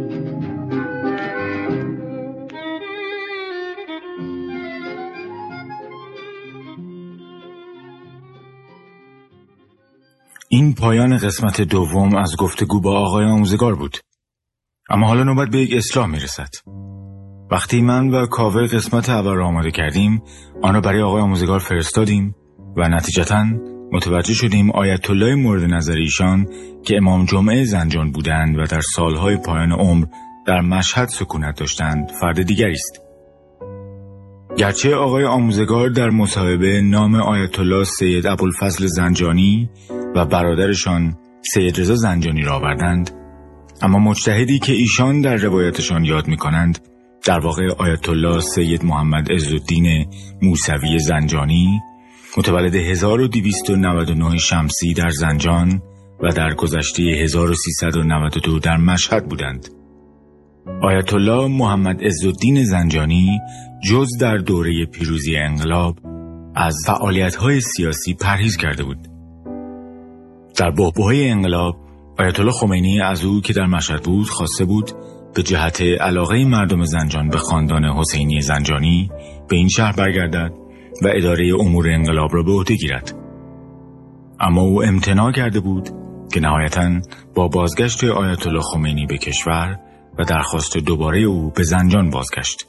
این پایان قسمت دوم از گفتگو با آقای آموزگار بود. اما حالا نوبت به یک اصلاح میرسد. وقتی من و کاوه قسمت اول را آماده کردیم، آن را برای آقای آموزگار فرستادیم و نتیجتاً متوجه شدیم آیت الله مورد نظر ایشان که امام جمعه زنجان بودند و در سالهای پایان عمر در مشهد سکونت داشتند فرد دیگری است. گرچه آقای آموزگار در مصاحبه نام آیت الله سید ابوالفضل زنجانی و برادرشان سید رضا زنجانی را آوردند، اما مجتهدی که ایشان در روایتشان یاد می‌کنند در واقع آیت الله سید محمد عزالدین موسوی زنجانی، متولد هزار و دویست و نود و نه شمسی در زنجان و در گذشته هزار و سیصد و نود و دو در مشهد بودند. آیت الله محمد عزالدین زنجانی جز در دوره پیروزی انقلاب از فعالیت‌های سیاسی پرهیز کرده بود. در بحبوحه انقلاب آیت الله خمینی از او که در مشهد بود خواسته بود به جهت علاقه مردم زنجان به خاندان حسینی زنجانی به این شهر برگردد و اداره امور انقلاب را به عهده گیرد. اما او امتناع کرده بود که نهایتاً با بازگشت آیت الله خمینی به کشور و درخواست دوباره او به زنجان بازگشت.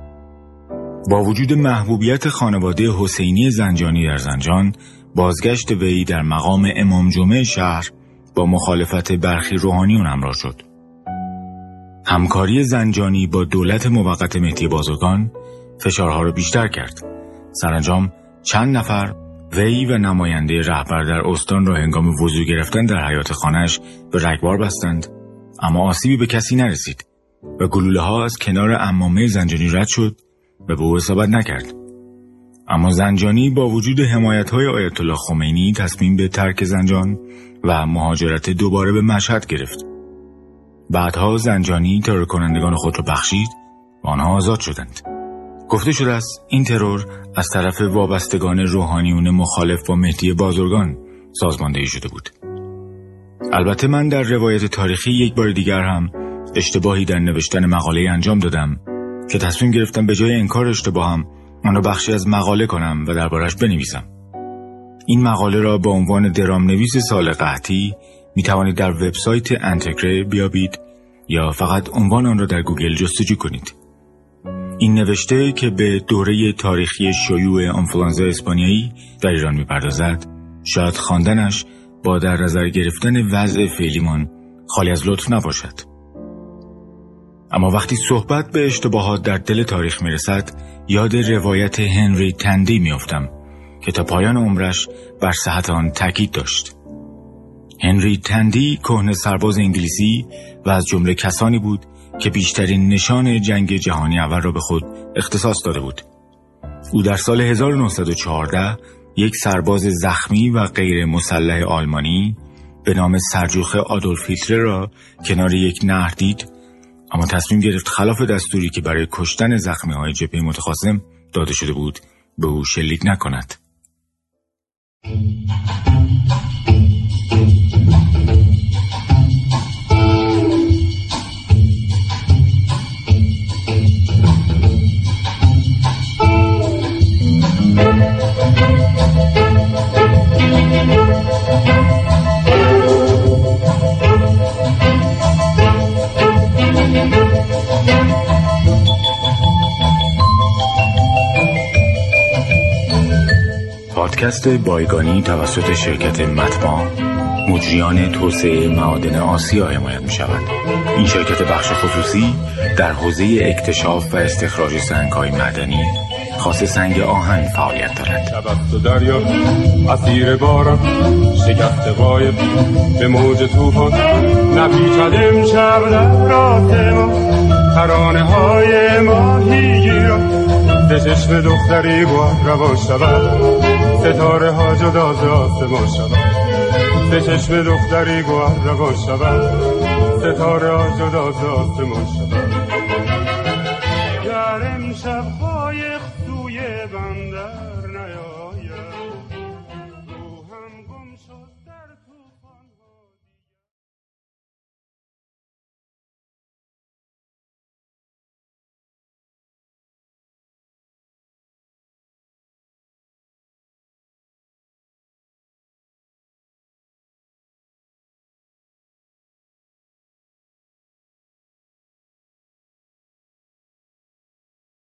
با وجود محبوبیت خانواده حسینی زنجانی در زنجان، بازگشت وی در مقام امام جمعه شهر با مخالفت برخی روحانیون همراه شد. همکاری زنجانی با دولت موقت مهدی بازرگان فشارها را بیشتر کرد. سرانجام چند نفر وی و نماینده رهبر در استان را هنگام وضو گرفتن در حیاط خانه‌اش به رگبار بستند، اما آسیبی به کسی نرسید و گلوله ها از کنار عمامه زنجانی رد شد و به او اصابت نکرد. اما زنجانی با وجود حمایت‌های آیت الله خمینی تصمیم به ترک زنجان و مهاجرت دوباره به مشهد گرفت. بعدها زنجانی ترور کنندگان خود را بخشید و آنها آزاد شدند. گفته شده است این ترور از طرف وابستگان روحانیون مخالف با مهدی بازرگان سازماندهی شده بود. البته من در روایت تاریخی یک بار دیگر هم اشتباهی در نوشتن مقاله انجام دادم که تصمیم گرفتم به جای انکار اشتباهم آن را بخشی از مقاله کنم و دربارش بنویسم. این مقاله را با عنوان درام نویس سال قحطی می توانید در وبسایت انتگره بیابید یا فقط عنوان آن را در گوگل جستجو کنید. این نوشته که به دوره تاریخی شیوع آنفولانزا اسپانیایی در ایران می پردازد، شاید خواندنش با در نظر گرفتن وضع فعلیمان خالی از لطف نباشد. اما وقتی صحبت به اشتباهات در دل تاریخ می رسد، یاد روایت هنری تندی می افتم که تا پایان عمرش بر صحت آن تاکید داشت. هنری تندی کهنه سرباز انگلیسی و از جمله کسانی بود که بیشترین نشان جنگ جهانی اول را به خود اختصاص داده بود. او در سال هزار و نهصد و چهارده یک سرباز زخمی و غیر مسلح آلمانی به نام سرجوخه آدولف هیتلر را کنار یک نهر دید، اما تصمیم گرفت خلاف دستوری که برای کشتن زخمی‌های جبهه متخاصم داده شده بود به او شلیک نکند. پادکست بایگانی توسط شرکت مطبع مجریان توسعه معادن آسیا حمایت می شود. این شرکت بخش خصوصی در حوزه اکتشاف و استخراج سنگ‌های معدنی خاص سنگ آهن فعالیت دارد. شبست دریا اسیر باران شکست غایب به موج طوفان نپیچد امشب در راه ما ترانه های ماهیگیران به چشم دختری گوهر روان شود ستاره ها جدا ز آسمان شود به چشم دختری گوهر روان شود ستاره ها جدا ز آسمان شود.